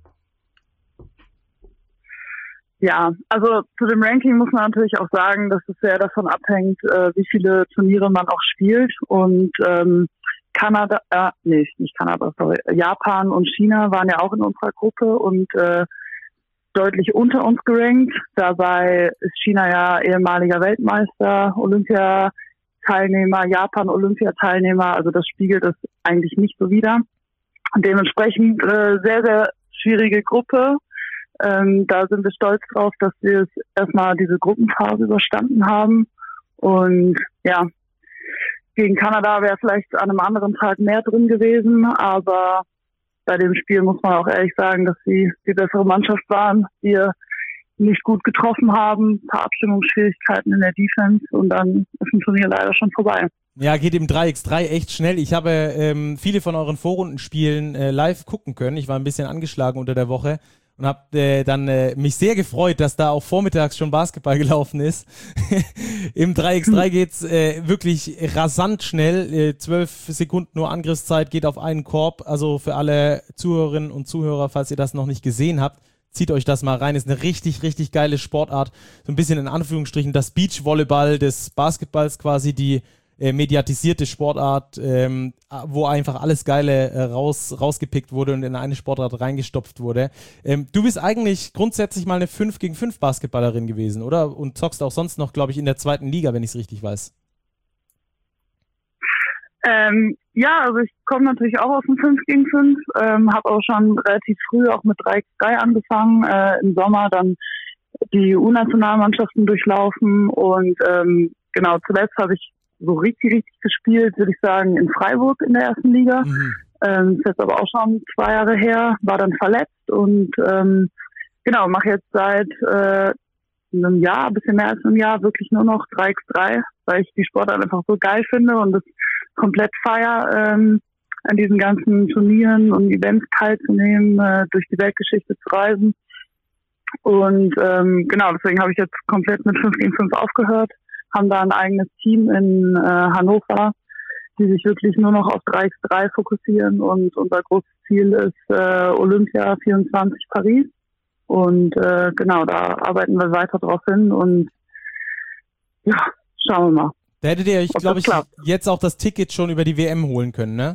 Ja, also zu dem Ranking muss man natürlich auch sagen, dass es sehr davon abhängt, wie viele Turniere man auch spielt. Und Japan und China waren ja auch in unserer Gruppe und deutlich unter uns gerankt. Dabei ist China ja ehemaliger Weltmeister, Olympiateilnehmer, Japan Olympiateilnehmer. Also das spiegelt es eigentlich nicht so wider. Und dementsprechend sehr, sehr schwierige Gruppe. Da sind wir stolz drauf, dass wir es erstmal diese Gruppenphase überstanden haben. Und ja, gegen Kanada wäre vielleicht an einem anderen Tag mehr drin gewesen, aber bei dem Spiel muss man auch ehrlich sagen, dass sie die bessere Mannschaft waren, wir nicht gut getroffen haben, ein paar Abstimmungsschwierigkeiten in der Defense und dann ist ein Turnier leider schon vorbei. Ja, geht im 3x3 echt schnell. Ich habe viele von euren Vorrundenspielen live gucken können. Ich war ein bisschen angeschlagen unter der Woche. Und habe dann mich sehr gefreut, dass da auch vormittags schon Basketball gelaufen ist. Im 3x3 geht's wirklich rasant schnell. 12 Sekunden nur Angriffszeit, geht auf einen Korb. Also für alle Zuhörerinnen und Zuhörer, falls ihr das noch nicht gesehen habt, zieht euch das mal rein. Ist eine richtig, richtig geile Sportart. So ein bisschen in Anführungsstrichen das Beachvolleyball des Basketballs quasi. Die mediatisierte Sportart, wo einfach alles Geile rausgepickt wurde und in eine Sportart reingestopft wurde. Du bist eigentlich grundsätzlich mal eine 5-gegen-5 Basketballerin gewesen, oder? Und zockst auch sonst noch, glaube ich, in der 2. Liga, wenn ich es richtig weiß. Ja, also ich komme natürlich auch aus dem 5-gegen-5, habe auch schon relativ früh auch mit 3x3 angefangen, im Sommer dann die U-Nationalmannschaften durchlaufen und genau, zuletzt habe ich so richtig gespielt, würde ich sagen, in Freiburg in der 1. Liga. Ist jetzt aber auch schon 2 Jahre her, war dann verletzt und genau, mache jetzt seit einem Jahr, ein bisschen mehr als einem Jahr, wirklich nur noch 3x3, weil ich die Sportart einfach so geil finde und das komplett feier, an diesen ganzen Turnieren und Events teilzunehmen, durch die Weltgeschichte zu reisen. Und genau, deswegen habe ich jetzt komplett mit 5-gegen-5 aufgehört, haben da ein eigenes Team in Hannover, die sich wirklich nur noch auf 3x3 fokussieren und unser großes Ziel ist Olympia 24 Paris. Und genau, da arbeiten wir weiter drauf hin und ja, schauen wir mal. Da hättet ihr euch, glaube ich, jetzt auch das Ticket schon über die WM holen können, ne?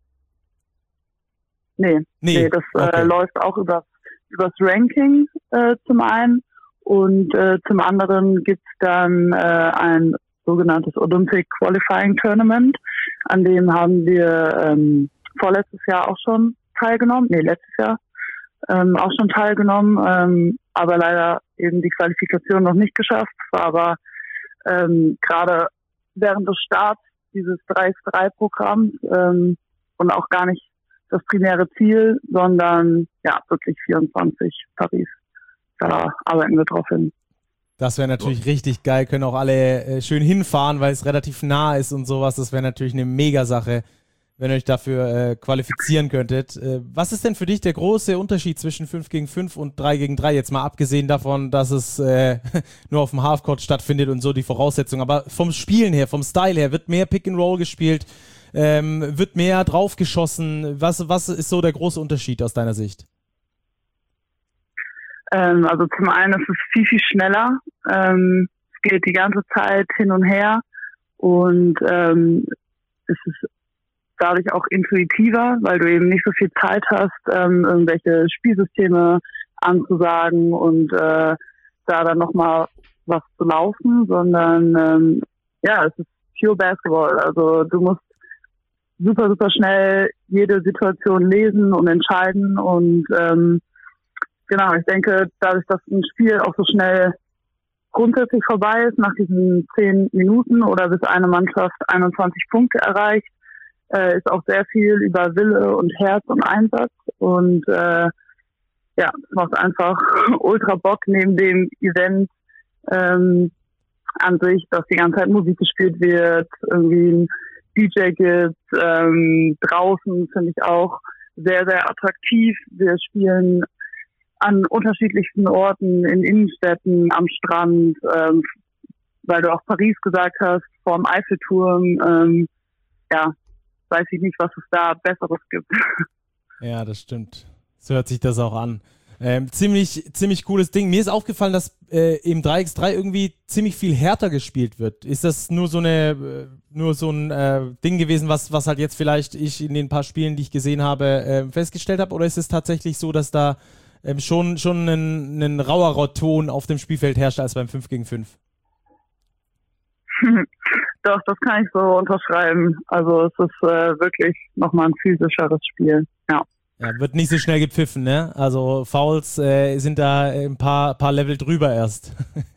Nee, das okay. Läuft auch übers Ranking zum einen und zum anderen gibt's dann ein sogenanntes Olympic Qualifying Tournament, an dem haben wir vorletztes Jahr auch schon teilgenommen, letztes Jahr auch schon teilgenommen, aber leider eben die Qualifikation noch nicht geschafft, war aber gerade während des Starts dieses 3x3-Programms und auch gar nicht das primäre Ziel, sondern ja, wirklich 24 Paris. Da arbeiten wir drauf hin. Das wäre natürlich richtig geil, können auch alle schön hinfahren, weil es relativ nah ist und sowas. Das wäre natürlich eine Mega-Sache, wenn ihr euch dafür qualifizieren könntet. Was ist denn für dich der große Unterschied zwischen 5-gegen-5 und 3-gegen-3? Jetzt mal abgesehen davon, dass es nur auf dem Halfcourt stattfindet und so die Voraussetzungen. Aber vom Spielen her, vom Style her, wird mehr Pick-and-Roll gespielt, wird mehr draufgeschossen. Was ist so der große Unterschied aus deiner Sicht? Also zum einen ist es viel schneller. Es geht die ganze Zeit hin und her und es ist dadurch auch intuitiver, weil du eben nicht so viel Zeit hast, irgendwelche Spielsysteme anzusagen und da dann nochmal was zu laufen, sondern ja, es ist pure Basketball. Also du musst super schnell jede Situation lesen und entscheiden und genau, ich denke, dadurch, dass ein Spiel auch so schnell grundsätzlich vorbei ist, nach diesen 10 Minuten oder bis eine Mannschaft 21 Punkte erreicht, ist auch sehr viel über Wille und Herz und Einsatz und ja, es macht einfach ultra Bock neben dem Event an sich, dass die ganze Zeit Musik gespielt wird, irgendwie ein DJ gibt, draußen finde ich auch sehr attraktiv. Wir spielen an unterschiedlichsten Orten, in Innenstädten, am Strand, weil du auch Paris gesagt hast, vorm Eiffelturm, ja, weiß ich nicht, was es da Besseres gibt. Ja, das stimmt. So hört sich das auch an. Ziemlich cooles Ding. Mir ist aufgefallen, dass im 3x3 irgendwie ziemlich viel härter gespielt wird. Ist das nur so ein Ding gewesen, was halt jetzt vielleicht ich in den paar Spielen, die ich gesehen habe, festgestellt habe? Oder ist es tatsächlich so, dass da schon ein rauerer Ton auf dem Spielfeld herrscht als beim 5-gegen-5? Doch, das kann ich so unterschreiben. Also es ist wirklich nochmal ein physischeres Spiel. Ja. Ja, wird nicht so schnell gepfiffen, ne? Also Fouls sind da ein paar Level drüber erst.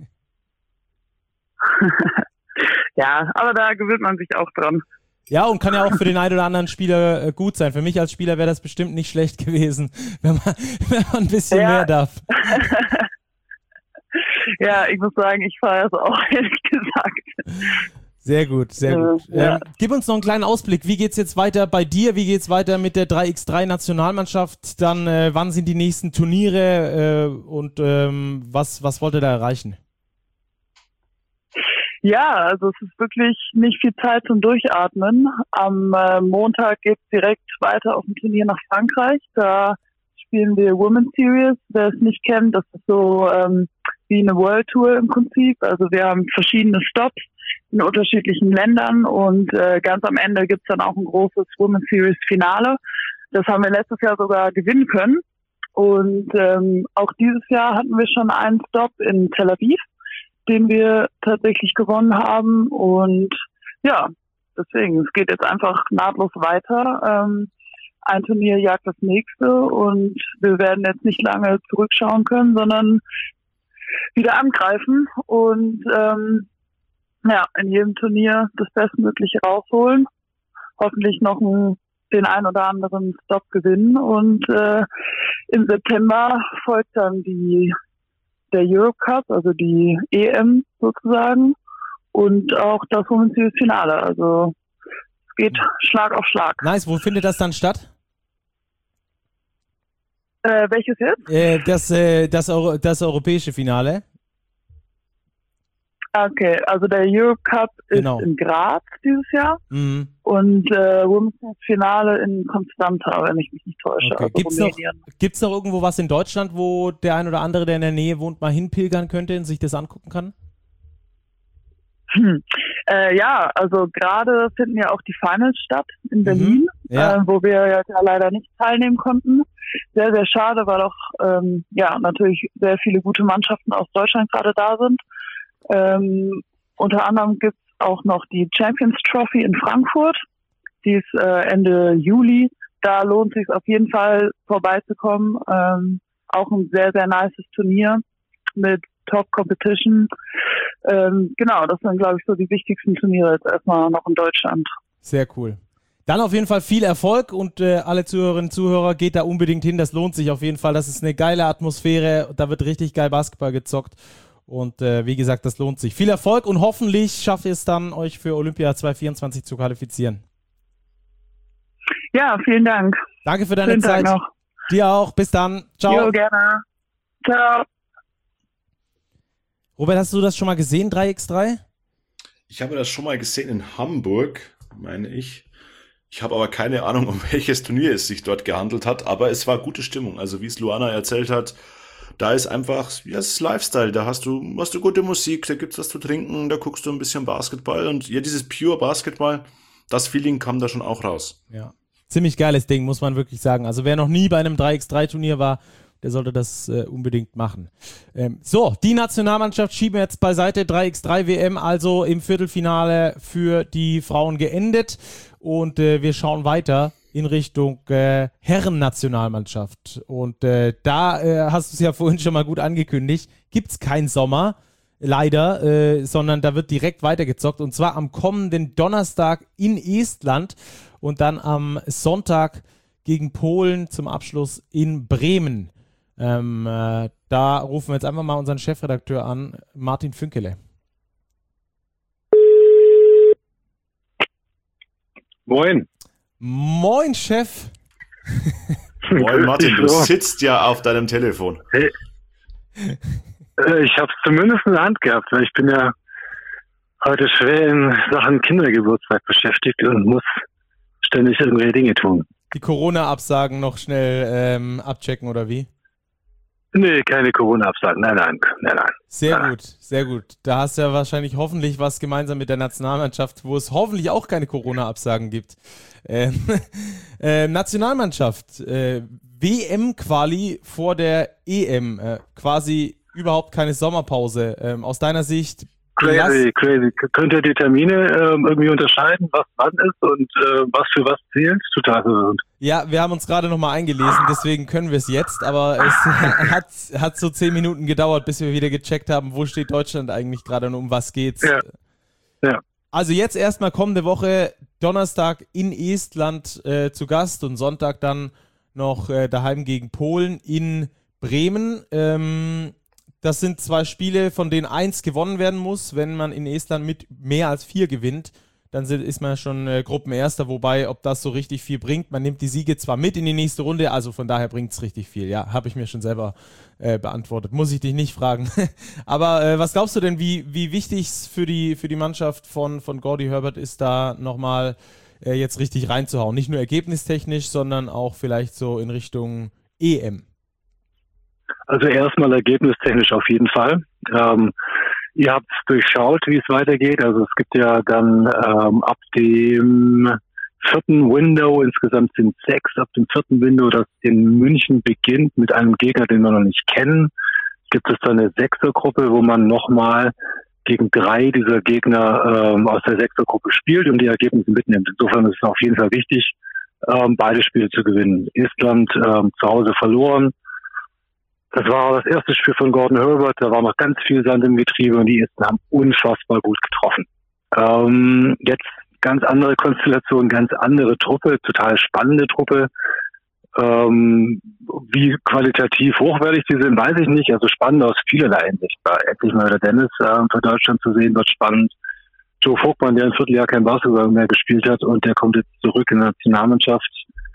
Ja, aber da gewöhnt man sich auch dran. Ja, und kann ja auch für den einen oder anderen Spieler gut sein. Für mich als Spieler wäre das bestimmt nicht schlecht gewesen, wenn man ein bisschen mehr darf. Ja, ich muss sagen, ich feiere es auch, ehrlich gesagt. Sehr gut. Ja. Gib uns noch einen kleinen Ausblick. Wie geht's jetzt weiter bei dir? Wie geht's weiter mit der 3x3-Nationalmannschaft? Dann, wann sind die nächsten Turniere und was wollt ihr da erreichen? Ja, also es ist wirklich nicht viel Zeit zum Durchatmen. Am Montag geht's direkt weiter auf ein Turnier nach Frankreich. Da spielen wir Women's Series. Wer es nicht kennt, das ist so wie eine World Tour im Prinzip. Also wir haben verschiedene Stops in unterschiedlichen Ländern und ganz am Ende gibt's dann auch ein großes Women's Series Finale. Das haben wir letztes Jahr sogar gewinnen können. Und auch dieses Jahr hatten wir schon einen Stop in Tel Aviv, den wir tatsächlich gewonnen haben. Und ja, deswegen, es geht jetzt einfach nahtlos weiter. Ein Turnier jagt das nächste und wir werden jetzt nicht lange zurückschauen können, sondern wieder angreifen und in jedem Turnier das Bestmögliche rausholen. Hoffentlich noch den ein oder anderen Stop gewinnen und im September folgt dann der Eurocup, also die EM sozusagen und auch das Women's Series Finale. Also es geht Schlag auf Schlag. Nice, wo findet das dann statt? Welches jetzt? Das europäische Finale. Okay, also der Eurocup ist in Graz dieses Jahr und Women's Finale in Constanta, wenn ich mich nicht täusche. Okay. Also Gibt's noch irgendwo was in Deutschland, wo der ein oder andere, der in der Nähe wohnt, mal hinpilgern könnte und sich das angucken kann? Ja, also gerade finden ja auch die Finals statt in Berlin, wo wir ja leider nicht teilnehmen konnten. Sehr, sehr schade, weil auch natürlich sehr viele gute Mannschaften aus Deutschland gerade da sind. Unter anderem gibt's auch noch die Champions Trophy in Frankfurt. Die ist Ende Juli. Da lohnt es sich auf jeden Fall vorbeizukommen. Auch ein sehr, sehr nices Turnier mit Top Competition. Genau, das sind, glaube ich, so die wichtigsten Turniere jetzt erstmal noch in Deutschland. Sehr cool. Dann auf jeden Fall viel Erfolg und alle Zuhörerinnen und Zuhörer, geht da unbedingt hin. Das lohnt sich auf jeden Fall. Das ist eine geile Atmosphäre. Da wird richtig geil Basketball gezockt. Und wie gesagt, das lohnt sich. Viel Erfolg und hoffentlich schafft ihr es dann, euch für Olympia 2024 zu qualifizieren. Ja, vielen Dank. Danke für deine Zeit. Tag noch. Dir auch. Bis dann. Ciao. Jo, gerne. Ciao. Robert, hast du das schon mal gesehen, 3x3? Ich habe das schon mal gesehen in Hamburg, meine ich. Ich habe aber keine Ahnung, um welches Turnier es sich dort gehandelt hat, aber es war gute Stimmung. Also wie es Luana erzählt hat, da ist einfach, ja, es ist Lifestyle, da hast du gute Musik, da gibt's was zu trinken, da guckst du ein bisschen Basketball und ja, dieses Pure Basketball, das Feeling kam da schon auch raus. Ja, ziemlich geiles Ding, muss man wirklich sagen. Also wer noch nie bei einem 3x3-Turnier war, der sollte das unbedingt machen. So, die Nationalmannschaft schieben wir jetzt beiseite, 3x3-WM, also im Viertelfinale für die Frauen geendet und wir schauen weiter in Richtung Herren-Nationalmannschaft. Und da hast du es ja vorhin schon mal gut angekündigt, gibt es keinen Sommer, leider, sondern da wird direkt weitergezockt. Und zwar am kommenden Donnerstag in Estland und dann am Sonntag gegen Polen zum Abschluss in Bremen. Da rufen wir jetzt einfach mal unseren Chefredakteur an, Martin Fünkele. Moin. Moin, Chef. Moin, Martin, du sitzt ja auf deinem Telefon. Hey. Ich habe es zumindest in der Hand gehabt, weil ich bin ja heute schwer in Sachen Kindergeburtstag beschäftigt und muss ständig irgendwelche Dinge tun. Die Corona-Absagen noch schnell abchecken, oder wie? Nee, keine Corona-Absagen. Nein. Sehr gut. Da hast du ja wahrscheinlich hoffentlich was gemeinsam mit der Nationalmannschaft, wo es hoffentlich auch keine Corona-Absagen gibt. Nationalmannschaft, WM-Quali vor der EM, quasi überhaupt keine Sommerpause. Aus deiner Sicht? Crazy. Könnt ihr die Termine irgendwie unterscheiden, was wann ist und was für was zählt? Total verwirrend. Ja, wir haben uns gerade nochmal eingelesen, deswegen können wir es jetzt, aber es hat so 10 Minuten gedauert, bis wir wieder gecheckt haben, wo steht Deutschland eigentlich gerade und um was geht's. Ja. Also jetzt erstmal kommende Woche Donnerstag in Estland zu Gast und Sonntag dann noch daheim gegen Polen in Bremen. Das sind 2 Spiele, von denen 1 gewonnen werden muss. Wenn man in Estland mit mehr als 4 gewinnt, dann ist man schon Gruppenerster, wobei, ob das so richtig viel bringt, man nimmt die Siege zwar mit in die nächste Runde, also von daher bringt es richtig viel. Ja, habe ich mir schon selber beantwortet. Muss ich dich nicht fragen. Aber was glaubst du denn, wie wichtig es für die Mannschaft von Gordy Herbert ist, da nochmal jetzt richtig reinzuhauen? Nicht nur ergebnistechnisch, sondern auch vielleicht so in Richtung EM. Also erstmal ergebnistechnisch auf jeden Fall. Ihr habt durchschaut, wie es weitergeht. Also es gibt ja dann ab dem 4. Window, insgesamt sind 6, ab dem 4. Window, das in München beginnt mit einem Gegner, den wir noch nicht kennen, gibt es dann eine 6er-Gruppe, wo man nochmal gegen 3 dieser Gegner aus der 6er-Gruppe spielt und die Ergebnisse mitnimmt. Insofern ist es auf jeden Fall wichtig, beide Spiele zu gewinnen. Estland zu Hause verloren. Das war das erste Spiel von Gordon Herbert. Da war noch ganz viel Sand im Getriebe und die Esten haben unfassbar gut getroffen. Jetzt ganz andere Konstellation, ganz andere Truppe, total spannende Truppe. Wie qualitativ hochwertig die sind, weiß ich nicht. Also spannend aus vielerlei Hinsicht. Endlich mal wieder Dennis für Deutschland zu sehen, wird spannend. Joe Vogtmann, der ein Vierteljahr kein Basketball mehr gespielt hat und der kommt jetzt zurück in der Nationalmannschaft.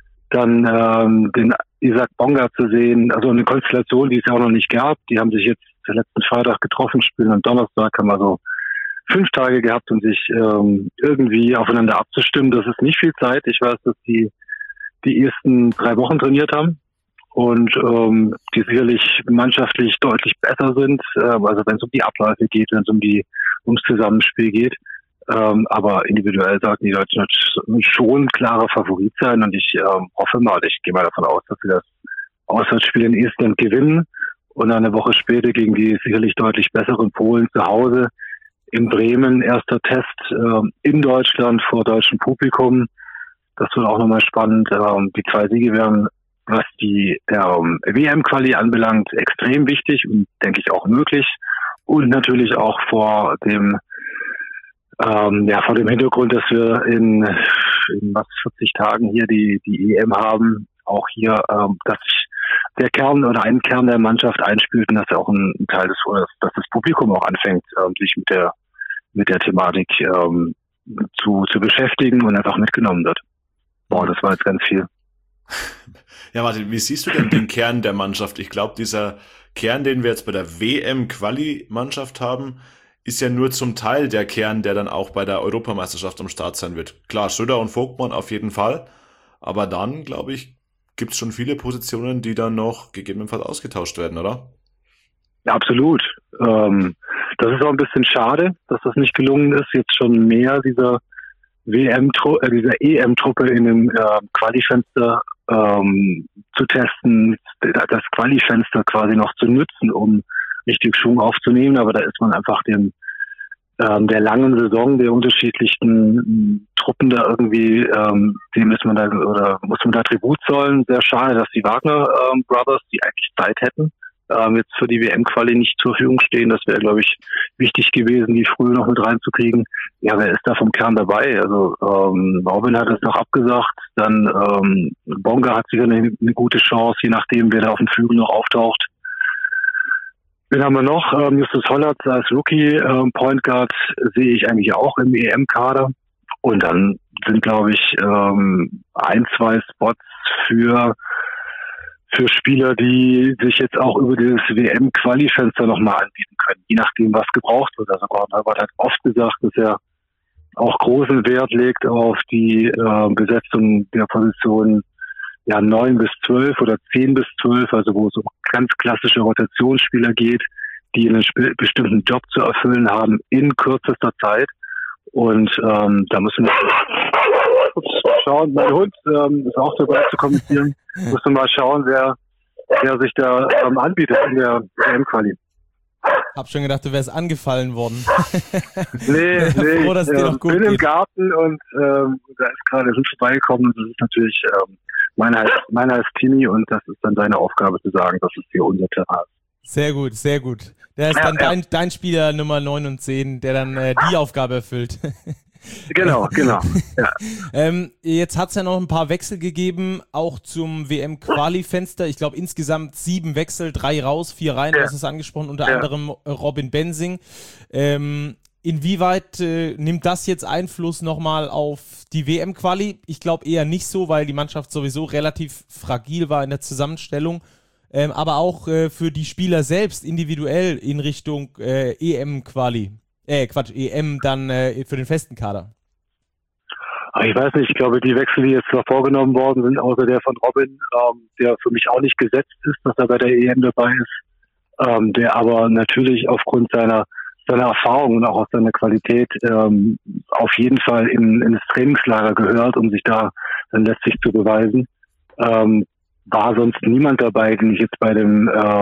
Dann den Isaac Bonga zu sehen, also eine Konstellation, die es ja auch noch nicht gab. Die haben sich jetzt letzten Freitag getroffen, spielen am Donnerstag, haben also 5 Tage gehabt, um sich irgendwie aufeinander abzustimmen. Das ist nicht viel Zeit. Ich weiß, dass die ersten 3 Wochen trainiert haben und die sicherlich mannschaftlich deutlich besser sind, also wenn es um die Abläufe geht, wenn es ums Zusammenspiel geht. Aber individuell sollten die Deutschen schon klarer Favorit sein und ich hoffe mal, ich gehe mal davon aus, dass sie das Auswärtsspiel in Estland gewinnen und eine Woche später gegen die sicherlich deutlich besseren Polen zu Hause in Bremen, erster Test in Deutschland vor deutschem Publikum. Das wird auch nochmal spannend. Die 2 Siege wären, was die WM-Quali anbelangt, extrem wichtig und denke ich auch möglich. Und natürlich auch vor dem Hintergrund, dass wir in 40 Tagen hier die EM haben, auch hier, dass sich der Kern oder ein Kern der Mannschaft einspielt und dass ja auch ein Teil dass das Publikum auch anfängt, sich mit der Thematik zu beschäftigen und einfach mitgenommen wird. Boah, das war jetzt ganz viel. Ja, Martin, wie siehst du denn den Kern der Mannschaft? Ich glaube, dieser Kern, den wir jetzt bei der WM-Quali-Mannschaft haben, ist ja nur zum Teil der Kern, der dann auch bei der Europameisterschaft am Start sein wird. Klar, Schröder und Vogtmann auf jeden Fall, aber dann, glaube ich, gibt es schon viele Positionen, die dann noch gegebenenfalls ausgetauscht werden, oder? Ja, absolut. Das ist auch ein bisschen schade, dass das nicht gelungen ist, jetzt schon mehr dieser dieser EM-Truppe in dem Quali-Fenster zu testen, das Quali-Fenster quasi noch zu nutzen, um richtig Schwung aufzunehmen. Aber da ist man einfach der langen Saison der unterschiedlichen Truppen da irgendwie, dem muss man da Tribut zollen. Sehr schade, dass die Wagner Brothers, die eigentlich Zeit hätten, jetzt für die WM-Quali nicht zur Verfügung stehen. Das wäre, glaube ich, wichtig gewesen, die früh noch mit reinzukriegen. Ja, wer ist da vom Kern dabei? Also Robin hat es noch abgesagt, dann Bonga hat sicher eine gute Chance, je nachdem, wer da auf dem Flügel noch auftaucht. Wen haben wir noch? Justus Hollatz als Rookie, Point Guard sehe ich eigentlich auch im EM-Kader. Und dann sind, glaube ich, 1-2 Spots für Spieler, die sich jetzt auch über dieses WM-Quali-Fenster nochmal anbieten können, je nachdem, was gebraucht wird. Also Gordon Herbert hat oft gesagt, dass er auch großen Wert legt auf die Besetzung der Position 9 bis 12 oder 10 bis 12, also wo es um ganz klassische Rotationsspieler geht, die einen bestimmten Job zu erfüllen haben in kürzester Zeit. Und da müssen wir schauen, mein Hund ist auch dabei zu kommentieren, müssen wir mal schauen, wer sich da anbietet in der WM-Quali. Hab schon gedacht, du wärst angefallen worden. Nee, froh, dass es dir noch gut bin geht. Im Garten und da ist gerade Hund vorbeigekommen und das ist natürlich meiner als Teenie und das ist dann seine Aufgabe zu sagen, das ist hier unser Terrain. Sehr gut, sehr gut. Der ist dann dein Spieler Nummer 9 und 10, der dann die Aufgabe erfüllt. Genau. Ja. Jetzt hat es ja noch ein paar Wechsel gegeben, auch zum WM-Quali-Fenster. Ich glaube insgesamt 7 Wechsel, 3 raus, 4 rein, du hast es angesprochen, unter anderem Robin Benzing. Inwieweit nimmt das jetzt Einfluss nochmal auf die WM-Quali? Ich glaube eher nicht so, weil die Mannschaft sowieso relativ fragil war in der Zusammenstellung. Aber auch für die Spieler selbst individuell in Richtung EM-Quali. EM dann für den festen Kader. Ich weiß nicht, ich glaube, die Wechsel, die jetzt noch vorgenommen worden sind, außer der von Robin, der für mich auch nicht gesetzt ist, dass er bei der EM dabei ist, der aber natürlich aufgrund seiner seiner Erfahrung und auch aus seiner Qualität auf jeden Fall in das Trainingslager gehört, um sich da dann letztlich zu beweisen. War sonst niemand dabei, den ich jetzt bei der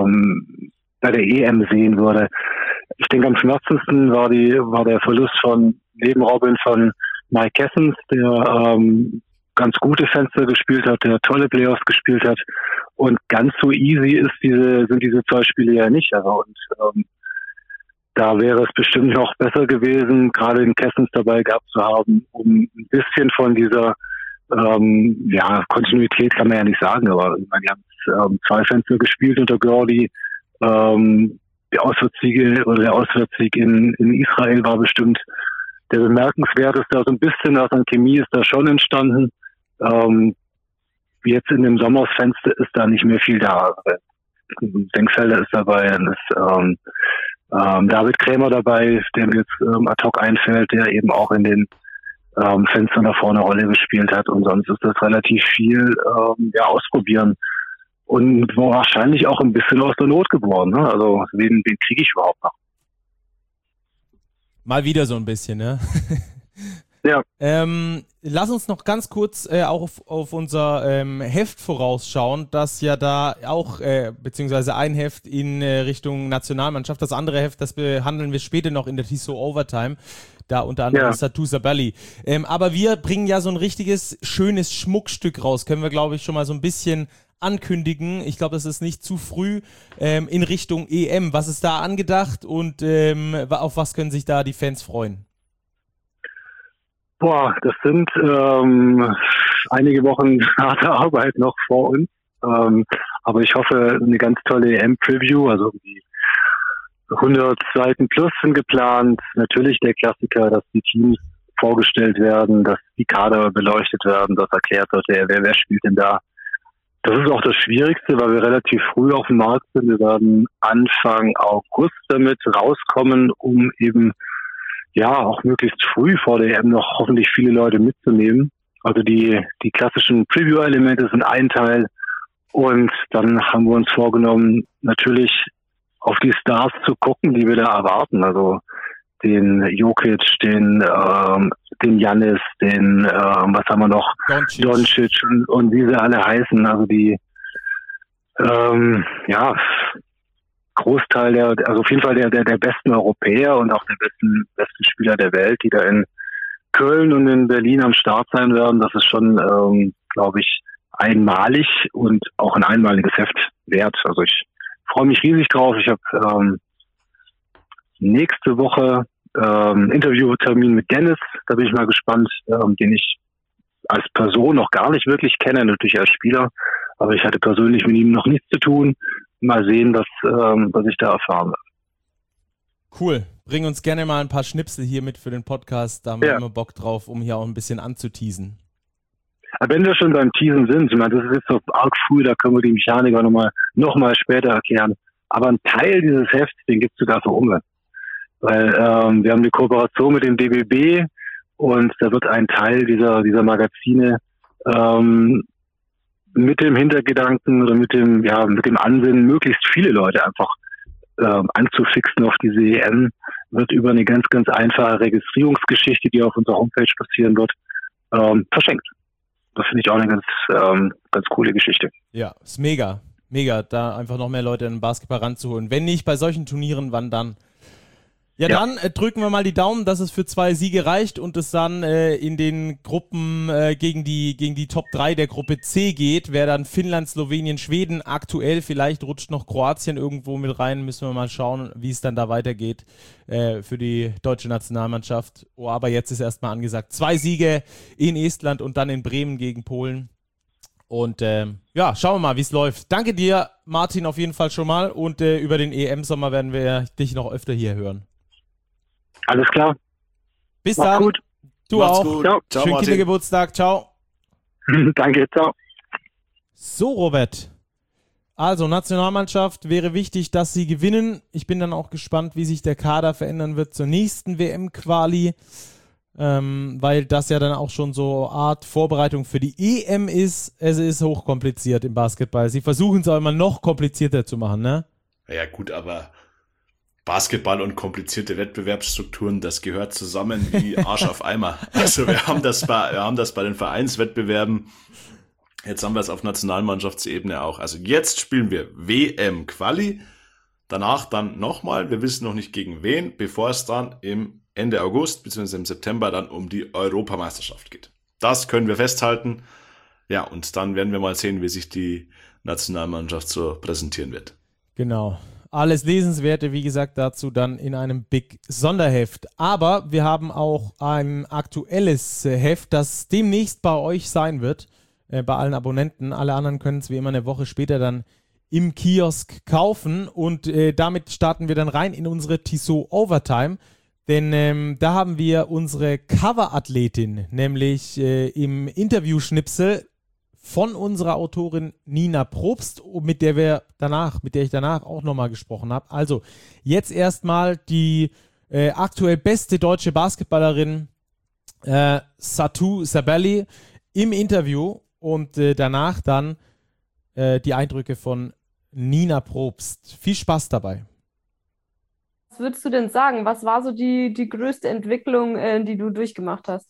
EM sehen würde. Ich denke, am schmerzendsten war der Verlust neben Robin von Mike Kessens, der ganz gute Fenster gespielt hat, der tolle Playoffs gespielt hat. Und ganz so easy sind diese 2 Spiele ja nicht. Also, und da wäre es bestimmt noch besser gewesen, gerade den Kessens dabei gehabt zu haben, um ein bisschen von dieser Kontinuität kann man ja nicht sagen, aber ich meine, die haben 2 Fenster gespielt unter Gordy. Der Auswärtssieg in Israel war bestimmt der bemerkenswerteste. Also ein bisschen aus an Chemie ist da schon entstanden. Jetzt in dem Sommersfenster ist da nicht mehr viel da. Denkfelder ist dabei, dann ist David Krämer dabei, der mir jetzt ad hoc einfällt, der eben auch in den Fenstern da vorne eine Rolle gespielt hat. Und sonst ist das relativ viel ausprobieren. Und wahrscheinlich auch ein bisschen aus der Not geboren. Ne? Also wen kriege ich überhaupt noch? Mal wieder so ein bisschen, ne? Ja. Lass uns noch ganz kurz auch auf unser Heft vorausschauen, das ja da auch, beziehungsweise ein Heft in Richtung Nationalmannschaft, das andere Heft, das behandeln wir später noch in der Tissot Overtime, da unter anderem Satou Sabally. Aber wir bringen ja so ein richtiges, schönes Schmuckstück raus, können wir, glaube ich, schon mal so ein bisschen ankündigen. Ich glaube, das ist nicht zu früh in Richtung EM. Was ist da angedacht und auf was können sich da die Fans freuen? Boah, das sind einige Wochen harte Arbeit noch vor uns. Aber ich hoffe, eine ganz tolle EM-Preview, also die 100 Seiten plus sind geplant. Natürlich der Klassiker, dass die Teams vorgestellt werden, dass die Kader beleuchtet werden, dass erklärt wird, wer spielt denn da. Das ist auch das Schwierigste, weil wir relativ früh auf dem Markt sind. Wir werden Anfang August damit rauskommen, um eben auch möglichst früh vor der EM noch hoffentlich viele Leute mitzunehmen. Also die klassischen Preview-Elemente sind ein Teil und dann haben wir uns vorgenommen, natürlich auf die Stars zu gucken, die wir da erwarten. Also den Jokic, den Giannis, was haben wir noch? Doncic und wie sie alle heißen. Also die Großteil also auf jeden Fall der besten Europäer und auch der besten Spieler der Welt, die da in Köln und in Berlin am Start sein werden. Das ist schon, glaube ich, einmalig und auch ein einmaliges Heft wert. Also ich freue mich riesig drauf. Ich habe nächste Woche Interviewtermin mit Dennis. Da bin ich mal gespannt, den ich als Person noch gar nicht wirklich kenne, natürlich als Spieler. Aber ich hatte persönlich mit ihm noch nichts zu tun. Mal sehen, was ich da erfahren habe. Cool. Bring uns gerne mal ein paar Schnipsel hier mit für den Podcast. Da haben wir immer Bock drauf, um hier auch ein bisschen anzuteasen. Aber wenn wir schon beim Teasen sind, ich meine, das ist jetzt so arg früh, da können wir die Mechanik auch noch mal später erklären. Aber ein Teil dieses Hefts, den gibt es sogar für Umme. Weil wir haben eine Kooperation mit dem DBB und da wird ein Teil dieser Magazine mit dem Hintergedanken oder mit dem Ansinnen, möglichst viele Leute einfach anzufixen auf diese EM, wird über eine ganz, ganz einfache Registrierungsgeschichte, die auf unserer Homepage passieren wird, verschenkt. Das finde ich auch eine ganz coole Geschichte. Ja, ist mega, da einfach noch mehr Leute in den Basketball ranzuholen. Wenn nicht bei solchen Turnieren, wann dann? Ja, dann drücken wir mal die Daumen, dass es für 2 Siege reicht und es dann in den Gruppen gegen die Top 3 der Gruppe C geht. Wer dann Finnland, Slowenien, Schweden aktuell, vielleicht rutscht noch Kroatien irgendwo mit rein, müssen wir mal schauen, wie es dann da weitergeht für die deutsche Nationalmannschaft. Oh, aber jetzt ist erstmal angesagt 2 Siege in Estland und dann in Bremen gegen Polen. Und schauen wir mal, wie es läuft. Danke dir, Martin, auf jeden Fall schon mal und über den EM-Sommer werden wir dich noch öfter hier hören. Alles klar. Bis dann. Gut. Du Macht's auch. Gut. Ciao, Schönen Kindergeburtstag. Ciao. Danke, ciao. So, Robert. Also, Nationalmannschaft wäre wichtig, dass sie gewinnen. Ich bin dann auch gespannt, wie sich der Kader verändern wird zur nächsten WM-Quali, weil das ja dann auch schon so Art Vorbereitung für die EM ist. Es ist hochkompliziert im Basketball. Sie versuchen es auch immer noch komplizierter zu machen, ne? Ja gut, aber Basketball und komplizierte Wettbewerbsstrukturen, das gehört zusammen wie Arsch auf Eimer. Also wir haben das bei den Vereinswettbewerben, jetzt haben wir es auf Nationalmannschaftsebene auch. Also jetzt spielen wir WM-Quali, danach dann nochmal, wir wissen noch nicht gegen wen, bevor es dann im Ende August bzw. im September dann um die Europameisterschaft geht. Das können wir festhalten. Ja, und dann werden wir mal sehen, wie sich die Nationalmannschaft so präsentieren wird. Genau. Alles Lesenswerte, wie gesagt, dazu dann in einem Big Sonderheft. Aber wir haben auch ein aktuelles Heft, das demnächst bei euch sein wird, bei allen Abonnenten. Alle anderen können es wie immer eine Woche später dann im Kiosk kaufen. Und damit starten wir dann rein in unsere Tissot Overtime. Denn da haben wir unsere Cover-Athletin, nämlich im Interview-Schnipsel von unserer Autorin Nina Probst, mit der ich danach auch nochmal gesprochen habe. Also jetzt erstmal die aktuell beste deutsche Basketballerin Satou Sabally im Interview und danach dann die Eindrücke von Nina Probst. Viel Spaß dabei. Was würdest du denn sagen? Was war so die größte Entwicklung, die du durchgemacht hast?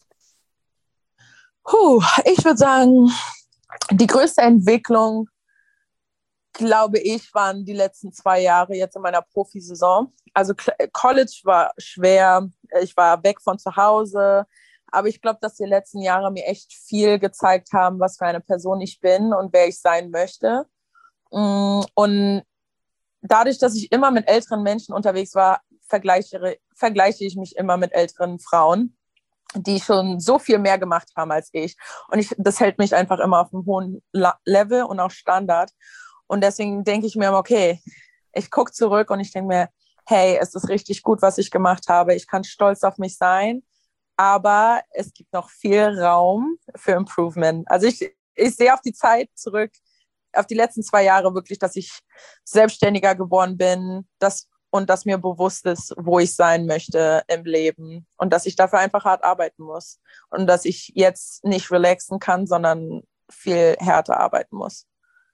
Ich würde sagen, die größte Entwicklung, glaube ich, waren die letzten 2 Jahre jetzt in meiner Profisaison. Also College war schwer, ich war weg von zu Hause, aber ich glaube, dass die letzten Jahre mir echt viel gezeigt haben, was für eine Person ich bin und wer ich sein möchte. Und dadurch, dass ich immer mit älteren Menschen unterwegs war, vergleiche ich mich immer mit älteren Frauen, die schon so viel mehr gemacht haben als ich. Und das hält mich einfach immer auf einem hohen Level und auch Standard. Und deswegen denke ich mir immer, okay, ich gucke zurück und ich denke mir, hey, es ist richtig gut, was ich gemacht habe. Ich kann stolz auf mich sein, aber es gibt noch viel Raum für Improvement. Also ich sehe auf die Zeit zurück, auf die letzten 2 Jahre wirklich, dass ich selbstständiger geworden bin, dass mir bewusst ist, wo ich sein möchte im Leben und dass ich dafür einfach hart arbeiten muss und dass ich jetzt nicht relaxen kann, sondern viel härter arbeiten muss.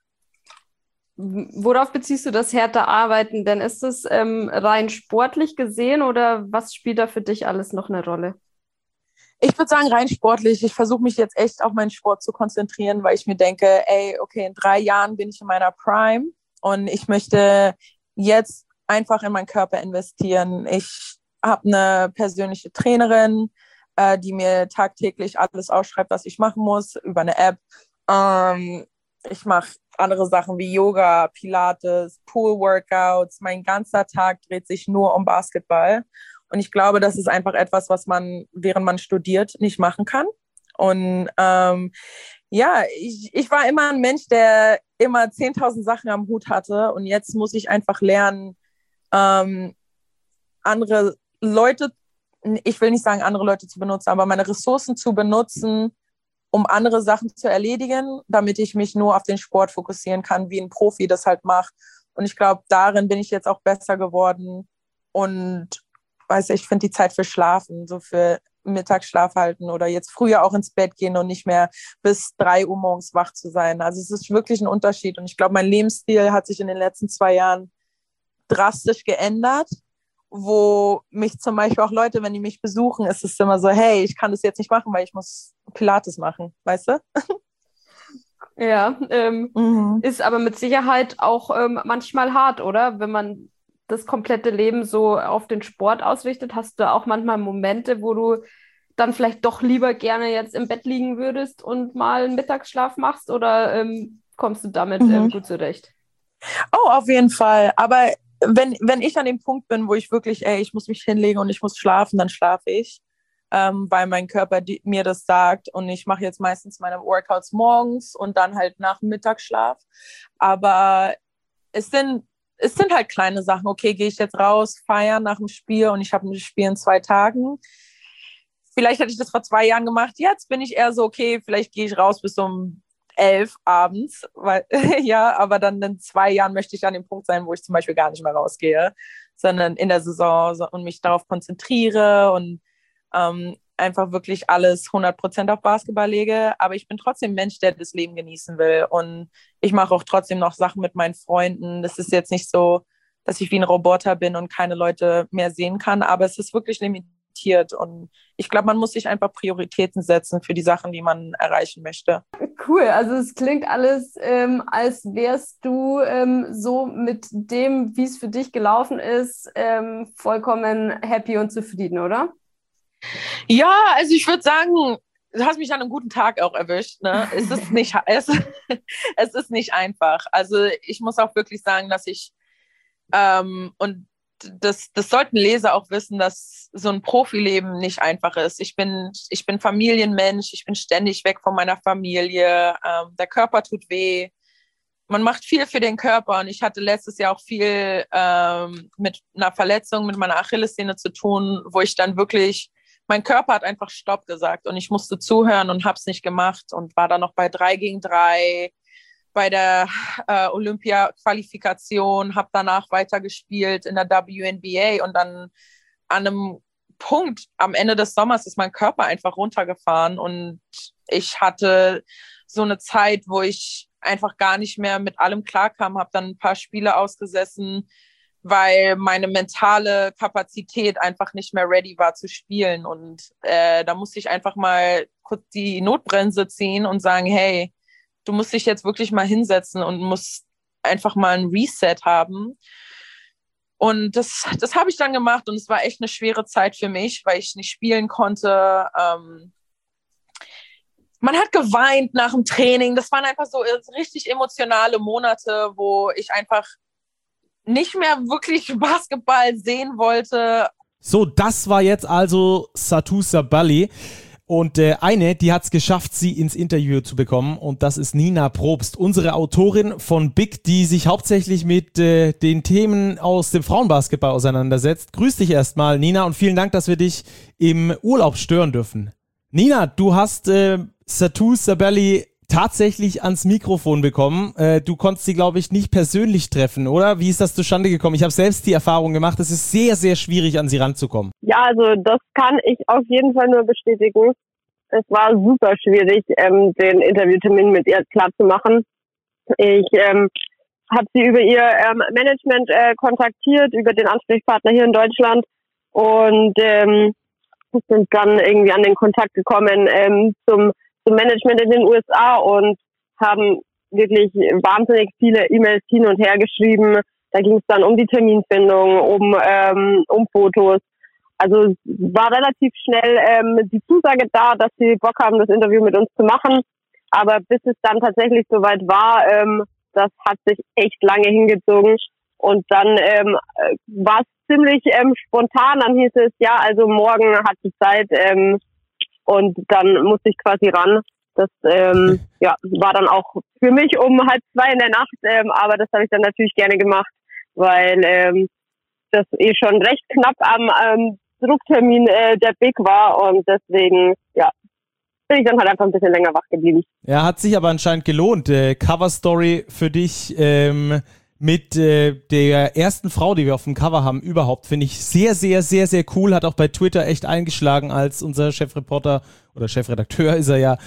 Worauf beziehst du das härter arbeiten? Denn ist es rein sportlich gesehen oder was spielt da für dich alles noch eine Rolle? Ich würde sagen, rein sportlich. Ich versuche mich jetzt echt auf meinen Sport zu konzentrieren, weil ich mir denke, okay, in 3 Jahren bin ich in meiner Prime und ich möchte jetzt einfach in meinen Körper investieren. Ich habe eine persönliche Trainerin, die mir tagtäglich alles ausschreibt, was ich machen muss, über eine App. Ich mache andere Sachen wie Yoga, Pilates, Pool-Workouts. Mein ganzer Tag dreht sich nur um Basketball. Und ich glaube, das ist einfach etwas, was man, während man studiert, nicht machen kann. Und ich war immer ein Mensch, der immer 10.000 Sachen am Hut hatte. Und jetzt muss ich einfach lernen, andere Leute, ich will nicht sagen, andere Leute zu benutzen, aber meine Ressourcen zu benutzen, um andere Sachen zu erledigen, damit ich mich nur auf den Sport fokussieren kann, wie ein Profi das halt macht. Und ich glaube, darin bin ich jetzt auch besser geworden. Und ich finde die Zeit für Schlafen, so für Mittagsschlaf halten oder jetzt früher auch ins Bett gehen und nicht mehr bis 3 Uhr morgens wach zu sein. Also es ist wirklich ein Unterschied. Und ich glaube, mein Lebensstil hat sich in den letzten 2 Jahren drastisch geändert, wo mich zum Beispiel auch Leute, wenn die mich besuchen, ist es immer so, hey, ich kann das jetzt nicht machen, weil ich muss Pilates machen, weißt du? Ja, ist aber mit Sicherheit auch manchmal hart, oder? Wenn man das komplette Leben so auf den Sport ausrichtet, hast du auch manchmal Momente, wo du dann vielleicht doch lieber gerne jetzt im Bett liegen würdest und mal einen Mittagsschlaf machst oder kommst du damit gut zurecht? Oh, auf jeden Fall. Aber wenn ich an dem Punkt bin, wo ich wirklich, ich muss mich hinlegen und ich muss schlafen, dann schlafe ich, weil mein Körper mir das sagt. Und ich mache jetzt meistens meine Workouts morgens und dann halt nach dem Mittagsschlaf. Aber es sind halt kleine Sachen. Okay, gehe ich jetzt raus, feiern nach dem Spiel und ich habe ein Spiel in 2 Tagen. Vielleicht hätte ich das vor 2 Jahren gemacht. Jetzt bin ich eher so, okay, vielleicht gehe ich raus bis um 11 abends, weil, aber dann in 2 Jahren möchte ich an dem Punkt sein, wo ich zum Beispiel gar nicht mehr rausgehe, sondern in der Saison und mich darauf konzentriere und einfach wirklich alles 100% auf Basketball lege. Aber ich bin trotzdem ein Mensch, der das Leben genießen will und ich mache auch trotzdem noch Sachen mit meinen Freunden. Das ist jetzt nicht so, dass ich wie ein Roboter bin und keine Leute mehr sehen kann. Aber es ist wirklich limitiert. Und ich glaube, man muss sich einfach Prioritäten setzen für die Sachen, die man erreichen möchte. Cool, also es klingt alles, als wärst du so mit dem, wie es für dich gelaufen ist, vollkommen happy und zufrieden, oder? Ja, also ich würde sagen, du hast mich an einem guten Tag auch erwischt. Ne? Es ist nicht einfach. Also ich muss auch wirklich sagen, dass ich, und das sollten Leser auch wissen, dass so ein Profileben nicht einfach ist. Ich bin Familienmensch, ich bin ständig weg von meiner Familie, der Körper tut weh, man macht viel für den Körper und ich hatte letztes Jahr auch viel mit einer Verletzung, mit meiner Achillessehne zu tun, wo ich dann wirklich, mein Körper hat einfach Stopp gesagt und ich musste zuhören und habe es nicht gemacht und war dann noch bei 3 gegen 3 bei der Olympia-Qualifikation, habe danach weitergespielt in der WNBA und dann an einem Punkt am Ende des Sommers ist mein Körper einfach runtergefahren und ich hatte so eine Zeit, wo ich einfach gar nicht mehr mit allem klarkam, habe dann ein paar Spiele ausgesessen, weil meine mentale Kapazität einfach nicht mehr ready war zu spielen und da musste ich einfach mal kurz die Notbremse ziehen und sagen, hey, du musst dich jetzt wirklich mal hinsetzen und musst einfach mal ein Reset haben. Und das habe ich dann gemacht und es war echt eine schwere Zeit für mich, weil ich nicht spielen konnte. Man hat geweint nach dem Training. Das waren einfach so richtig emotionale Monate, wo ich einfach nicht mehr wirklich Basketball sehen wollte. So, das war jetzt also Satou Sabally. Und die hat es geschafft, sie ins Interview zu bekommen. Und das ist Nina Probst, unsere Autorin von Big, die sich hauptsächlich mit den Themen aus dem Frauenbasketball auseinandersetzt. Grüß dich erstmal, Nina, und vielen Dank, dass wir dich im Urlaub stören dürfen. Nina, du hast Satou Sabally tatsächlich ans Mikrofon bekommen. Du konntest sie, glaube ich, nicht persönlich treffen, oder? Wie ist das zustande gekommen? Ich habe selbst die Erfahrung gemacht, es ist sehr, sehr schwierig, an sie ranzukommen. Ja, also das kann ich auf jeden Fall nur bestätigen. Es war super schwierig, den Interviewtermin mit ihr klar zu machen. Ich habe sie über ihr Management kontaktiert, über den Ansprechpartner hier in Deutschland und sind dann irgendwie an den Kontakt gekommen zum Management in den USA und haben wirklich wahnsinnig viele E-Mails hin und her geschrieben. Da ging es dann um die Terminfindung, um Fotos. Also war relativ schnell die Zusage da, dass sie Bock haben, das Interview mit uns zu machen. Aber bis es dann tatsächlich soweit war, das hat sich echt lange hingezogen. Und dann war es ziemlich spontan. Dann hieß es, ja, also morgen hat sie Zeit. Und dann musste ich quasi ran. Das war dann auch für mich um 1:30 in der Nacht, aber das habe ich dann natürlich gerne gemacht, weil das schon recht knapp am Drucktermin der Big war und deswegen, bin ich dann halt einfach ein bisschen länger wach geblieben. Ja, hat sich aber anscheinend gelohnt. Cover-Story für dich mit der ersten Frau, die wir auf dem Cover haben, überhaupt, finde ich sehr, sehr, sehr, sehr cool. Hat auch bei Twitter echt eingeschlagen, als unser Chefreporter oder Chefredakteur ist er ja,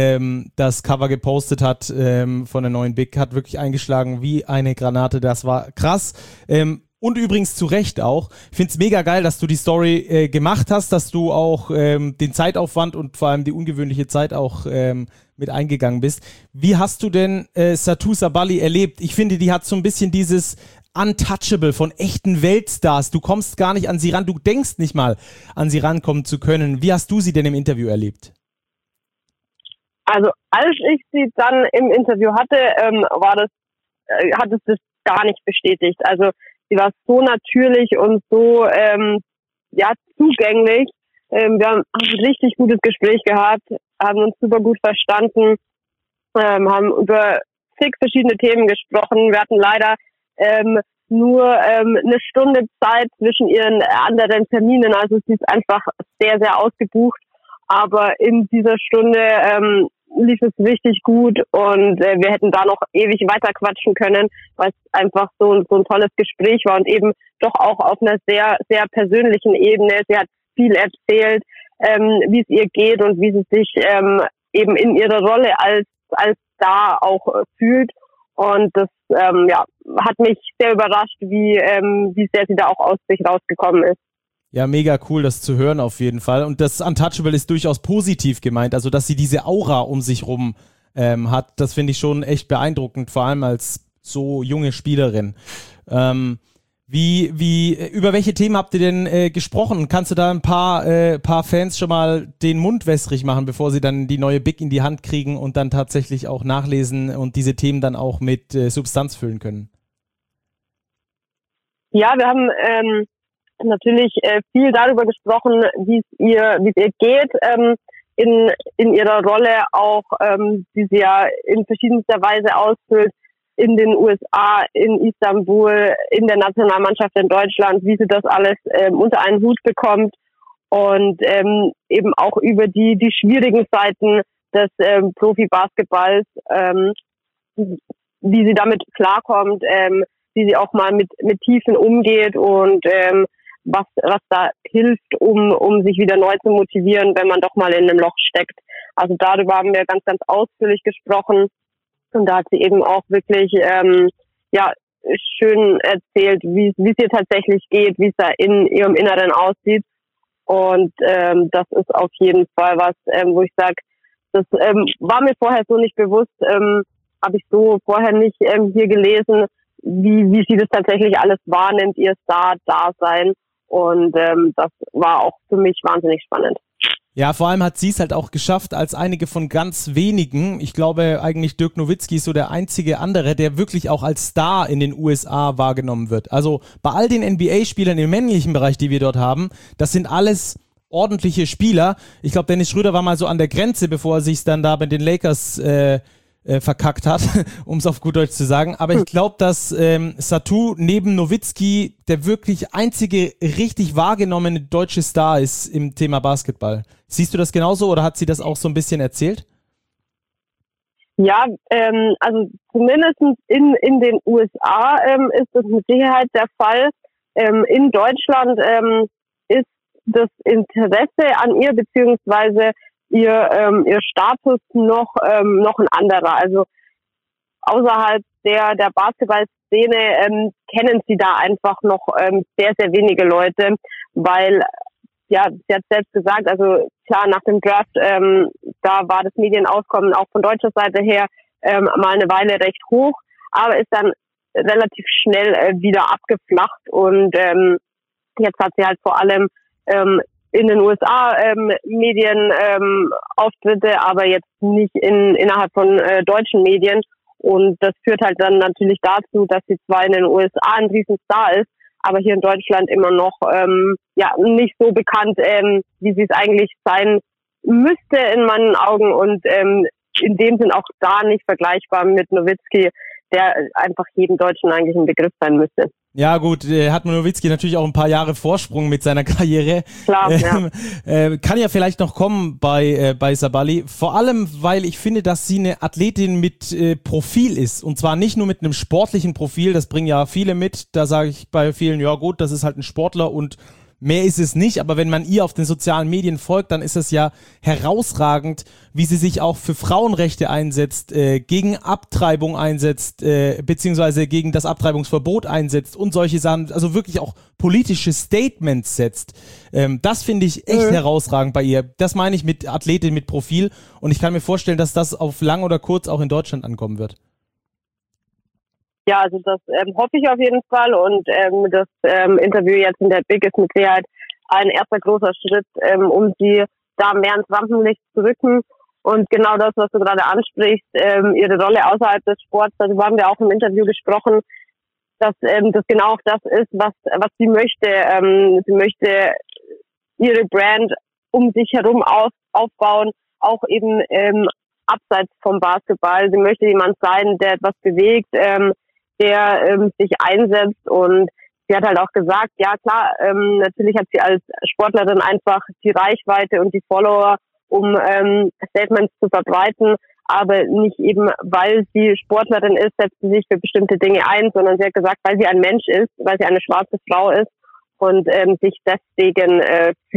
das Cover gepostet hat von der neuen Big, hat wirklich eingeschlagen wie eine Granate. Das war krass. Und übrigens zu Recht auch. Ich finde es mega geil, dass du die Story gemacht hast, dass du auch den Zeitaufwand und vor allem die ungewöhnliche Zeit auch mit eingegangen bist. Wie hast du denn Satou Sabally erlebt? Ich finde, die hat so ein bisschen dieses Untouchable von echten Weltstars. Du kommst gar nicht an sie ran, du denkst nicht mal an sie rankommen zu können. Wie hast du sie denn im Interview erlebt? Also als ich sie dann im Interview hatte, hat es das gar nicht bestätigt. Also sie war so natürlich und so zugänglich. Wir haben ein richtig gutes Gespräch gehabt, haben uns super gut verstanden, haben über zig verschiedene Themen gesprochen. Wir hatten leider nur eine Stunde Zeit zwischen ihren anderen Terminen, also sie ist einfach sehr, sehr ausgebucht. Aber in dieser Stunde lief es richtig gut und wir hätten da noch ewig weiter quatschen können, weil es einfach so ein tolles Gespräch war und eben doch auch auf einer sehr, sehr persönlichen Ebene. Sie hat viel erzählt, wie es ihr geht und wie sie sich eben in ihrer Rolle als Star auch fühlt. Und das hat mich sehr überrascht, wie sehr sie da auch aus sich rausgekommen ist. Ja, mega cool, das zu hören auf jeden Fall. Und das Untouchable ist durchaus positiv gemeint, also dass sie diese Aura um sich rum hat, das finde ich schon echt beeindruckend, vor allem als so junge Spielerin. Über welche Themen habt ihr denn gesprochen? Kannst du da ein paar Fans schon mal den Mund wässrig machen, bevor sie dann die neue Big in die Hand kriegen und dann tatsächlich auch nachlesen und diese Themen dann auch mit Substanz füllen können? Ja, wir haben natürlich viel darüber gesprochen, wie es ihr geht in ihrer Rolle auch, die sie ja in verschiedenster Weise ausfüllt, in den USA, in Istanbul, in der Nationalmannschaft in Deutschland, wie sie das alles unter einen Hut bekommt und eben auch über die schwierigen Seiten des Profi-Basketballs, wie sie damit klarkommt, wie sie auch mal mit Tiefen umgeht und was da hilft, um sich wieder neu zu motivieren, wenn man doch mal in einem Loch steckt. Also darüber haben wir ganz, ganz ausführlich gesprochen. Und da hat sie eben auch wirklich schön erzählt, wie es ihr tatsächlich geht, wie es da in ihrem Inneren aussieht. Und das ist auf jeden Fall was, wo ich sage, das war mir vorher so nicht bewusst, habe ich so vorher nicht hier gelesen, wie sie das tatsächlich alles wahrnimmt, ihr Star-Dasein. Und das war auch für mich wahnsinnig spannend. Ja, vor allem hat sie es halt auch geschafft, als einige von ganz wenigen, ich glaube eigentlich Dirk Nowitzki ist so der einzige andere, der wirklich auch als Star in den USA wahrgenommen wird. Also bei all den NBA-Spielern im männlichen Bereich, die wir dort haben, das sind alles ordentliche Spieler. Ich glaube, Dennis Schröder war mal so an der Grenze, bevor er sich dann da bei den Lakers verkackt hat, um es auf gut Deutsch zu sagen. Aber ich glaube, dass Satou neben Nowitzki der wirklich einzige richtig wahrgenommene deutsche Star ist im Thema Basketball. Siehst du das genauso oder hat sie das auch so ein bisschen erzählt? Ja, also zumindest in den USA ist das mit Sicherheit der Fall. In Deutschland ist das Interesse an ihr beziehungsweise ihr Status noch ein anderer. Also außerhalb der Basketballszene kennen sie da einfach noch sehr, sehr wenige Leute, weil ja, sie hat selbst gesagt, also klar, nach dem Draft, da war das Medienaufkommen auch von deutscher Seite her mal eine Weile recht hoch, aber ist dann relativ schnell wieder abgeflacht und jetzt hat sie halt vor allem in den USA Medien Auftritte, aber jetzt nicht innerhalb von deutschen Medien. Und das führt halt dann natürlich dazu, dass sie zwar in den USA ein Riesenstar ist, aber hier in Deutschland immer noch nicht so bekannt, wie sie es eigentlich sein müsste in meinen Augen und in dem Sinn auch da nicht vergleichbar mit Nowitzki, der einfach jedem Deutschen eigentlich ein Begriff sein müsste. Ja gut, hat Nowitzki natürlich auch ein paar Jahre Vorsprung mit seiner Karriere. Klar, ja. Kann ja vielleicht noch kommen bei Sabally, vor allem, weil ich finde, dass sie eine Athletin mit Profil ist und zwar nicht nur mit einem sportlichen Profil, das bringen ja viele mit, da sage ich bei vielen, ja gut, das ist halt ein Sportler und mehr ist es nicht, aber wenn man ihr auf den sozialen Medien folgt, dann ist es ja herausragend, wie sie sich auch für Frauenrechte einsetzt, gegen Abtreibung einsetzt, beziehungsweise gegen das Abtreibungsverbot einsetzt und solche Sachen, also wirklich auch politische Statements setzt. Das finde ich echt herausragend bei ihr. Das meine ich mit Athletin mit Profil und ich kann mir vorstellen, dass das auf lang oder kurz auch in Deutschland ankommen wird. Ja, also das hoffe ich auf jeden Fall und das Interview jetzt in der Big ist mit Sicherheit ein erster großer Schritt, um sie da mehr ins Rampenlicht zu rücken. Und genau das, was du gerade ansprichst, ihre Rolle außerhalb des Sports, darüber haben wir auch im Interview gesprochen, dass das genau auch das ist, was sie möchte. Sie möchte ihre Brand um sich herum aufbauen, auch eben abseits vom Basketball. Sie möchte jemand sein, der etwas bewegt, der sich einsetzt und sie hat halt auch gesagt, ja klar, natürlich hat sie als Sportlerin einfach die Reichweite und die Follower, um Statements zu verbreiten, aber nicht eben, weil sie Sportlerin ist, setzt sie sich für bestimmte Dinge ein, sondern sie hat gesagt, weil sie ein Mensch ist, weil sie eine schwarze Frau ist und sich deswegen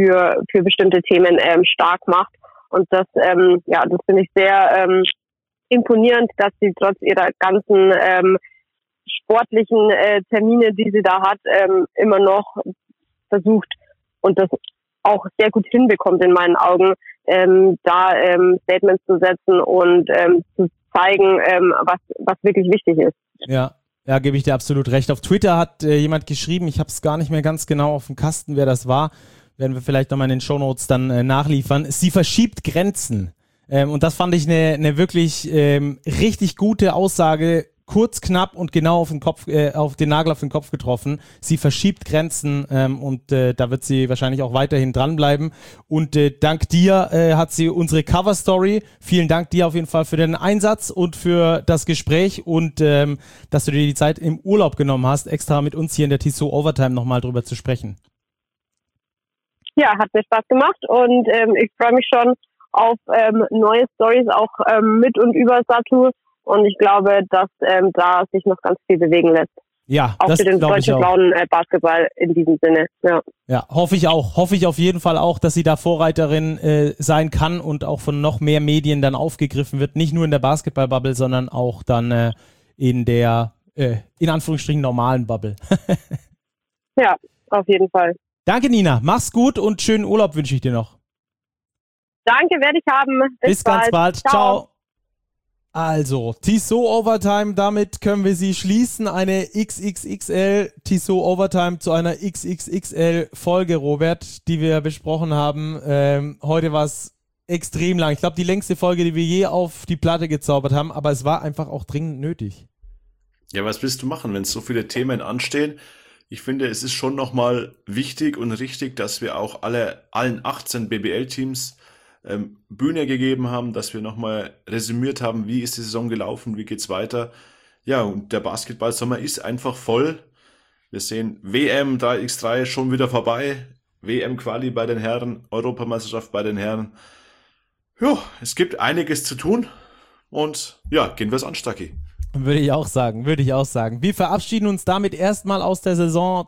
für bestimmte Themen stark macht und das finde ich sehr imponierend, dass sie trotz ihrer ganzen sportlichen Termine, die sie da hat, immer noch versucht und das auch sehr gut hinbekommt in meinen Augen, da Statements zu setzen und zu zeigen, was wirklich wichtig ist. Ja, gebe ich dir absolut recht. Auf Twitter hat jemand geschrieben, ich habe es gar nicht mehr ganz genau auf dem Kasten, wer das war, werden wir vielleicht nochmal in den Shownotes dann nachliefern. Sie verschiebt Grenzen. Und das fand ich eine wirklich richtig gute Aussage, kurz, knapp und genau auf den Nagel auf den Kopf getroffen. Sie verschiebt Grenzen und da wird sie wahrscheinlich auch weiterhin dranbleiben. Und dank dir hat sie unsere Cover-Story. Vielen Dank dir auf jeden Fall für den Einsatz und für das Gespräch und dass du dir die Zeit im Urlaub genommen hast, extra mit uns hier in der Tissot Overtime nochmal drüber zu sprechen. Ja, hat mir Spaß gemacht und ich freue mich schon auf neue Stories, auch mit und über Satu. Und ich glaube, dass da sich noch ganz viel bewegen lässt. Ja, auch das für den deutschen Frauen-Basketball in diesem Sinne. Ja, hoffe ich auch. Hoffe ich auf jeden Fall auch, dass sie da Vorreiterin sein kann und auch von noch mehr Medien dann aufgegriffen wird. Nicht nur in der Basketball-Bubble, sondern auch dann in der, in Anführungsstrichen, normalen Bubble. Ja, auf jeden Fall. Danke, Nina. Mach's gut und schönen Urlaub wünsche ich dir noch. Danke, werde ich haben. Bis ganz bald. Ciao. Also, Tissot Overtime, damit können wir sie schließen. Eine XXXL Tissot Overtime zu einer XXXL Folge, Robert, die wir besprochen haben. Heute war es extrem lang. Ich glaube, die längste Folge, die wir je auf die Platte gezaubert haben, aber es war einfach auch dringend nötig. Ja, was willst du machen, wenn so viele Themen anstehen? Ich finde, es ist schon nochmal wichtig und richtig, dass wir auch allen 18 BBL-Teams Bühne gegeben haben, dass wir nochmal resümiert haben, wie ist die Saison gelaufen, wie geht's weiter. Ja, und der Basketballsommer ist einfach voll. Wir sehen WM 3x3 schon wieder vorbei, WM-Quali bei den Herren, Europameisterschaft bei den Herren. Ja, es gibt einiges zu tun und ja, gehen wir es an, Stacki. Würde ich auch sagen. Wir verabschieden uns damit erstmal aus der Saison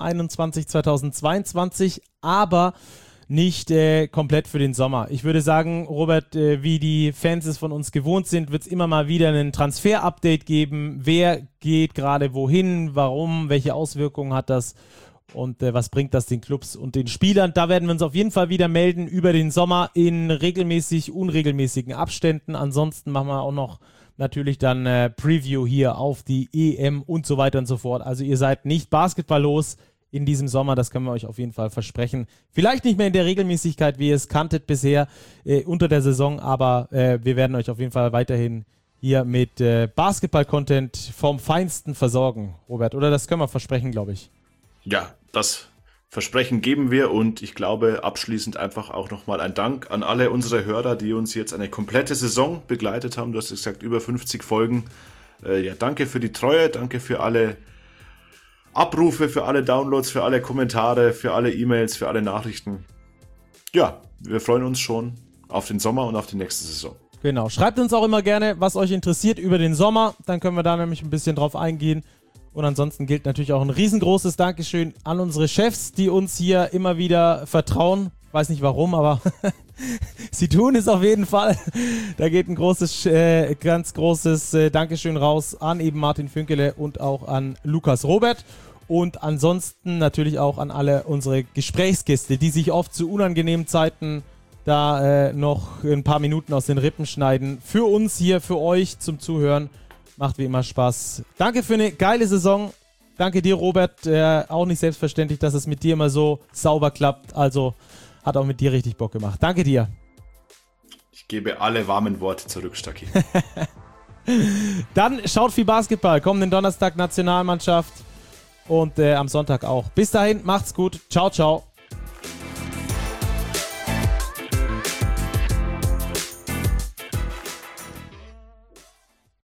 2021-2022, aber nicht komplett für den Sommer. Ich würde sagen, Robert, wie die Fans es von uns gewohnt sind, wird es immer mal wieder ein Transfer-Update geben. Wer geht gerade wohin, warum, welche Auswirkungen hat das und was bringt das den Clubs und den Spielern. Da werden wir uns auf jeden Fall wieder melden über den Sommer in regelmäßig, unregelmäßigen Abständen. Ansonsten machen wir auch noch natürlich dann Preview hier auf die EM und so weiter und so fort. Also ihr seid nicht basketballlos in diesem Sommer, das können wir euch auf jeden Fall versprechen. Vielleicht nicht mehr in der Regelmäßigkeit, wie ihr es kanntet bisher unter der Saison, aber wir werden euch auf jeden Fall weiterhin hier mit Basketball-Content vom Feinsten versorgen, Robert. Oder das können wir versprechen, glaube ich. Ja, das Versprechen geben wir und ich glaube abschließend einfach auch nochmal ein Dank an alle unsere Hörer, die uns jetzt eine komplette Saison begleitet haben. Du hast gesagt, über 50 Folgen. Ja, danke für die Treue, danke für alle Abrufe, für alle Downloads, für alle Kommentare, für alle E-Mails, für alle Nachrichten. Ja, wir freuen uns schon auf den Sommer und auf die nächste Saison. Genau, schreibt uns auch immer gerne, was euch interessiert über den Sommer, dann können wir da nämlich ein bisschen drauf eingehen. Und ansonsten gilt natürlich auch ein riesengroßes Dankeschön an unsere Chefs, die uns hier immer wieder vertrauen. Ich weiß nicht warum, aber sie tun es auf jeden Fall. Da geht ein ganz großes Dankeschön raus an eben Martin Fünkele und auch an Lukas Robert. Und ansonsten natürlich auch an alle unsere Gesprächsgäste, die sich oft zu unangenehmen Zeiten da noch ein paar Minuten aus den Rippen schneiden. Für uns hier, für euch zum Zuhören. Macht wie immer Spaß. Danke für eine geile Saison. Danke dir, Robert. Auch nicht selbstverständlich, dass es mit dir immer so sauber klappt. Also hat auch mit dir richtig Bock gemacht. Danke dir. Ich gebe alle warmen Worte zurück, Stacki. Dann schaut viel Basketball. Kommenden Donnerstag Nationalmannschaft und am Sonntag auch. Bis dahin, macht's gut. Ciao, ciao.